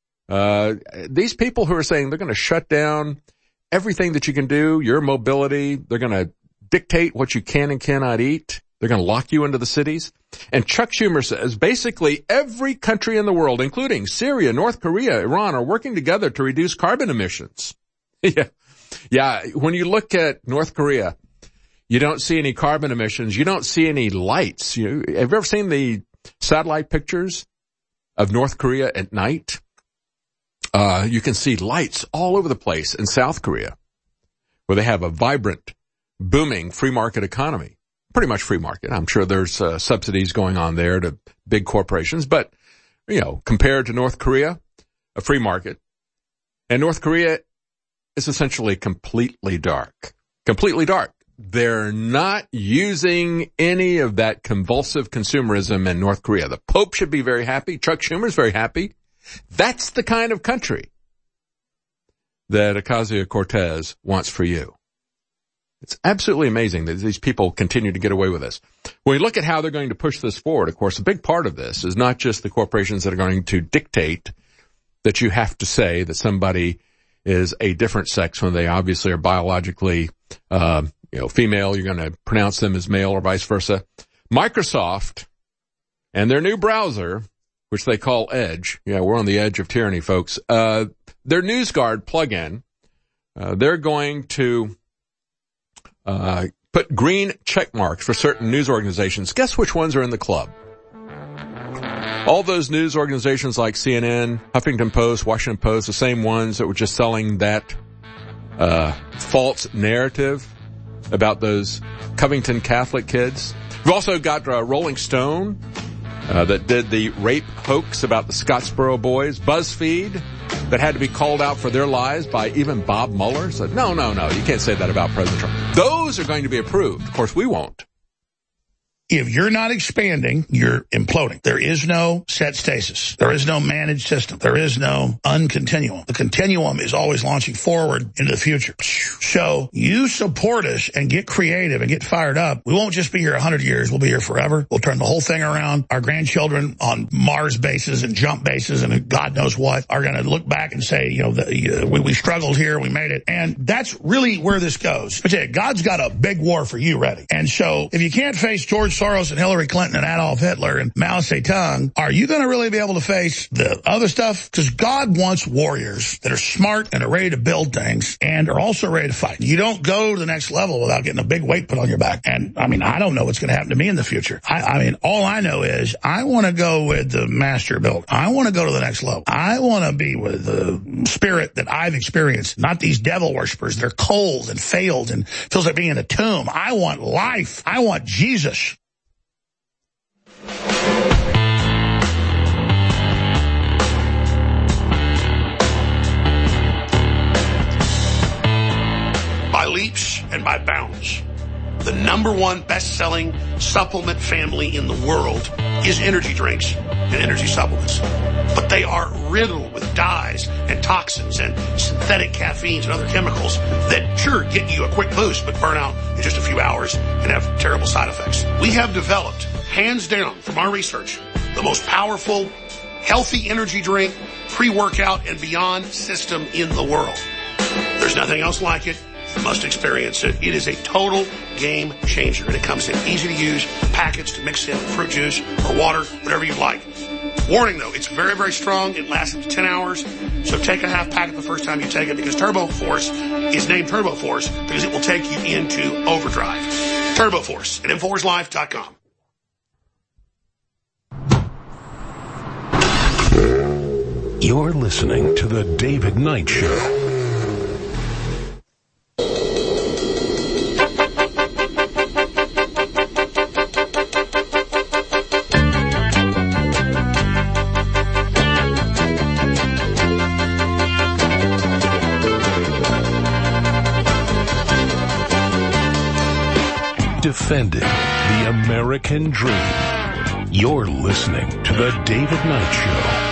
These people who are saying they're going to shut down everything that you can do, your mobility, they're going to dictate what you can and cannot eat. They're going to lock you into the cities. And Chuck Schumer says basically every country in the world, including Syria, North Korea, Iran, are working together to reduce carbon emissions. Yeah. When you look at North Korea, you don't see any carbon emissions. You don't see any lights. Have you ever seen the satellite pictures of North Korea at night? You can see lights all over the place in South Korea, where they have a vibrant, booming free market economy. Pretty much free market. I'm sure there's subsidies going on there to big corporations, but, you know, compared to North Korea, a free market. And North Korea is essentially completely dark. Completely dark. They're not using any of that convulsive consumerism in North Korea. The Pope should be very happy. Chuck Schumer's very happy. That's the kind of country that Ocasio-Cortez wants for you. It's absolutely amazing that these people continue to get away with this. When we look at how they're going to push this forward, of course, a big part of this is not just the corporations that are going to dictate that you have to say that somebody is a different sex when they obviously are biologically, female. You're going to pronounce them as male or vice versa. Microsoft and their new browser, which they call Edge. Yeah, we're on the edge of tyranny, folks. Their NewsGuard plugin, they're going to put green check marks for certain news organizations. Guess which ones are in the club? All those news organizations like CNN, Huffington Post, Washington Post, the same ones that were just selling that false narrative about those Covington Catholic kids. We've also got Rolling Stone that did the rape hoax about the Scottsboro boys. BuzzFeed that had to be called out for their lies by even Bob Mueller. Said, no, you can't say that about President Trump. Those are going to be approved. Of course, we won't. If you're not expanding, you're imploding. There is no set stasis. There is no managed system. There is no uncontinuum. The continuum is always launching forward into the future. So you support us and get creative and get fired up. We won't just be here 100 years. We'll be here forever. We'll turn the whole thing around. Our grandchildren on Mars bases and jump bases and God knows what are going to look back and say, we struggled here. We made it. And that's really where this goes. But yeah, God's got a big war for you ready. And so if you can't face George Soros and Hillary Clinton and Adolf Hitler and Mao Zedong, are you going to really be able to face the other stuff? Because God wants warriors that are smart and are ready to build things and are also ready to fight. You don't go to the next level without getting a big weight put on your back. And, I don't know what's going to happen to me in the future. All I know is I want to go with the master build. I want to go to the next level. I want to be with the spirit that I've experienced, not these devil worshipers. They're cold and failed and feels like being in a tomb. I want life. I want Jesus. By leaps and by bounds, the number one best-selling supplement family in the world is energy drinks and energy supplements. But they are riddled with dyes and toxins and synthetic caffeines and other chemicals that sure get you a quick boost but burn out in just a few hours and have terrible side effects. We have developed, hands down from our research, the most powerful, healthy energy drink, pre-workout, and beyond system in the world. There's nothing else like it. You must experience it. It is a total game changer, and it comes in easy to use packets to mix in fruit juice or water, whatever you like. Warning though, it's very, very strong. It lasts up to 10 hours. So take a half packet the first time you take it, because Turbo Force is named Turbo Force because it will take you into overdrive. Turbo Force at InfoWarsLife.com. You're listening to The David Knight Show. defending the American dream. You're listening to The David Knight Show.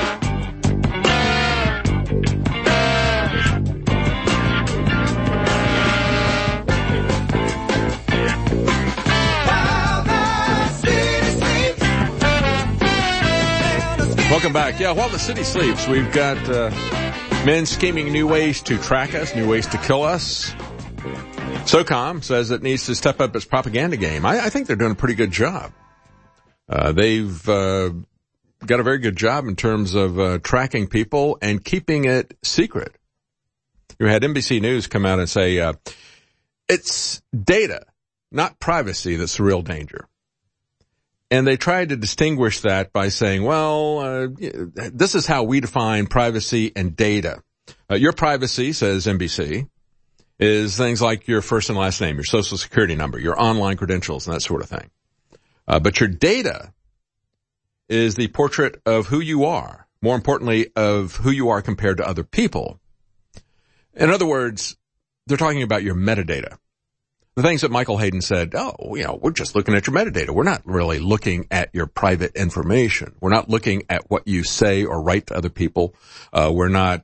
Welcome back. Yeah, while the city sleeps, we've got men scheming new ways to track us, new ways to kill us. SOCOM says it needs to step up its propaganda game. I think they're doing a pretty good job. They've got a very good job in terms of tracking people and keeping it secret. You had NBC News come out and say it's data, not privacy, that's the real danger. And they tried to distinguish that by saying, well, this is how we define privacy and data. Your privacy, says NBC, is things like your first and last name, your social security number, your online credentials, and that sort of thing. But your data is the portrait of who you are, more importantly, of who you are compared to other people. In other words, they're talking about your metadata. The things that Michael Hayden said, we're just looking at your metadata. We're not really looking at your private information. We're not looking at what you say or write to other people. We're not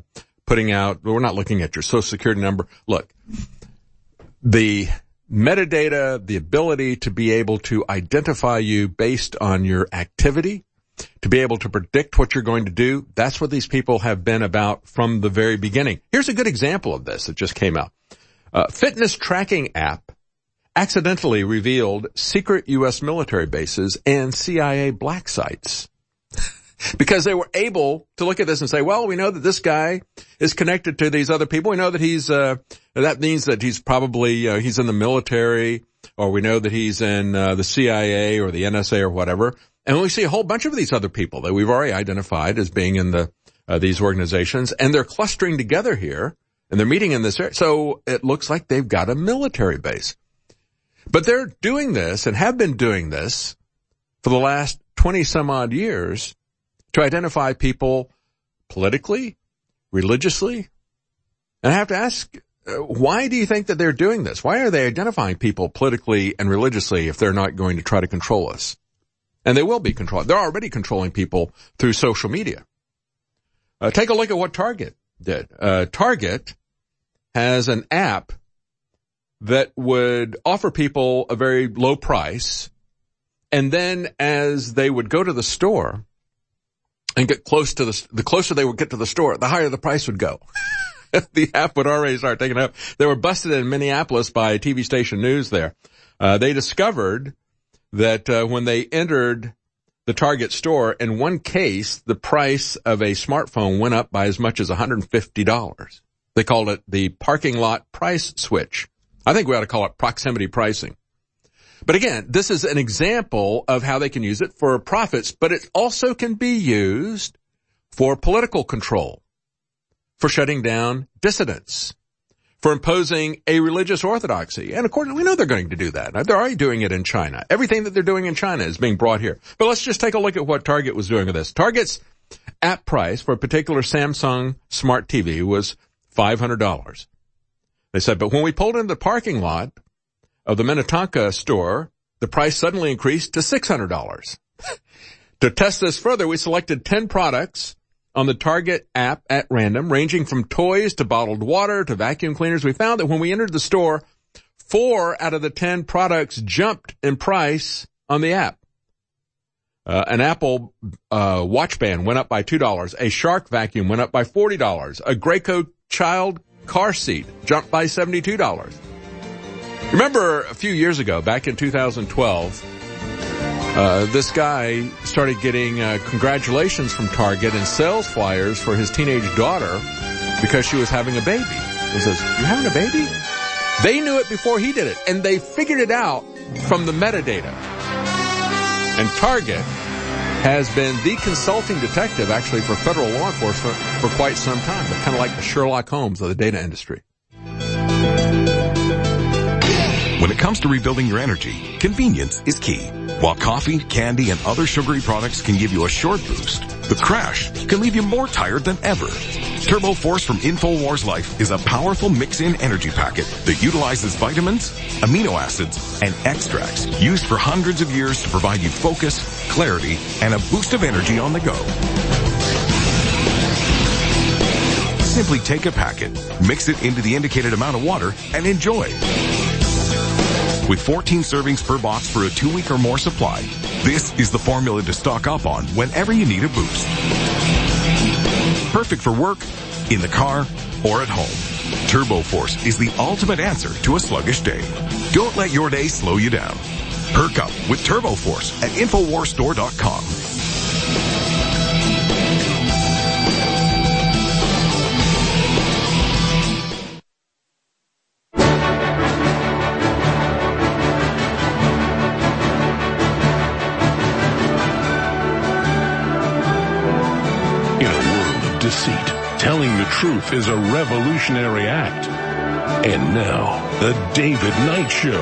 looking at your social security number. Look, the metadata, the ability to be able to identify you based on your activity, to be able to predict what you're going to do, that's what these people have been about from the very beginning. Here's a good example of this that just came out. Fitness tracking app accidentally revealed secret U.S. military bases and CIA black sites because they were able to look at this and say, well, we know that this guy is connected to these other people. We know that that means that he's probably, he's in the military, or we know that he's in the CIA or the NSA or whatever. And we see a whole bunch of these other people that we've already identified as being in these organizations, and they're clustering together here. And they're meeting in this area. So it looks like they've got a military base. But they're doing this and have been doing this for the last 20 some odd years to identify people politically, religiously. And I have to ask, why do you think that they're doing this? Why are they identifying people politically and religiously if they're not going to try to control us? And they will be controlling. They're already controlling people through social media. Take a look at what Target did. Target has an app that would offer people a very low price, and then as they would go to the store and get close to the closer they would get to the store, the higher the price would go. The app would already start taking up. They were busted in Minneapolis by TV station news there. They discovered that when they entered the Target store, in one case, the price of a smartphone went up by as much as $150. They called it the parking lot price switch. I think we ought to call it proximity pricing. But again, this is an example of how they can use it for profits, but it also can be used for political control, for shutting down dissidents, for imposing a religious orthodoxy. And of course, we know they're going to do that. They're already doing it in China. Everything that they're doing in China is being brought here. But let's just take a look at what Target was doing with this. Target's app price for a particular Samsung smart TV was $500. They said, but when we pulled into the parking lot of the Minnetonka store, the price suddenly increased to $600. To test this further, we selected 10 products on the Target app at random, ranging from toys to bottled water to vacuum cleaners. We found that when we entered the store, 4 out of the 10 products jumped in price on the app. An Apple watch band went up by $2. A Shark vacuum went up by $40. A Graco child car seat jumped by $72. Remember a few years ago, back in 2012, this guy started getting congratulations from Target and sales flyers for his teenage daughter because she was having a baby. He says, "You having a baby?" They knew it before he did it, and they figured it out from the metadata. And Target has been the consulting detective, actually, for federal law enforcement for quite some time. They're kind of like the Sherlock Holmes of the data industry. When it comes to rebuilding your energy, convenience is key. While coffee, candy, and other sugary products can give you a short boost, the crash can leave you more tired than ever. Turbo Force from InfoWars Life is a powerful mix-in energy packet that utilizes vitamins, amino acids, and extracts used for hundreds of years to provide you focus, clarity, and a boost of energy on the go. Simply take a packet, mix it into the indicated amount of water, and enjoy. With 14 servings per box for a 2-week or more supply, this is the formula to stock up on whenever you need a boost. Perfect for work, in the car, or at home. Turbo Force is the ultimate answer to a sluggish day. Don't let your day slow you down. Perk up with Turbo Force at InfoWarsStore.com. Deceit. Telling the truth is a revolutionary act. And now, the David Knight Show.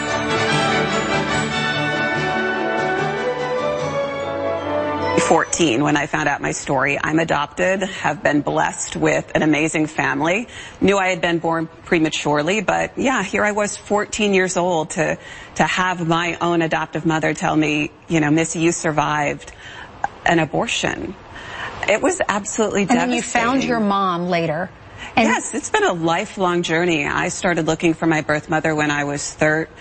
I'm 14 when I found out my story. I'm adopted, have been blessed with an amazing family. Knew I had been born prematurely, but yeah, here I was 14 years old to have my own adoptive mother tell me, you know, Missy, you survived an abortion. It was absolutely devastating. And then you found your mom later. Yes, it's been a lifelong journey. I started looking for my birth mother when I was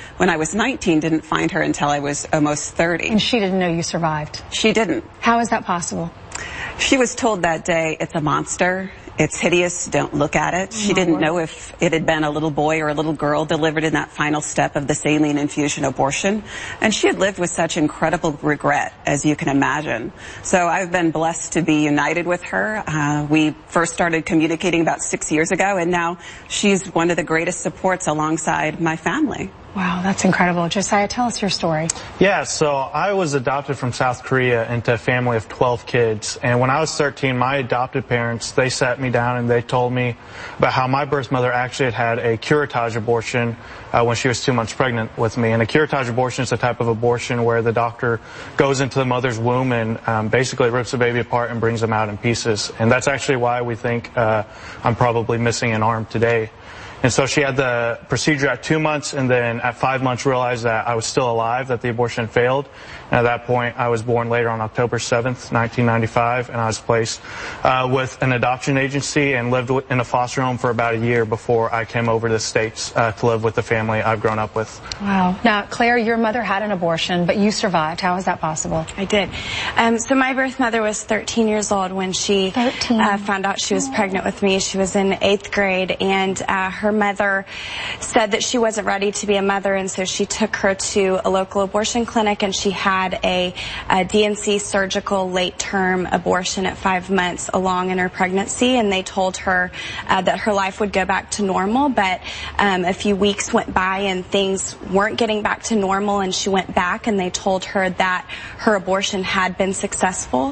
19, didn't find her until I was almost 30. And she didn't know you survived? She didn't. How is that possible? She was told that day, it's a monster. It's hideous. Don't look at it. She didn't know if it had been a little boy or a little girl delivered in that final step of the saline infusion abortion. And she had lived with such incredible regret, as you can imagine. So I've been blessed to be united with her. We first started communicating about 6 years ago, and now she's one of the greatest supports alongside my family. Wow, that's incredible. Josiah, tell us your story. Yeah, so I was adopted from South Korea into a family of 12 kids. And when I was 13, my adopted parents, they sat me down and they told me about how my birth mother actually had a curettage abortion when she was 2 months pregnant with me. And a curettage abortion is a type of abortion where the doctor goes into the mother's womb and basically rips the baby apart and brings them out in pieces. And that's actually why we think I'm probably missing an arm today. And so she had the procedure at 2 months, and then at 5 months realized that I was still alive, that the abortion failed. And at that point, I was born later on October 7th, 1995, and I was placed with an adoption agency and lived in a foster home for about a year before I came over to the States to live with the family I've grown up with. Wow. Now, Claire, your mother had an abortion, but you survived. How is that possible? I did. So my birth mother was 13 years old when she found out she was pregnant with me. She was in 8th grade, and her mother said that she wasn't ready to be a mother, and so she took her to a local abortion clinic, and she had a DNC surgical late-term abortion at 5 months along in her pregnancy, and they told her that her life would go back to normal, but a few weeks went by and things weren't getting back to normal, and she went back and they told her that her abortion had been successful,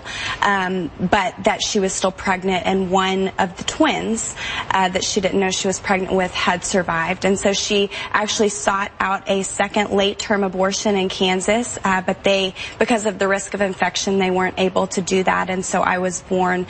but that she was still pregnant, and one of the twins that she didn't know she was pregnant with had survived. And so she actually sought out a second late-term abortion in Kansas, but because of the risk of infection, they weren't able to do that, and so I was born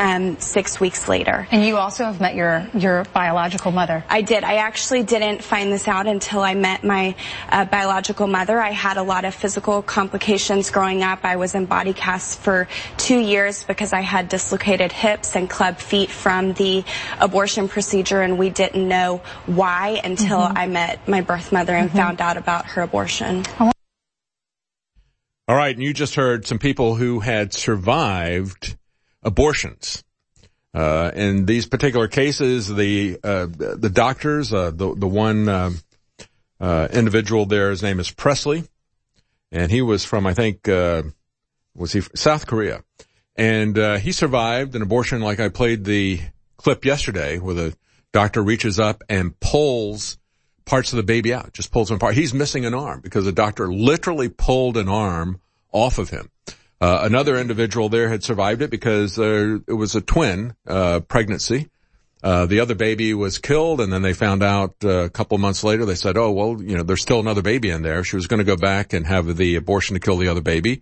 6 weeks later. And you also have met your biological mother. I did. I actually didn't find this out until I met my biological mother. I had a lot of physical complications growing up. I was in body casts for 2 years because I had dislocated hips and club feet from the abortion procedure, and we didn't know why until I met my birth mother and found out about her abortion. All right, and you just heard some people who had survived abortions. In these particular cases, the doctors, the one individual there, his name is Presley, and he was from, I think, South Korea. And he survived an abortion like I played the clip yesterday, where the doctor reaches up and pulls parts of the baby out, just pulls them apart. He's missing an arm because the doctor literally pulled an arm off of him. Another individual there had survived it because it was a twin pregnancy. The other baby was killed, and then they found out a couple of months later, they said, oh, well, you know, there's still another baby in there. She was going to go back and have the abortion to kill the other baby.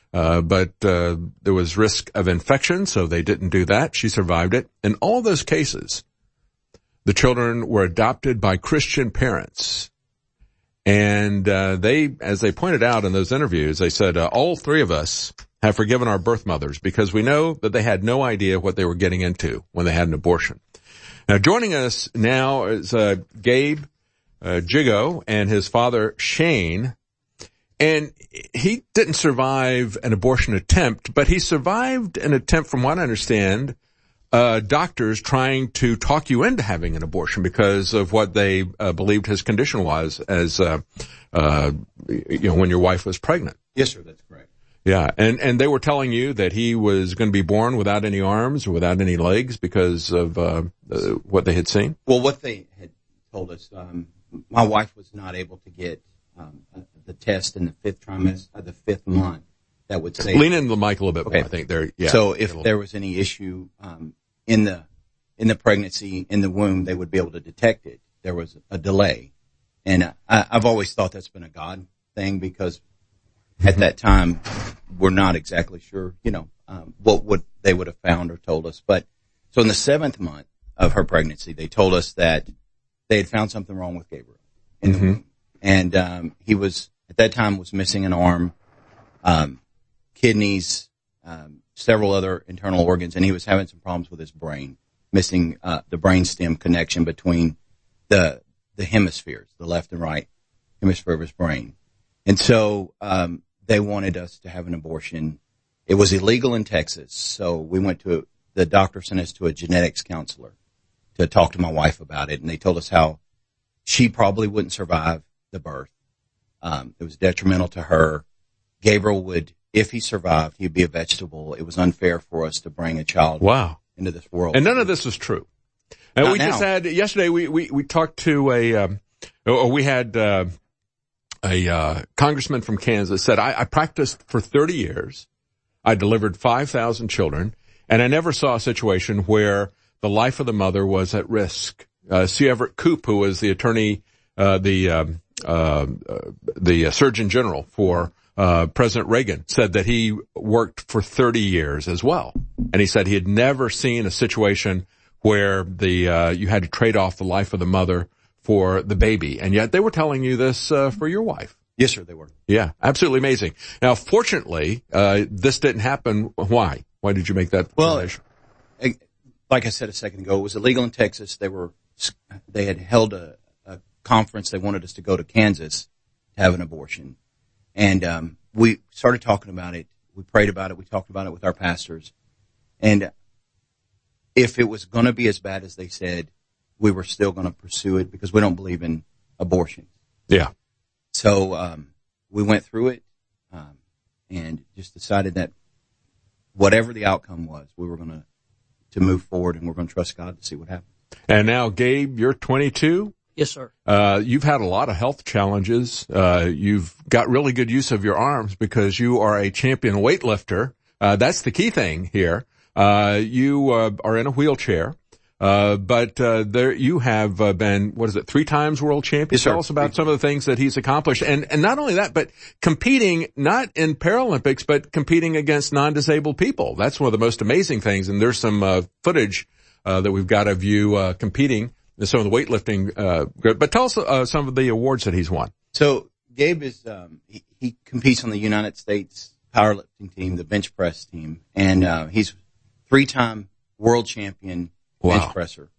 but there was risk of infection, so they didn't do that. She survived it. In all those cases, the children were adopted by Christian parents. And they, as they pointed out in those interviews, they said, all three of us have forgiven our birth mothers because we know that they had no idea what they were getting into when they had an abortion. Now, joining us now is Gabe Jigo and his father, Shane. And he didn't survive an abortion attempt, but he survived an attempt, from what I understand, doctors trying to talk you into having an abortion because of what they believed his condition was as, when your wife was pregnant. Yes, sir, that's correct. Yeah, and they were telling you that he was going to be born without any arms or without any legs because of what they had seen? Well, what they had told us, my wife was not able to get the test in the fifth trimester, the 5th month, that would say. Lean into the mic a little bit more, I think. There, yeah. So if there was any issue in the pregnancy, in the womb, they would be able to detect it. There was a delay, and I've always thought that's been a God thing because at that time we're not exactly sure, what they would have found or told us. But so in the 7th month of her pregnancy, they told us that they had found something wrong with Gabriel in the womb. And he was, at that time, was missing an arm, kidneys, several other internal organs, and he was having some problems with his brain, missing the brainstem connection between the hemispheres, the left and right hemisphere of his brain. And so they wanted us to have an abortion. It was illegal in Texas, so we went to the doctor sent us to a genetics counselor to talk to my wife about it, and they told us how she probably wouldn't survive the birth. It was detrimental to her. Gabriel would, if he survived, he'd be a vegetable. It was unfair for us to bring a child into this world. And none of this is true. And we just had, yesterday we talked to we had a congressman from Kansas said, I practiced for 30 years. I delivered 5,000 children, and I never saw a situation where the life of the mother was at risk. C. Everett Koop, who was the attorney, the Surgeon General for President Reagan, said that he worked for 30 years as well. And he said he had never seen a situation where you had to trade off the life of the mother for the baby. And yet they were telling you this for your wife. Yes, sir, they were. Yeah, absolutely amazing. Now, fortunately, this didn't happen. Why? Why did you make that determination? Well, like I said a second ago, it was illegal in Texas. They had held a conference. They wanted us to go to Kansas to have an abortion. And we started talking about it. We prayed about it. We talked about it with our pastors. And if it was going to be as bad as they said, we were still going to pursue it because we don't believe in abortion. Yeah. So we went through it and just decided that whatever the outcome was, we were going to move forward, and we're going to trust God to see what happens. And now, Gabe, you're 22. Yes, sir. You've had a lot of health challenges. You've got really good use of your arms because you are a champion weightlifter. That's the key thing here. You are in a wheelchair. But there you have been, 3 times world champion? Yes, sir. Tell us about some of the things that he's accomplished. And not only that, but competing not in Paralympics, but competing against non-disabled people. That's one of the most amazing things. And there's some footage that we've got of you competing in some of the weightlifting. But tell us some of the awards that he's won. So Gabe is he competes on the United States powerlifting team, the bench press team, and he's 3-time world champion. Bench presser.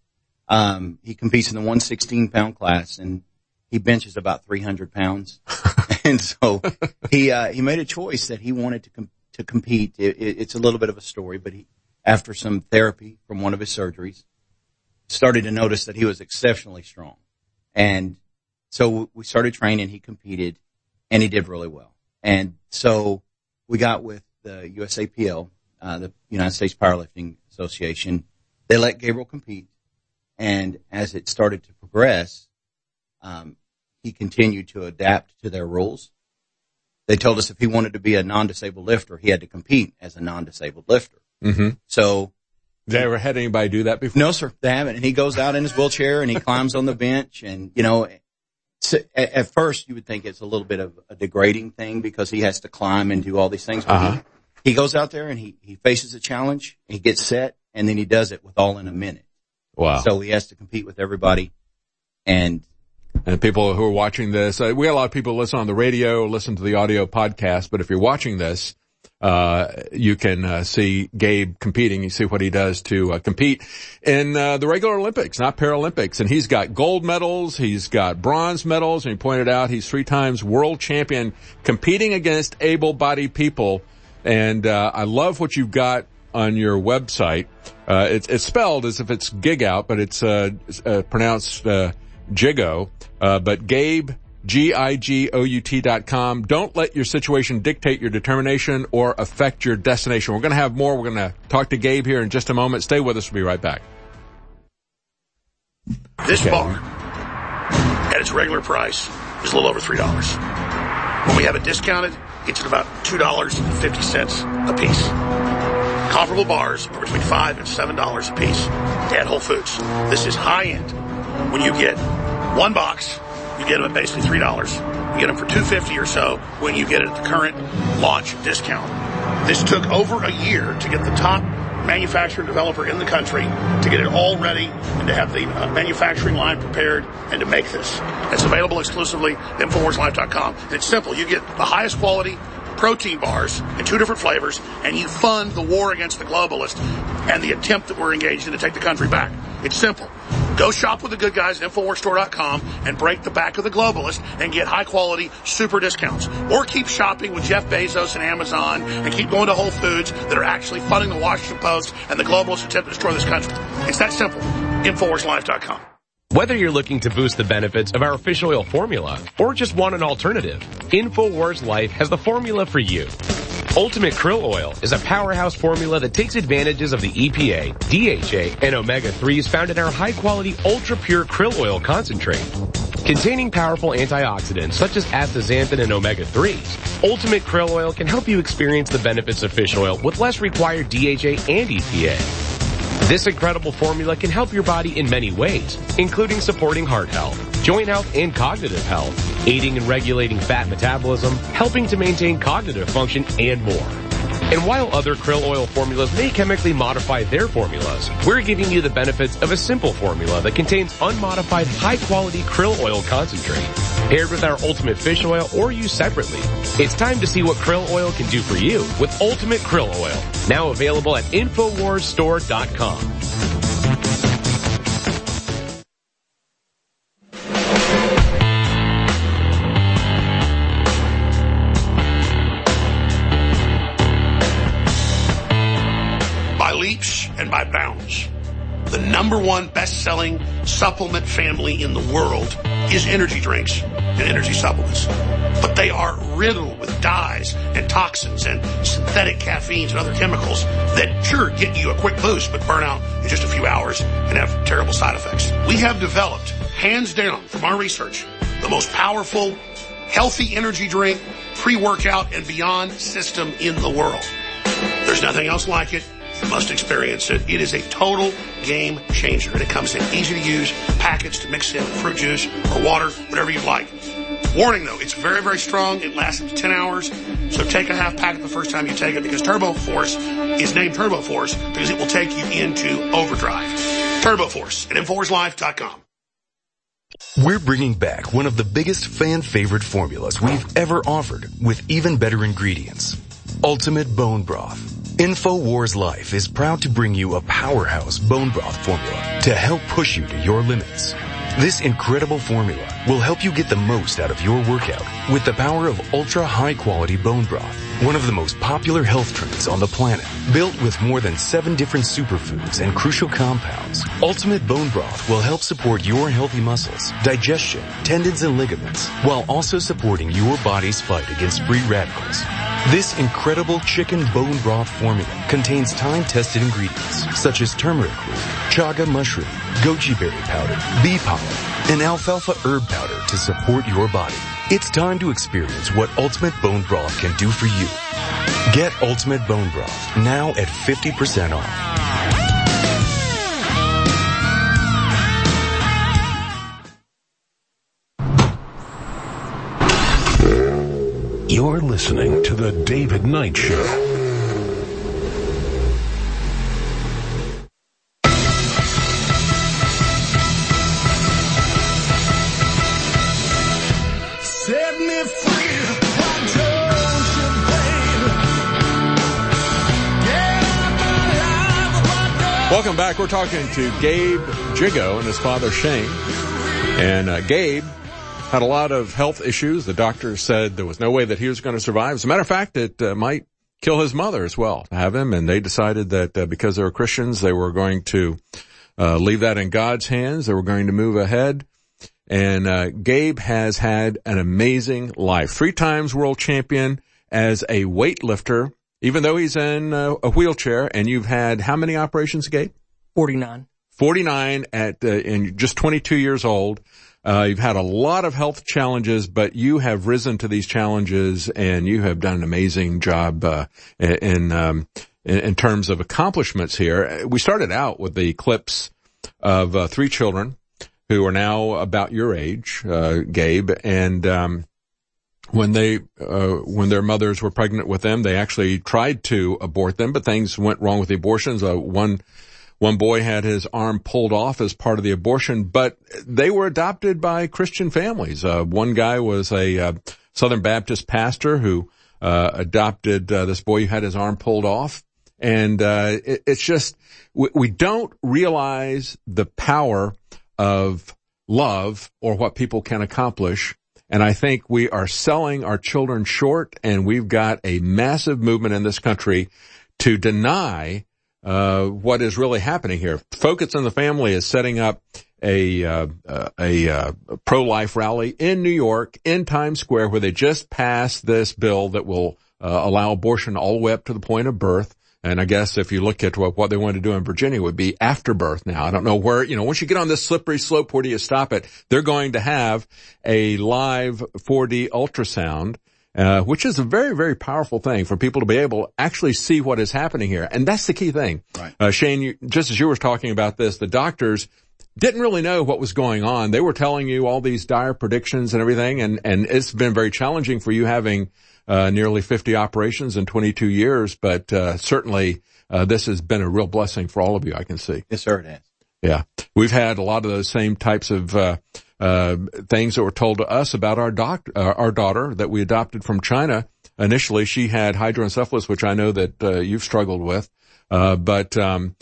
He competes in the 116-pound class, and he benches about 300 pounds. And so he made a choice that he wanted to compete. It's a little bit of a story, but after some therapy from one of his surgeries, started to notice that he was exceptionally strong. And so we started training. He competed, and he did really well. And so we got with the USAPL, the United States Powerlifting Association. They let Gabriel compete, and as it started to progress, he continued to adapt to their rules. They told us if he wanted to be a non-disabled lifter, he had to compete as a non-disabled lifter. Mm-hmm. So, they ever had anybody do that before? No, sir, they haven't. And he goes out in his wheelchair and he climbs on the bench, and So at first you would think it's a little bit of a degrading thing because he has to climb and do all these things. But he goes out there and he faces a challenge, he gets set, and then he does it with all in a minute. Wow. So he has to compete with everybody. And people who are watching this, we got a lot of people listen on the radio, listen to the audio podcast, but if you're watching this, you can see Gabe competing. You see what he does to compete in the regular Olympics, not Paralympics. And he's got gold medals, he's got bronze medals, and he pointed out he's 3 times world champion competing against able-bodied people. And I love what you've got on your website. It's spelled as if it's gig out, but it's pronounced Jigo. But Gabe, GIGOUT.com. Don't let your situation dictate your determination or affect your destination. We're going to have more. We're going to talk to Gabe here in just a moment. Stay with us. We'll be right back. This bar, at its regular price, is a little over $3. When we have it discounted, it's at about $2.50 a piece. Comparable bars are between $5 and $7 a piece at Whole Foods. This is high end. When you get one box, you get them at basically $3. You get them for $2.50 or so when you get it at the current launch discount. This took over a year to get the top manufacturer and developer in the country to get it all ready and to have the manufacturing line prepared and to make this. It's available exclusively at InfoWarsLife.com. And it's simple. You get the highest quality protein bars in 2 different flavors, and you fund the war against the globalists and the attempt that we're engaged in to take the country back. It's simple. Go shop with the good guys at InfoWarsStore.com and break the back of the globalists and get high-quality super discounts. Or keep shopping with Jeff Bezos and Amazon and keep going to Whole Foods that are actually funding the Washington Post and the globalists attempt to destroy this country. It's that simple. InfoWarsLife.com. Whether you're looking to boost the benefits of our fish oil formula or just want an alternative, InfoWars Life has the formula for you. Ultimate Krill Oil is a powerhouse formula that takes advantages of the EPA, DHA, and omega-3s found in our high-quality, ultra-pure krill oil concentrate. Containing powerful antioxidants such as astaxanthin and omega-3s, Ultimate Krill Oil can help you experience the benefits of fish oil with less required DHA and EPA. This incredible formula can help your body in many ways, including supporting heart health, joint health, and cognitive health, aiding in regulating fat metabolism, helping to maintain cognitive function, and more. And while other krill oil formulas may chemically modify their formulas, we're giving you the benefits of a simple formula that contains unmodified high-quality krill oil concentrate, paired with our Ultimate Fish Oil or used separately. It's time to see what krill oil can do for you with Ultimate Krill Oil, now available at InfoWarsStore.com. And by bounds. The #1 best-selling supplement family in the world is energy drinks and energy supplements. But they are riddled with dyes and toxins and synthetic caffeines and other chemicals that sure get you a quick boost but burn out in just a few hours and have terrible side effects. We have developed, hands down from our research, the most powerful, healthy energy drink, pre-workout, and beyond system in the world. There's nothing else like it. You must experience it. It is a total game changer, and it comes in easy-to-use packets to mix in fruit juice or water, whatever you like. Warning, though, it's very, very strong. It lasts up to 10 hours, so take a half packet the first time you take it because Turbo Force is named Turbo Force because it will take you into overdrive. Turbo Force at InfoWarsLife.com. We're bringing back one of the biggest fan-favorite formulas we've ever offered with even better ingredients. Ultimate Bone Broth. InfoWars Life is proud to bring you a powerhouse bone broth formula to help push you to your limits. This incredible formula will help you get the most out of your workout with the power of ultra high quality bone broth, one of the most popular health trends on the planet. Built with more than 7 different superfoods and crucial compounds, Ultimate Bone Broth will help support your healthy muscles, digestion, tendons, and ligaments, while also supporting your body's fight against free radicals. This incredible chicken bone broth formula contains time-tested ingredients such as turmeric root, chaga mushroom, goji berry powder, bee pollen, and alfalfa herb powder to support your body. It's time to experience what Ultimate Bone Broth can do for you. Get Ultimate Bone Broth now at 50% off. You're listening to The David Knight Show. Set me free, why don't you, babe? Welcome back. We're talking to Gabe Jigo and his father Shane. And Gabe had a lot of health issues. The doctor said there was no way that he was going to survive. As a matter of fact, it might kill his mother as well to have him. And they decided that because they were Christians, they were going to leave that in God's hands. They were going to move ahead. And Gabe has had an amazing life. 3 times world champion as a weightlifter, even though he's in a wheelchair. And you've had how many operations, Gabe? 49. 49 in just 22 years old. You've had a lot of health challenges, but you have risen to these challenges and you have done an amazing job, in terms of accomplishments here. We started out with the clips of 3 children who are now about your age, Gabe, and when their mothers were pregnant with them, they actually tried to abort them, but things went wrong with the abortions. One boy had his arm pulled off as part of the abortion, but they were adopted by Christian families. One guy was a Southern Baptist pastor who adopted this boy who had his arm pulled off. And it's just, we don't realize the power of love or what people can accomplish. And I think we are selling our children short, and we've got a massive movement in this country to deny what is really happening here. Focus on the Family is setting up a pro-life rally in New York, in Times Square, where they just passed this bill that will allow abortion all the way up to the point of birth. And I guess if you look at what they want to do in Virginia, it would be after birth now. I don't know where, once you get on this slippery slope, where do you stop it? They're going to have a live 4D ultrasound, which is a very, very powerful thing for people to be able to actually see what is happening here. And that's the key thing. Right. Shane, just as you were talking about this, the doctors didn't really know what was going on. They were telling you all these dire predictions and everything. And it's been very challenging for you having nearly 50 operations in 22 years, but certainly this has been a real blessing for all of you, I can see. Yes, sir, it has. Yeah. We've had a lot of those same types of things that were told to us about our daughter that we adopted from China. Initially, she had hydroencephalus, which I know that you've struggled with, but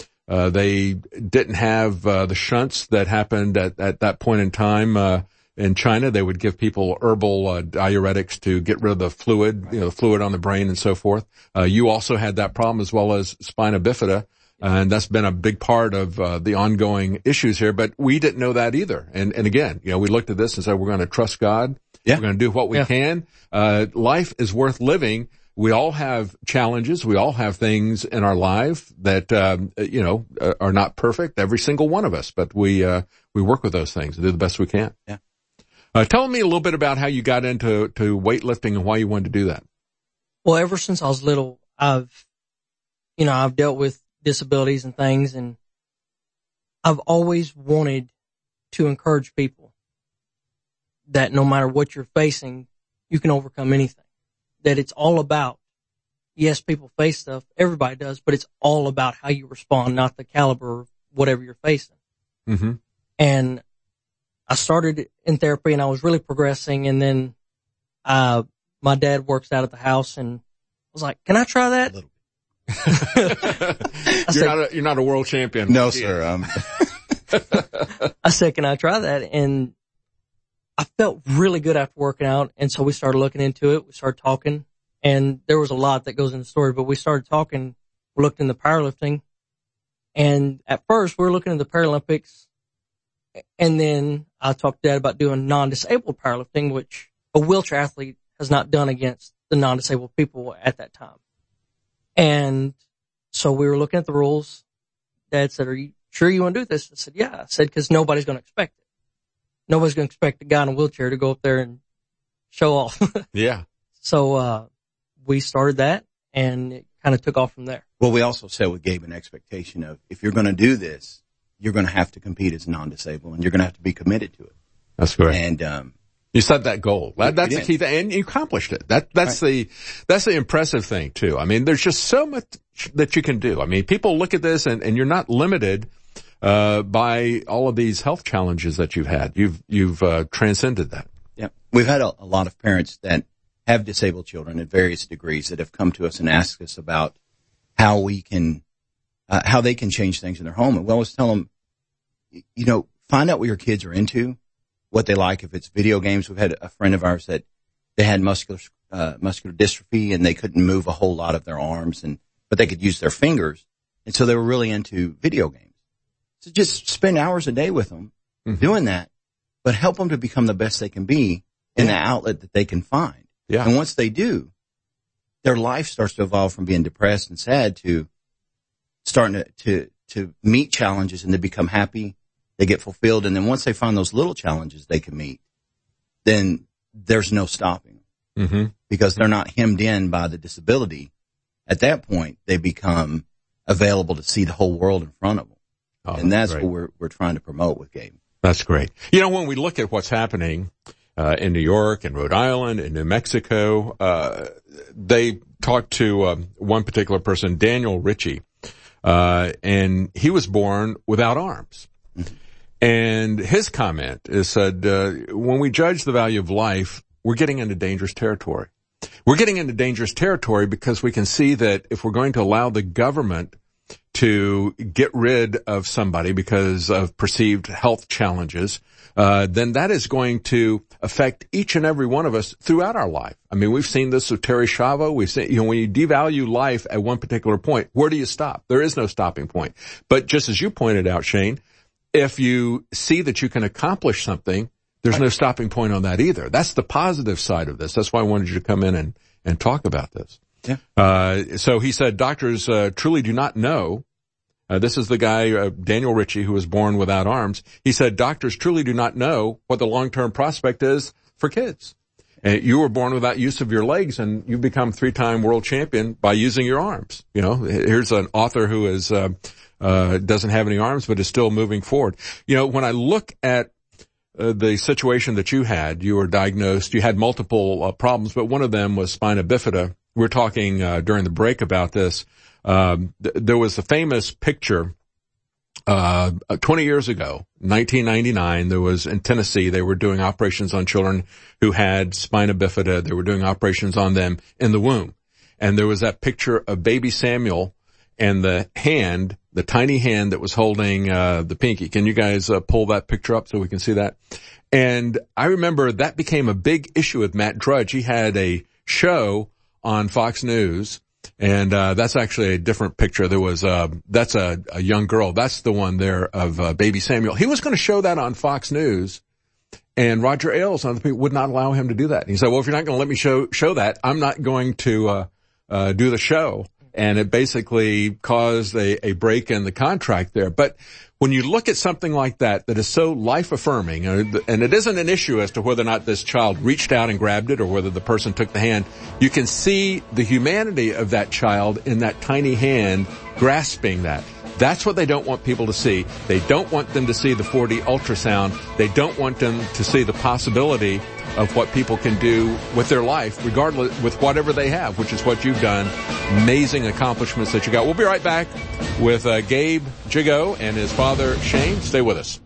they didn't have the shunts that happened at that point in time. In China, they would give people herbal diuretics to get rid of the fluid, the fluid on the brain and so forth. You also had that problem, as well as spina bifida, and that's been a big part of the ongoing issues here. But we didn't know that either. And again, we looked at this and said, we're going to trust God. Yeah. We're going to do what we can. Life is worth living. We all have challenges. We all have things in our life that are not perfect. Every single one of us, but we work with those things and do the best we can. Yeah. Tell me a little bit about how you got into weightlifting and why you wanted to do that. Well, ever since I was little, I've dealt with disabilities and things, and I've always wanted to encourage people that no matter what you're facing, you can overcome anything. That it's all about, yes, people face stuff, everybody does, but it's all about how you respond, not the caliber of whatever you're facing. Mm-hmm. And I started in therapy and I was really progressing, and then my dad works out at the house and I was like, can I try that? You're not a world champion. No, sir. I said, can I try that? And I felt really good after working out. And so we started looking into it. We started talking, and there was a lot that goes in the story, but we started talking. We looked into powerlifting, and at first we were looking at the Paralympics. And then I talked to Dad about doing non-disabled powerlifting, which a wheelchair athlete has not done against the non-disabled people at that time. And so we were looking at the rules. Dad said, are you sure you want to do this? I said, yeah. I said, because nobody's going to expect it. Nobody's going to expect a guy in a wheelchair to go up there and show off. Yeah. So we started that, and it kind of took off from there. Well, we also said we gave an expectation of, if you're going to do this, you're going to have to compete as non-disabled, and you're going to have to be committed to it. That's correct. And You set that goal. That's the key thing, and you accomplished it. That's the impressive thing too. I mean, there's just so much that you can do. I mean, people look at this and you're not limited, by all of these health challenges that you've had. You've transcended that. Yeah. We've had a lot of parents that have disabled children at various degrees that have come to us and asked us about how we can, how they can change things in their home. And we always tell them, find out what your kids are into, what they like. If it's video games, we've had a friend of ours that they had muscular dystrophy and they couldn't move a whole lot of their arms but they could use their fingers. And so they were really into video games. So just spend hours a day with them doing that, but help them to become the best they can be in the outlet that they can find. Yeah. And once they do, their life starts to evolve from being depressed and sad to starting to meet challenges and to become happy. They get fulfilled. And then once they find those little challenges they can meet, then there's no stopping because they're not hemmed in by the disability. At that point, they become available to see the whole world in front of them. Oh, and that's what we're trying to promote with Gabe. That's great. When we look at what's happening in New York and Rhode Island and New Mexico, they talked to one particular person, Daniel Ritchie, and he was born without arms. And his comment is said, when we judge the value of life, we're getting into dangerous territory. We're getting into dangerous territory because we can see that if we're going to allow the government to get rid of somebody because of perceived health challenges, then that is going to affect each and every one of us throughout our life. I mean, we've seen this with Terry Schiavo. We've seen, when you devalue life at one particular point, where do you stop? There is no stopping point. But just as you pointed out, Shane, if you see that you can accomplish something, there's no stopping point on that either. That's the positive side of this. That's why I wanted you to come in and talk about this. Yeah. So he said, doctors truly do not know. This is the guy, Daniel Ritchie, who was born without arms. He said, doctors truly do not know what the long-term prospect is for kids. You were born without use of your legs, and you've become 3-time world champion by using your arms. Here's an author who is doesn't have any arms, but is still moving forward. When I look at the situation that you had, you were diagnosed, you had multiple problems, but one of them was spina bifida. We were talking during the break about this. There was a famous picture 20 years ago, 1999. There was in Tennessee, they were doing operations on children who had spina bifida. They were doing operations on them in the womb. And there was that picture of baby Samuel and the tiny hand that was holding the pinky. Can you guys pull that picture up so we can see that? And I remember that became a big issue with Matt Drudge. He had a show on Fox News, and that's actually a different picture. There was that's a young girl. That's the one there of baby Samuel. He was going to show that on Fox News, and Roger Ailes and other people would not allow him to do that. And he said, well, if you're not going to let me show that, I'm not going to do the show. And it basically caused a break in the contract there. But when you look at something like that is so life-affirming, and it isn't an issue as to whether or not this child reached out and grabbed it or whether the person took the hand, you can see the humanity of that child in that tiny hand grasping that. That's what they don't want people to see. They don't want them to see the 4D ultrasound. They don't want them to see the possibility of what people can do with their life, regardless, with whatever they have, which is what you've done. Amazing accomplishments that you got. We'll be right back with Gabe Jigo and his father, Shane. Stay with us.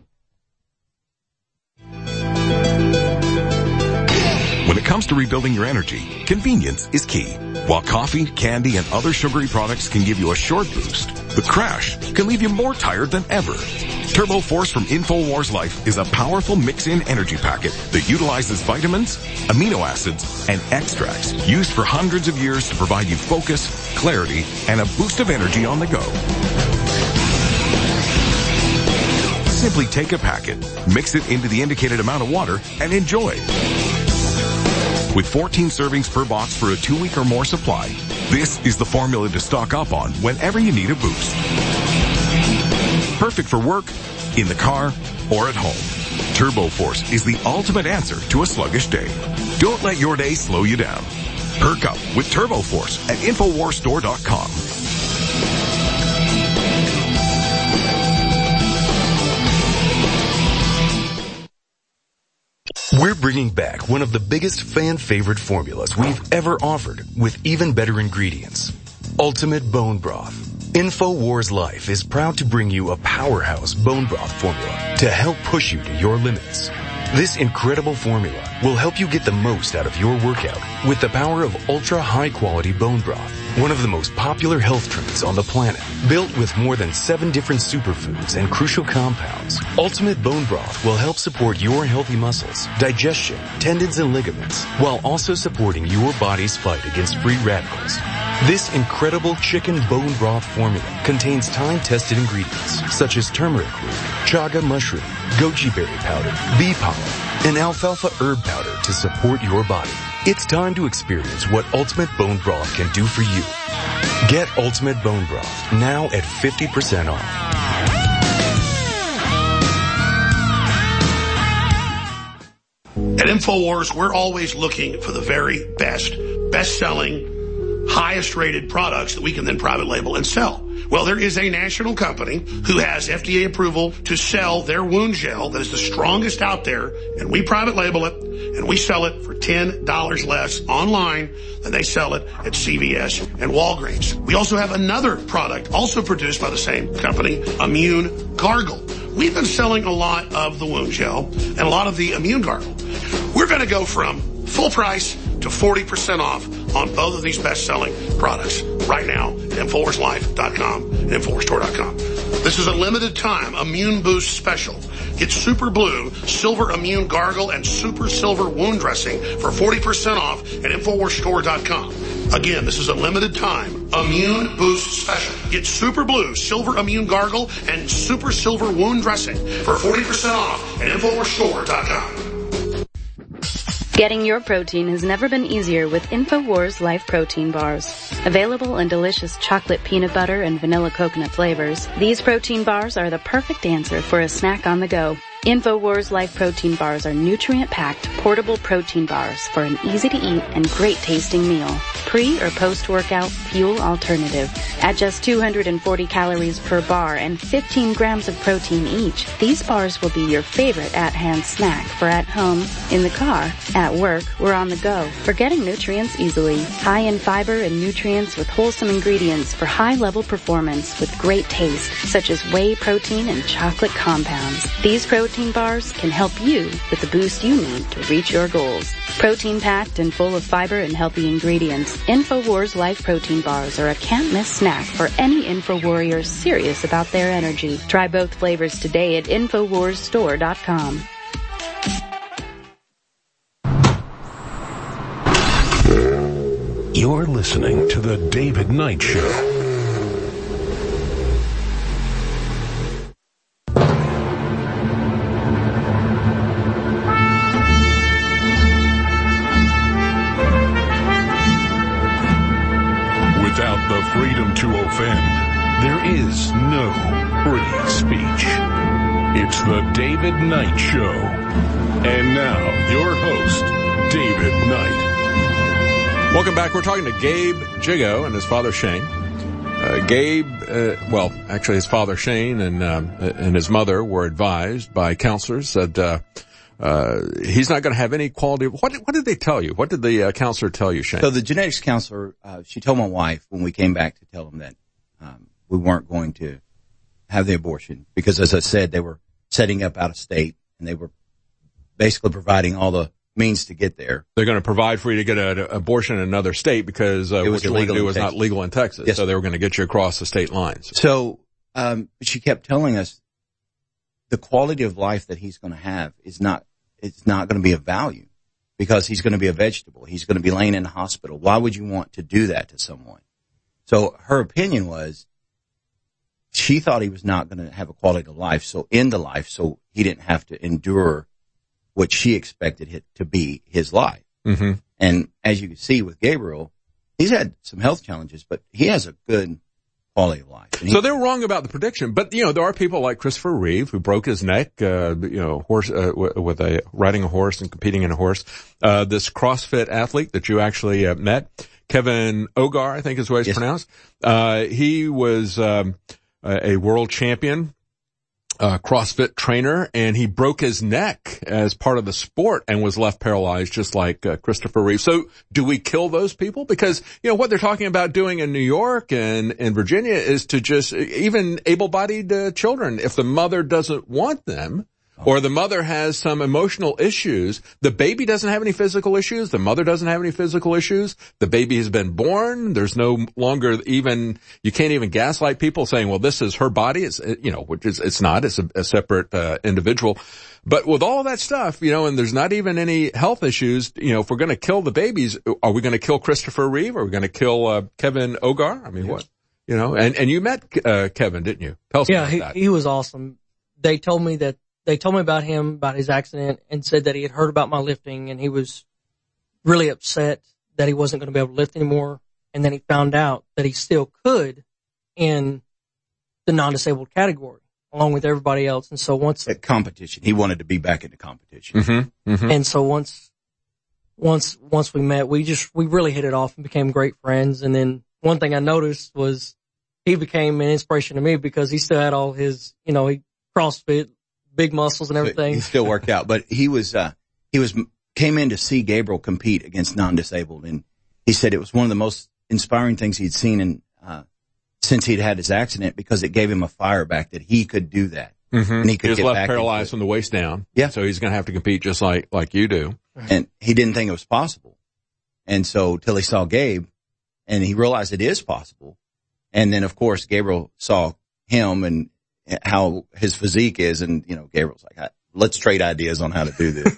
When it comes to rebuilding your energy, convenience is key. While coffee, candy, and other sugary products can give you a short boost, the crash can leave you more tired than ever. Turbo Force from InfoWars Life is a powerful mix-in energy packet that utilizes vitamins, amino acids, and extracts used for hundreds of years to provide you focus, clarity, and a boost of energy on the go. Simply take a packet, mix it into the indicated amount of water, and enjoy. With 14 servings per box for a 2-week or more supply, this is the formula to stock up on whenever you need a boost. Perfect for work, in the car, or at home. Turbo Force is the ultimate answer to a sluggish day. Don't let your day slow you down. Perk up with Turbo Force at InfoWarsStore.com. We're We're bringing back one of the biggest fan favorite formulas we've ever offered with even better ingredients. Ultimate Bone Broth. InfoWars Life is proud to bring you a powerhouse bone broth formula to help push you to your limits. This incredible formula will help you get the most out of your workout with the power of ultra high quality bone broth, one of the most popular health drinks on the planet. Built with more than 7 different superfoods and crucial compounds, Ultimate Bone Broth will help support your healthy muscles, digestion, tendons, and ligaments, while also supporting your body's fight against free radicals. This incredible chicken bone broth formula contains time-tested ingredients such as turmeric root, chaga mushroom, goji berry powder, bee pollen, and alfalfa herb powder to support your body. It's time to experience what Ultimate Bone Broth can do for you. Get Ultimate Bone Broth now at 50% off. At InfoWars, we're always looking for the very best-selling, highest-rated products that we can then private label and sell. Well, there is a national company who has FDA approval to sell their wound gel that is the strongest out there, and we private label it, and we sell it for $10 less online than they sell it at CVS and Walgreens. We also have another product also produced by the same company, Immune Gargle. We've been selling a lot of the wound gel and a lot of the Immune Gargle. We're going to go from full price to 40% off on both of these best-selling products right now at InfoWarsLife.com and InfoWarsStore.com. This is a limited time Immune Boost special. Get Super Blue, Silver Immune Gargle, and Super Silver Wound Dressing for 40% off at InfoWarsStore.com. Again, this is a limited time Immune Boost special. Get Super Blue, Silver Immune Gargle, and Super Silver Wound Dressing for 40% off at InfoWarsStore.com. Getting your protein has never been easier with InfoWars Life Protein Bars. Available in delicious chocolate peanut butter and vanilla coconut flavors, these protein bars are the perfect answer for a snack on the go. InfoWars Life Protein Bars are nutrient-packed, portable protein bars for an easy-to-eat and great-tasting meal. Pre- or post-workout fuel alternative. At just 240 calories per bar and 15 grams of protein each, these bars will be your favorite at-hand snack for at home, in the car, at work, or on the go. For getting nutrients easily. High in fiber and nutrients with wholesome ingredients for high-level performance with great taste, such as whey protein and chocolate compounds. These protein bars can help you with the boost you need to reach your goals. Protein-packed and full of fiber and healthy ingredients, InfoWars Life Protein Bars are a can't-miss snack for any InfoWarrior serious about their energy. Try both flavors today at InfoWarsStore.com. You're listening to The David Knight Show. Without the freedom to offend, there is no free speech. It's The David Knight Show. And now, your host, David Knight. Welcome back. We're talking to Gabe Jigo and his father Shane. Gabe, actually his father Shane and his mother were advised by counselors that he's not going to have any quality. What did they tell you? What did the counselor tell you, Shane? So the genetics counselor, she told my wife when we came back to tell them that we weren't going to have the abortion because, as I said, they were setting up out of state and they were basically providing all the means to get there. They're going to provide for you to get an abortion in another state because what you wanted to do was not legal in Texas. Yes. So they were going to get you across the state lines. So she kept telling us the quality of life that he's going to have is not going to be of value because he's going to be a vegetable. He's going to be laying in the hospital. Why would you want to do that to someone? So her opinion was she thought he was not going to have a quality of life, so he didn't have to endure what she expected it to be his life. Mm-hmm. And as you can see with Gabriel, he's had some health challenges, but he has a good quality of life. So they're wrong about the prediction, but there are people like Christopher Reeve who broke his neck, horse, riding a horse and competing in a horse. This CrossFit athlete that you actually met, Kevin Ogar, I think is what he's pronounced. He was a world champion. CrossFit trainer, and he broke his neck as part of the sport and was left paralyzed just like Christopher Reeve. So do we kill those people? Because, what they're talking about doing in New York and in Virginia is to just, even able-bodied children, if the mother doesn't want them, or the mother has some emotional issues, the baby doesn't have any physical issues, the mother doesn't have any physical issues, the baby has been born, there's no longer even, you can't even gaslight people saying, well, this is her body, it's, which is, it's not, it's a separate, individual. But with all that stuff, and there's not even any health issues, if we're going to kill the babies, are we going to kill Christopher Reeve? Are we going to kill, Kevin Ogar? I mean, what? And you met, Kevin, didn't you? Tell us about that. He was awesome. They told me about him, about his accident, and said that he had heard about my lifting, and he was really upset that he wasn't going to be able to lift anymore. And then he found out that he still could in the non-disabled category, along with everybody else. And so once at competition, he wanted to be back in the competition. Mm-hmm, mm-hmm. And so once we met, we really hit it off and became great friends. And then one thing I noticed was he became an inspiration to me because he still had all his, he CrossFit, big muscles and everything. He still worked out, but he came in to see Gabriel compete against non-disabled, and he said it was one of the most inspiring things he'd seen since he'd had his accident, because it gave him a fire back that he could do that. Mm-hmm. And he could was get left back paralyzed from the waist down. Yeah. So he's going to have to compete just like you do. And he didn't think it was possible. And so till he saw Gabe and he realized it is possible. And then of course Gabriel saw him and how his physique is, and Gabriel's like, let's trade ideas on how to do this.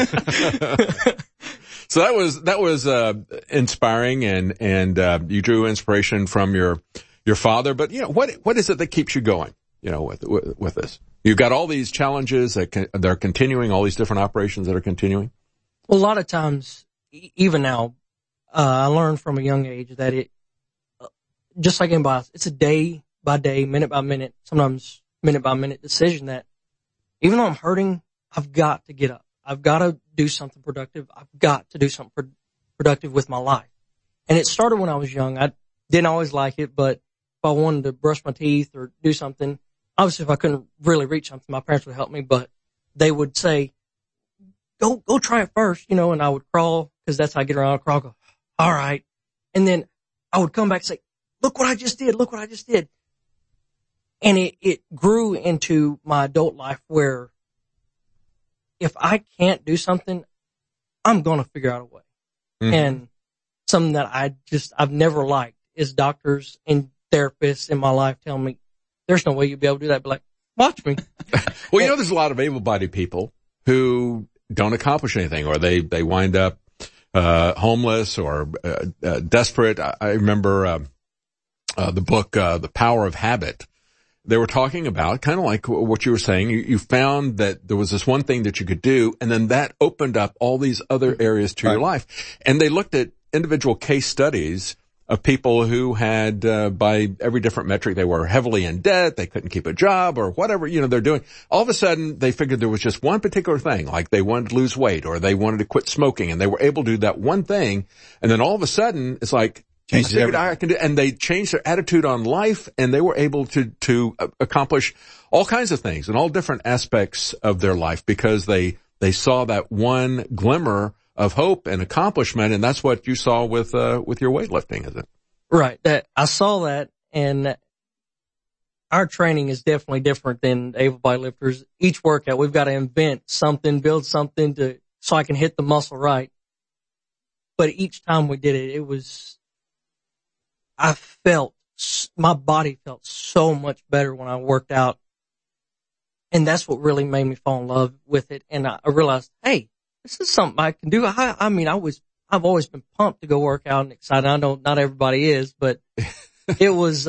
So that was inspiring, and you drew inspiration from your father. But what is it that keeps you going? With this, you've got all these challenges that are continuing, all these different operations that are continuing. Well, a lot of times, even now, I learned from a young age that it, just like anybody else, it's a day by day, minute by minute, sometimes minute by minute decision that even though I'm hurting, I've got to get up. I've got to do something productive. I've got to do something productive with my life. And it started when I was young. I didn't always like it, but if I wanted to brush my teeth or do something, obviously if I couldn't really reach something, my parents would help me, but they would say, go try it first, and I would crawl, because that's how I get around. I'd crawl, go, all right. And then I would come back and say, look what I just did. And it grew into my adult life where if I can't do something, I'm going to figure out a way. Mm-hmm. And something that I've never liked is doctors and therapists in my life telling me, there's no way you'll be able to do that. But watch me. Well, there's a lot of able-bodied people who don't accomplish anything, or they wind up, homeless or, desperate. I remember, the book, The Power of Habit. They were talking about kind of like what you were saying. You found that there was this one thing that you could do, and then that opened up all these other areas to your life. And they looked at individual case studies of people who had, by every different metric, they were heavily in debt, they couldn't keep a job, or whatever, they're doing. All of a sudden, they figured there was just one particular thing, like they wanted to lose weight, or they wanted to quit smoking, and they were able to do that one thing. And then all of a sudden, it's like, I can do, and they changed their attitude on life, and they were able to accomplish all kinds of things in all different aspects of their life because they saw that one glimmer of hope and accomplishment, and that's what you saw with your weightlifting, is it? Right. That I saw that, and our training is definitely different than able-bodied lifters. Each workout, we've got to invent something, build something so I can hit the muscle right. But each time we did it, my body felt so much better when I worked out. And that's what really made me fall in love with it. And I realized, hey, this is something I can do. I've always been pumped to go work out and excited. I know not everybody is, but it was,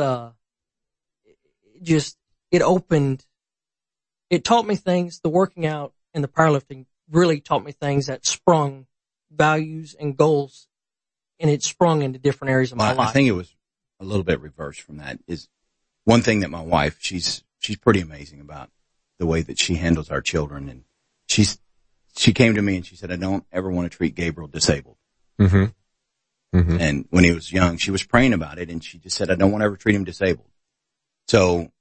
it taught me things. The working out and the powerlifting really taught me things that sprung values and goals, and it sprung into different areas of my life. I think it was a little bit reversed from that. Is one thing that my wife, she's pretty amazing about the way that she handles our children. And she came to me and she said, I don't ever want to treat Gabriel disabled. Mm-hmm. Mm-hmm. And when he was young, she was praying about it, and she just said, I don't want to ever treat him disabled. So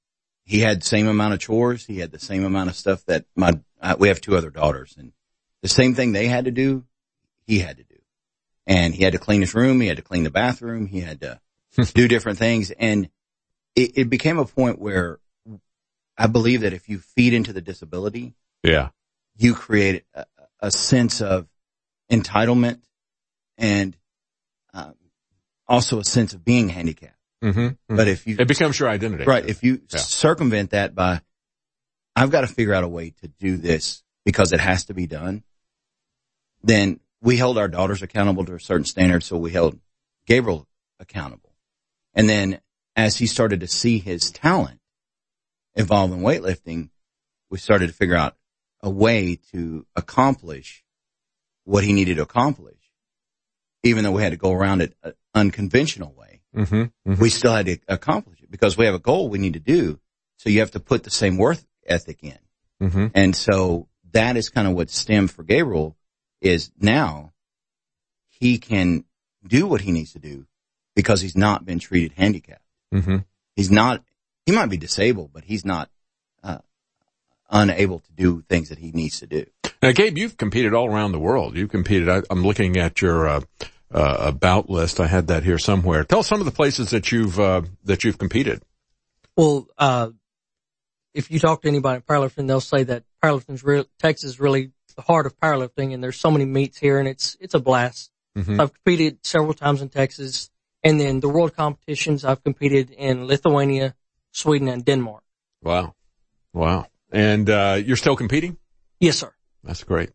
he had the same amount of chores. He had the same amount of stuff that we have 2 other daughters, and the same thing they had to do, he had to do. And he had to clean his room. He had to clean the bathroom. He had to do different things. And it became a point where I believe that if you feed into the disability, you create a sense of entitlement and also a sense of being handicapped. Mm-hmm. But if it becomes your identity. Right. If you circumvent that by, I've got to figure out a way to do this because it has to be done, then we held our daughters accountable to a certain standard. So we held Gabriel accountable. And then as he started to see his talent evolve in weightlifting, we started to figure out a way to accomplish what he needed to accomplish. Even though we had to go around it an unconventional way, we still had to accomplish it because we have a goal we need to do. So you have to put the same work ethic in. And so that is kind of what stemmed for Gabriel is now he can do what he needs to do because he's not been treated handicapped. He's not, he might be disabled, but he's not unable to do things that he needs to do. Now, Gabe, you've competed all around the world. You've competed. I'm looking at your about list. I had that here somewhere. Tell us some of the places that you've competed. Well, if you talk to anybody in powerlifting, they'll say that Texas is really the heart of powerlifting, and there's so many meets here, and it's a blast. I've competed several times in Texas, and then the world competitions I've competed in Lithuania, Sweden, and Denmark. Wow. And you're still competing? Yes, sir. That's great.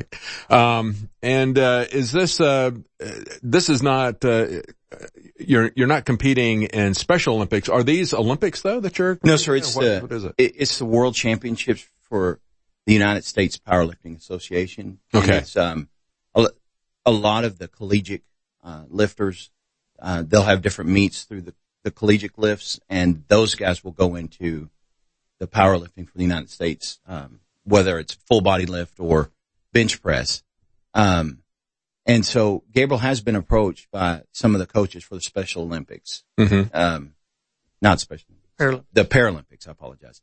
Is this is not, you're not competing in Special Olympics. Are these Olympics though that you're? No, sir. It's what is it? It's the World Championships for the United States Powerlifting Association. Okay. And it's, a lot of the collegiate, lifters, they'll have different meets through the collegiate lifts, and those guys will go into the powerlifting for the United States, whether it's full body lift or bench press. And so Gabriel has been approached by some of the coaches for the Special Olympics. Not Special Olympics. The Paralympics, I apologize.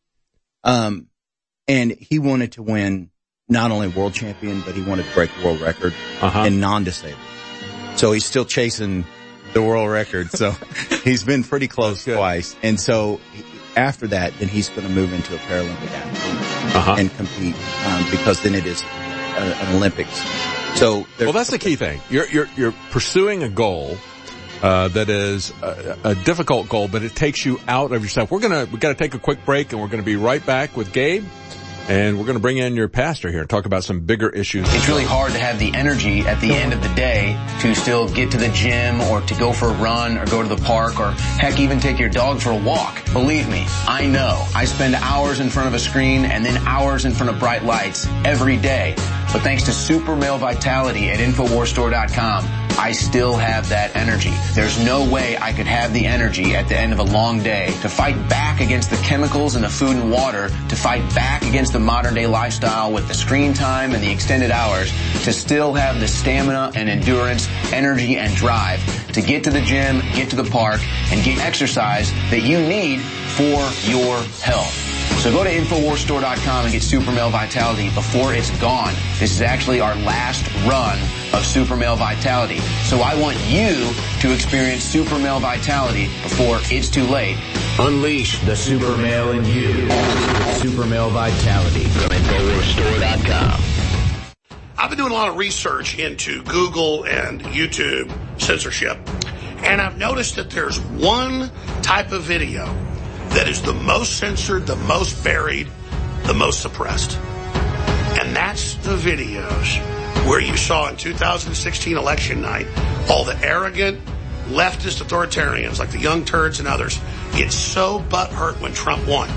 And he wanted to win not only world champion, but he wanted to break the world record in non-disabled. So he's still chasing the world record. So he's been pretty close twice. And so after that, then he's going to move into a Paralympic athlete and compete, because then it is an Olympics. So that's the key thing. You're pursuing a goal, that is a difficult goal, but it takes you out of yourself. We've got to take a quick break, and we're going to be right back with Gabe. And we're going to bring in your pastor here and talk about some bigger issues. It's really hard to have the energy at the end of the day to still get to the gym or to go for a run or go to the park or heck, even take your dog for a walk. Believe me, I know. I spend hours in front of a screen and then hours in front of bright lights every day. But thanks to Super Male Vitality at InfoWarsStore.com, I still have that energy. There's no way I could have the energy at the end of a long day to fight back against the chemicals in the food and water, to fight back against the modern day lifestyle with the screen time and the extended hours, to still have the stamina and endurance, energy and drive to get to the gym, get to the park, and get exercise that you need for your health. So go to InfoWarsStore.com and get Super Male Vitality before it's gone. This is actually our last run of Super Male Vitality. So I want you to experience Super Male Vitality before it's too late. Unleash the super male in you with Super Male Vitality from InfoWarsStore.com. I've been doing a lot of research into Google and YouTube censorship, and I've noticed that there's one type of video that is the most censored, the most buried, the most suppressed. And that's the videos where you saw in 2016 election night all the arrogant leftist authoritarians like the Young Turds and others get so butthurt when Trump won.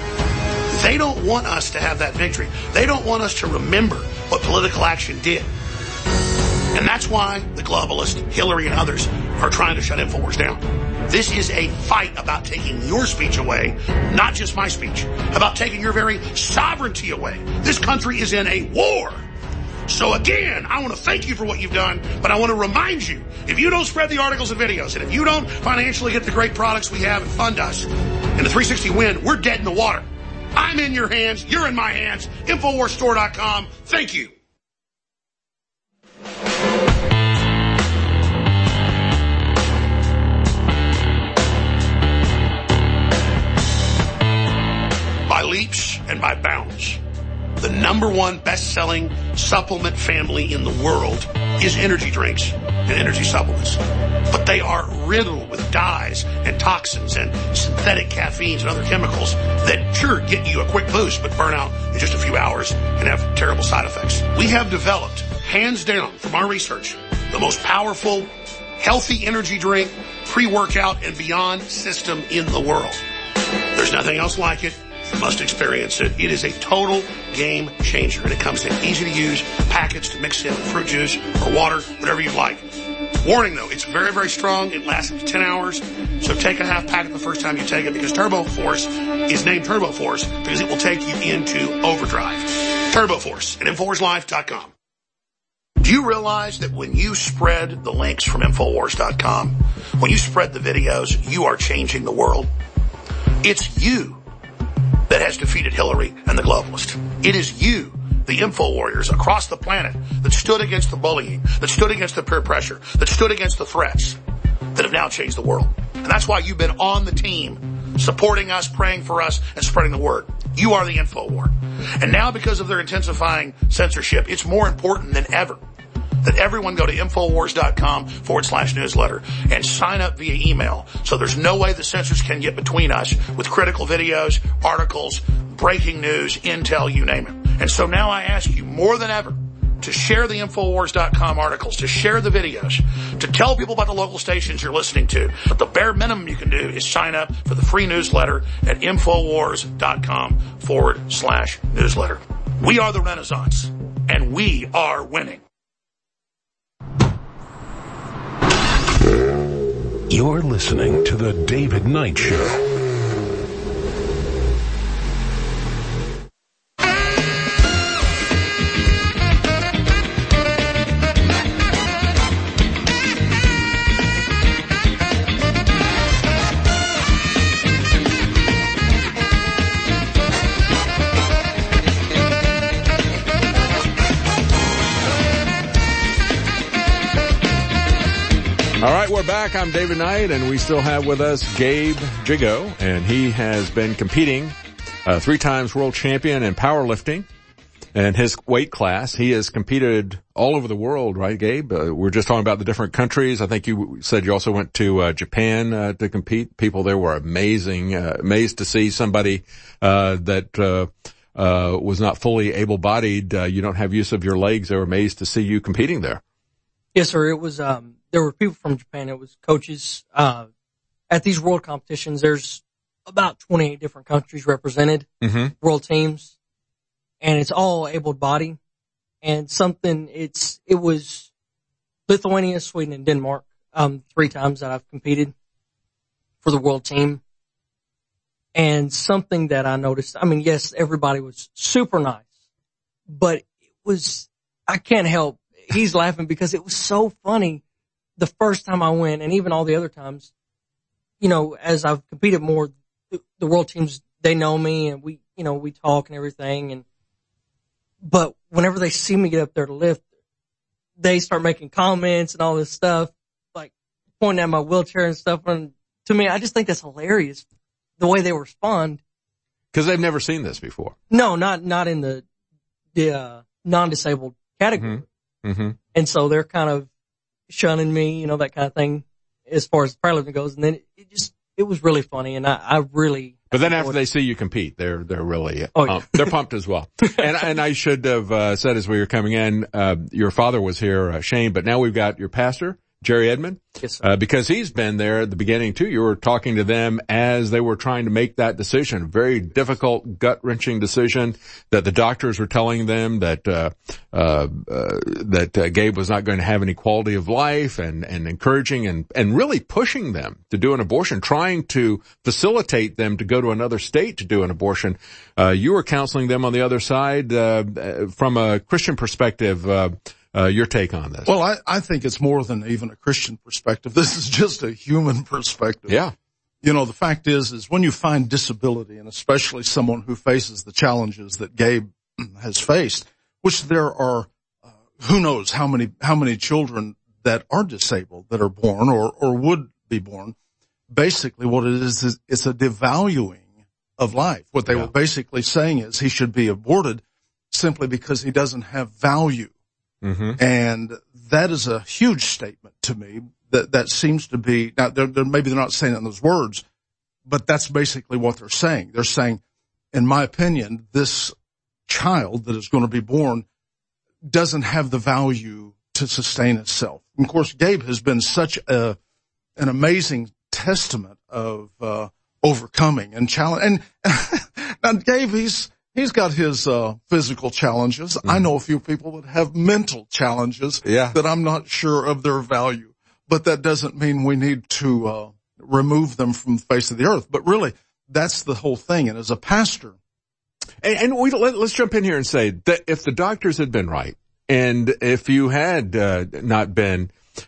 They don't want us to have that victory. They don't want us to remember what political action did. And that's why the globalists, Hillary and others, are trying to shut InfoWars down. This is a fight about taking your speech away, not just my speech, about taking your very sovereignty away. This country is in a war. So again, I want to thank you for what you've done, but I want to remind you, if you don't spread the articles and videos, and if you don't financially get the great products we have and fund us, And the 360 wind, we're dead in the water. I'm in your hands. You're in my hands. InfoWarsStore.com. Thank you. By leaps and by bounds, the #1 best-selling supplement family in the world is energy drinks and energy supplements. But they are riddled with dyes and toxins and synthetic caffeines and other chemicals that sure get you a quick boost but burn out in just a few hours and have terrible side effects. We have developed, hands down from our research, the most powerful, healthy energy drink, pre-workout, and beyond system in the world. There's nothing else like it. You must experience it. It is a total game changer, and it comes in easy-to-use packets to mix in with fruit juice or water, whatever you like. Warning, though, it's very, very strong. It lasts up to 10 hours, so take a half packet the first time you take it because Turbo Force is named Turbo Force because it will take you into overdrive. Turbo Force at InfoWarsLife.com. Do you realize that when you spread the links from InfoWars.com, when you spread the videos, you are changing the world? It's you that has defeated Hillary and the globalists. It is you, the info warriors across the planet, that stood against the bullying, that stood against the peer pressure, that stood against the threats, that have now changed the world. And that's why you've been on the team, supporting us, praying for us, and spreading the word. You are the info war. And now because of their intensifying censorship, it's more important than ever that everyone go to InfoWars.com/newsletter and sign up via email. So there's no way the censors can get between us with critical videos, articles, breaking news, intel, you name it. And so now I ask you more than ever to share the InfoWars.com articles, to share the videos, to tell people about the local stations you're listening to. But the bare minimum you can do is sign up for the free newsletter at InfoWars.com/newsletter. We are the Renaissance, and we are winning. You're listening to The David Knight Show. All right, we're back. I'm David Knight, and we still have with us Gabe Jigo, and he has been competing, 3 times world champion in powerlifting and his weight class. He has competed all over the world, right, Gabe? We're just talking about the different countries. I think you said you also went to Japan to compete. People there were amazing, amazed to see somebody that was not fully able-bodied. You don't have use of your legs. They were amazed to see you competing there. Yes, sir. It was there were people from Japan. It was coaches. At these world competitions, there's about 28 different countries represented, world teams, and it's all able-bodied. And it was Lithuania, Sweden, and Denmark, 3 times that I've competed for the world team. And something that I noticed, I mean, yes, everybody was super nice, but it was, I can't help, he's laughing because it was so funny the first time I went, and even all the other times, you know, as I've competed more, the world teams, they know me, and we talk and everything, but whenever they see me get up there to lift, they start making comments and all this stuff, like pointing at my wheelchair and stuff, and to me, I just think that's hilarious, the way they respond. Because they've never seen this before. No, not in the non-disabled category. And so they're kind of shunning me, that kind of thing, as far as powerlifting goes. And then it was really funny, and I really. But then after they see you compete, they're really they're pumped as well. And I should have said as we were coming in, your father was here, Shane, but now we've got your pastor, Jerry Edmond. Yes, sir. Because he's been there at the beginning too. You were talking to them as they were trying to make that decision. Very difficult, gut-wrenching decision that the doctors were telling them that Gabe was not going to have any quality of life, and encouraging and really pushing them to do an abortion, trying to facilitate them to go to another state to do an abortion. You were counseling them on the other side, from a Christian perspective. Your take on this? Well, I think it's more than even a Christian perspective. This is just a human perspective. Yeah. You know, the fact is when you find disability, and especially someone who faces the challenges that Gabe has faced, which there are, who knows how many children that are disabled that are born or would be born. Basically what it is it's a devaluing of life. What they were basically saying is he should be aborted simply because he doesn't have value. Mm-hmm. And that is a huge statement to me that seems to be, now maybe they're not saying it in those words, but that's basically what they're saying. They're saying, in my opinion, this child that is going to be born doesn't have the value to sustain itself. And of course, Gabe has been such an amazing testament of overcoming and challenge. And now Gabe, he's got his physical challenges. Mm-hmm. I know a few people that have mental challenges that I'm not sure of their value, but that doesn't mean we need to remove them from the face of the earth. But really, that's the whole thing. And as a pastor, and let's jump in here and say that if the doctors had been right, and if you had not been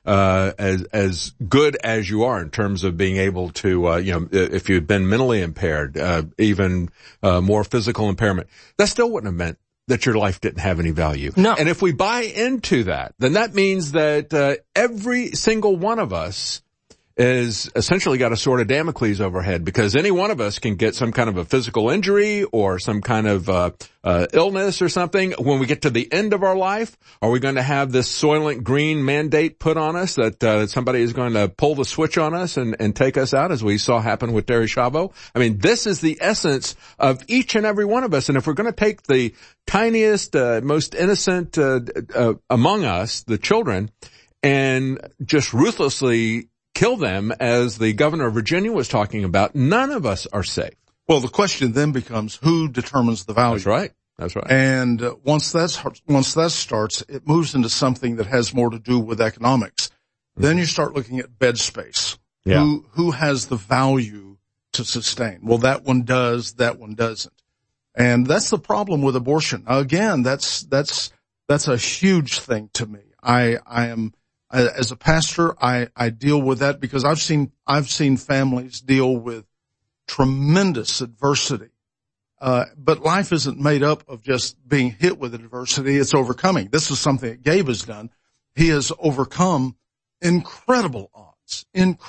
as good as you are in terms of being able to, if you had been mentally impaired, even more physical impairment, that still wouldn't have meant that your life didn't have any value. No. And if we buy into that, then that means that every single one of us is essentially got a sword of Damocles overhead, because any one of us can get some kind of a physical injury or some kind of illness or something. When we get to the end of our life, are we going to have this Soylent Green mandate put on us that somebody is going to pull the switch on us and take us out, as we saw happen with Terri Schiavo? I mean, this is the essence of each and every one of us. And if we're going to take the tiniest, most innocent among us, the children, and just ruthlessly kill them, as the governor of Virginia was talking about, none of us are safe. Well, the question then becomes, who determines the value? That's right. And once that starts, it moves into something that has more to do with economics. Mm-hmm. Then you start looking at bed space. Yeah. Who has the value to sustain? Well, that one does, that one doesn't. And that's the problem with abortion. Again, that's a huge thing to me. I am, as a pastor, I deal with that because I've seen families deal with tremendous adversity. But life isn't made up of just being hit with adversity. It's overcoming. This is something that Gabe has done. He has overcome incredible odds.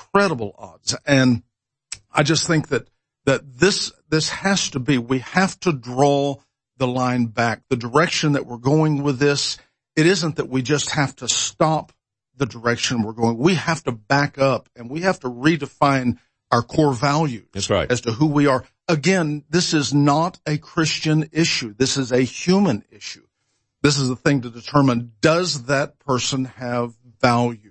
And I just think that this has to be, we have to draw the line back. The direction that we're going with this, it isn't that we just have to stop the direction we're going. We have to back up and we have to redefine our core values. That's right. As to who we are. Again, this is not a Christian issue. This is a human issue. This is the thing to determine, does that person have value?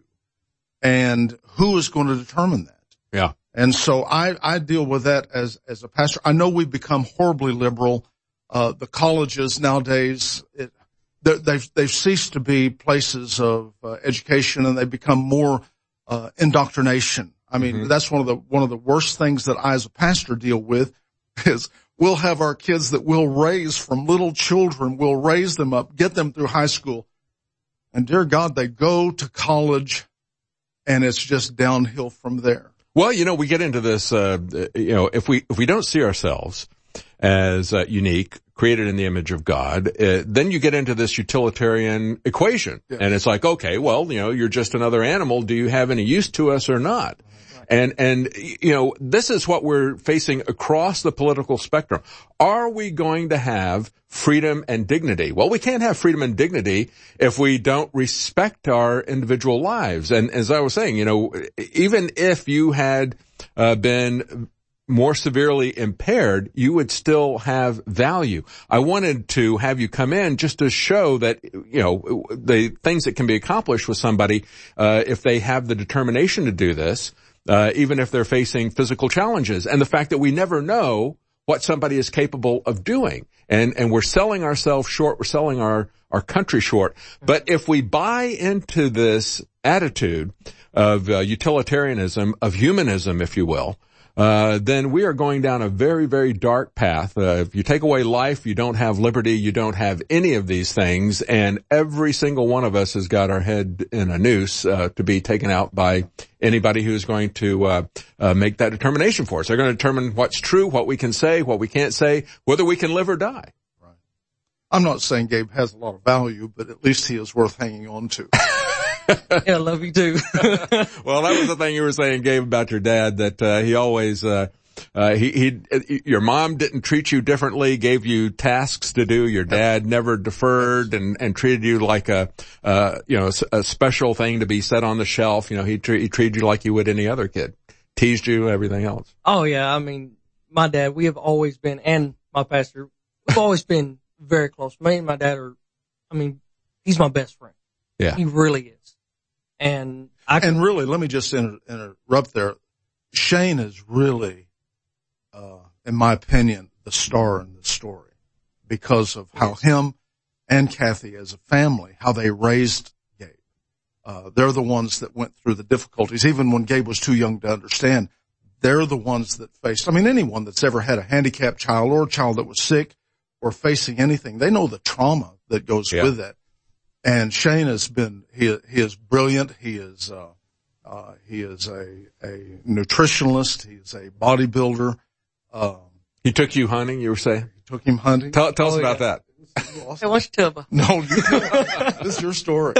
And who is going to determine that? Yeah. And so I deal with that as a pastor. I know we've become horribly liberal. The colleges nowadays, they've ceased to be places of education, and they've become more indoctrination. I mean, that's one of the worst things that I as a pastor deal with is we'll have our kids that we'll raise from little children, we'll raise them up, get them through high school, and dear God, they go to college and it's just downhill from there. Well, we get into this, if we don't see ourselves as unique, created in the image of God, then you get into this utilitarian equation. Yeah. And it's like, okay, well, you're just another animal. Do you have any use to us or not? Right. And this is what we're facing across the political spectrum. Are we going to have freedom and dignity? Well, we can't have freedom and dignity if we don't respect our individual lives. And as I was saying, even if you had been more severely impaired, you would still have value. I wanted to have you come in just to show that, the things that can be accomplished with somebody, if they have the determination to do this, even if they're facing physical challenges, and the fact that we never know what somebody is capable of doing. And we're selling ourselves short. We're selling our country short. But if we buy into this attitude of utilitarianism, of humanism, if you will, then we are going down a very, very dark path. If you take away life, you don't have liberty, you don't have any of these things, and every single one of us has got our head in a noose to be taken out by anybody who's going to make that determination for us. They're going to determine what's true, what we can say, what we can't say, whether we can live or die. Right. I'm not saying Gabe has a lot of value, but at least he is worth hanging on to. Yeah, I love you too. Well, that was the thing you were saying, Gabe, about your dad, that he always your mom didn't treat you differently, gave you tasks to do. Your dad never deferred and treated you like a special thing to be set on the shelf. You know, he treated you like he would any other kid. Teased you, everything else. Oh yeah, I mean, my dad, we have always been, and my pastor, we've always been very close. Me and my dad he's my best friend. Yeah. He really is. And really, let me just interrupt there. Shane is really, in my opinion, the star in the story because of how him and Kathy as a family, how they raised Gabe. They're the ones that went through the difficulties, even when Gabe was too young to understand. They're the ones that faced, anyone that's ever had a handicapped child or a child that was sick or facing anything, they know the trauma that goes with that. And Shane has been, he is brilliant. He is a nutritionalist. He's a bodybuilder. He took you hunting, you were saying? He took him hunting. Tell us about that. Awesome. Hey, why don't you tell about? No, this is your story.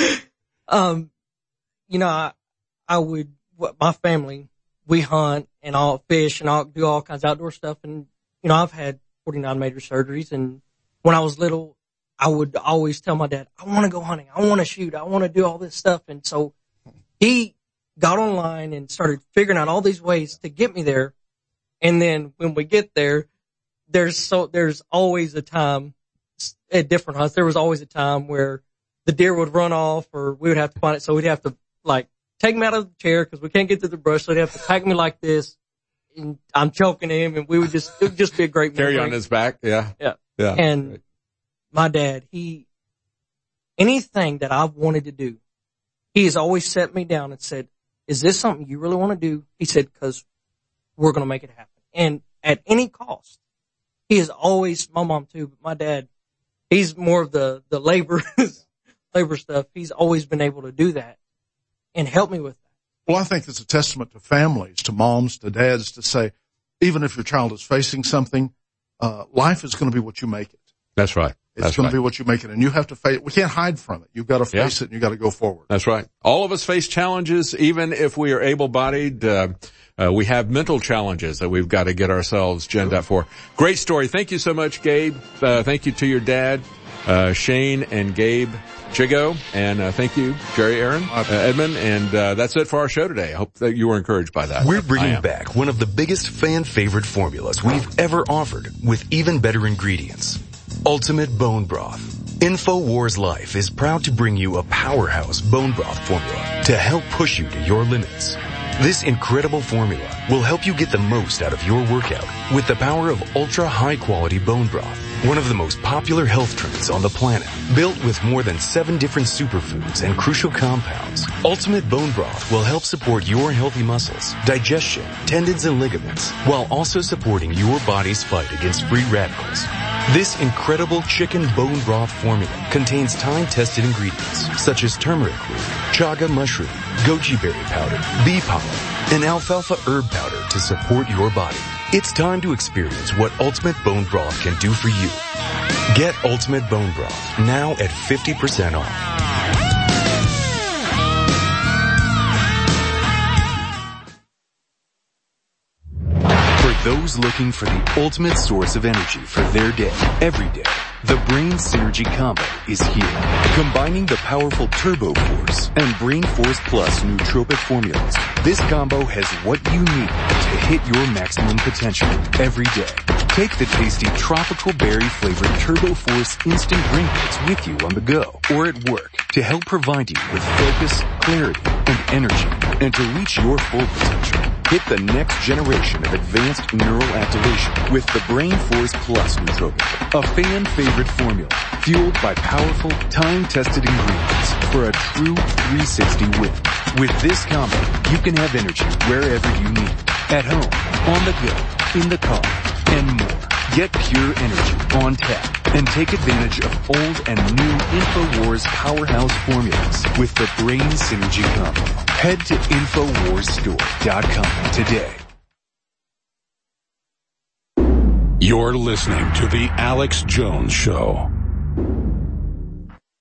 My family, we hunt and all fish and all do all kinds of outdoor stuff. And, I've had 49 major surgeries. And when I was little, I would always tell my dad, I want to go hunting. I want to shoot. I want to do all this stuff. And so he got online and started figuring out all these ways to get me there. And then when we get there, there's always a time at different hunts. There was always a time where the deer would run off or we would have to find it. So we'd have to take him out of the chair because we can't get to the brush. So they'd have to pack me like this and I'm choking him and it would just be a great memory. Carry on his back. Yeah. Yeah. Yeah. And my dad, anything that I've wanted to do, he has always set me down and said, is this something you really want to do? He said, because we're going to make it happen. And at any cost, he is always, my mom too, but my dad, he's more of the labor stuff. He's always been able to do that and help me with that. Well, I think it's a testament to families, to moms, to dads to say, even if your child is facing something, life is going to be what you make it. That's right. It's going to be what you make it, and you have to face it. We can't hide from it. You've got to face it, and you've got to go forward. That's right. All of us face challenges, even if we are able-bodied. We have mental challenges that we've got to get ourselves ginned up for. Great story. Thank you so much, Gabe. Thank you to your dad, Shane and Gabe Chigo, and thank you, Jerry Aaron, Edmund, and that's it for our show today. I hope that you were encouraged by that. We're bringing back one of the biggest fan-favorite formulas we've ever offered with even better ingredients. Ultimate Bone Broth. InfoWars Life is proud to bring you a powerhouse bone broth formula to help push you to your limits. This incredible formula will help you get the most out of your workout with the power of ultra high quality bone broth, one of the most popular health trends on the planet. Built with more than 7 different superfoods and crucial compounds, Ultimate Bone Broth will help support your healthy muscles, digestion, tendons, and ligaments, while also supporting your body's fight against free radicals. This incredible chicken bone broth formula contains time-tested ingredients such as turmeric root, chaga mushroom, goji berry powder, bee pollen, and alfalfa herb powder to support your body. It's time to experience what Ultimate Bone Broth can do for you. Get Ultimate Bone Broth now at 50% off. Those looking for the ultimate source of energy for their day, every day, the Brain Synergy Combo is here. Combining the powerful Turbo Force and Brain Force Plus nootropic formulas, this combo has what you need to hit your maximum potential every day. Take the tasty tropical berry flavored Turbo Force instant drink mix with you on the go or at work to help provide you with focus, clarity, and energy, and to reach your full potential. Hit the next generation of advanced neural activation with the Brain Force Plus nootropic, a fan-favorite formula fueled by powerful, time-tested ingredients for a true 360 win. With this combo, you can have energy wherever you need it at home, on the go, in the car, and more. Get Pure Energy on tap and take advantage of old and new InfoWars powerhouse formulas with the Brain Synergy combo. Head to InfoWarsStore.com today. You're listening to The Alex Jones Show.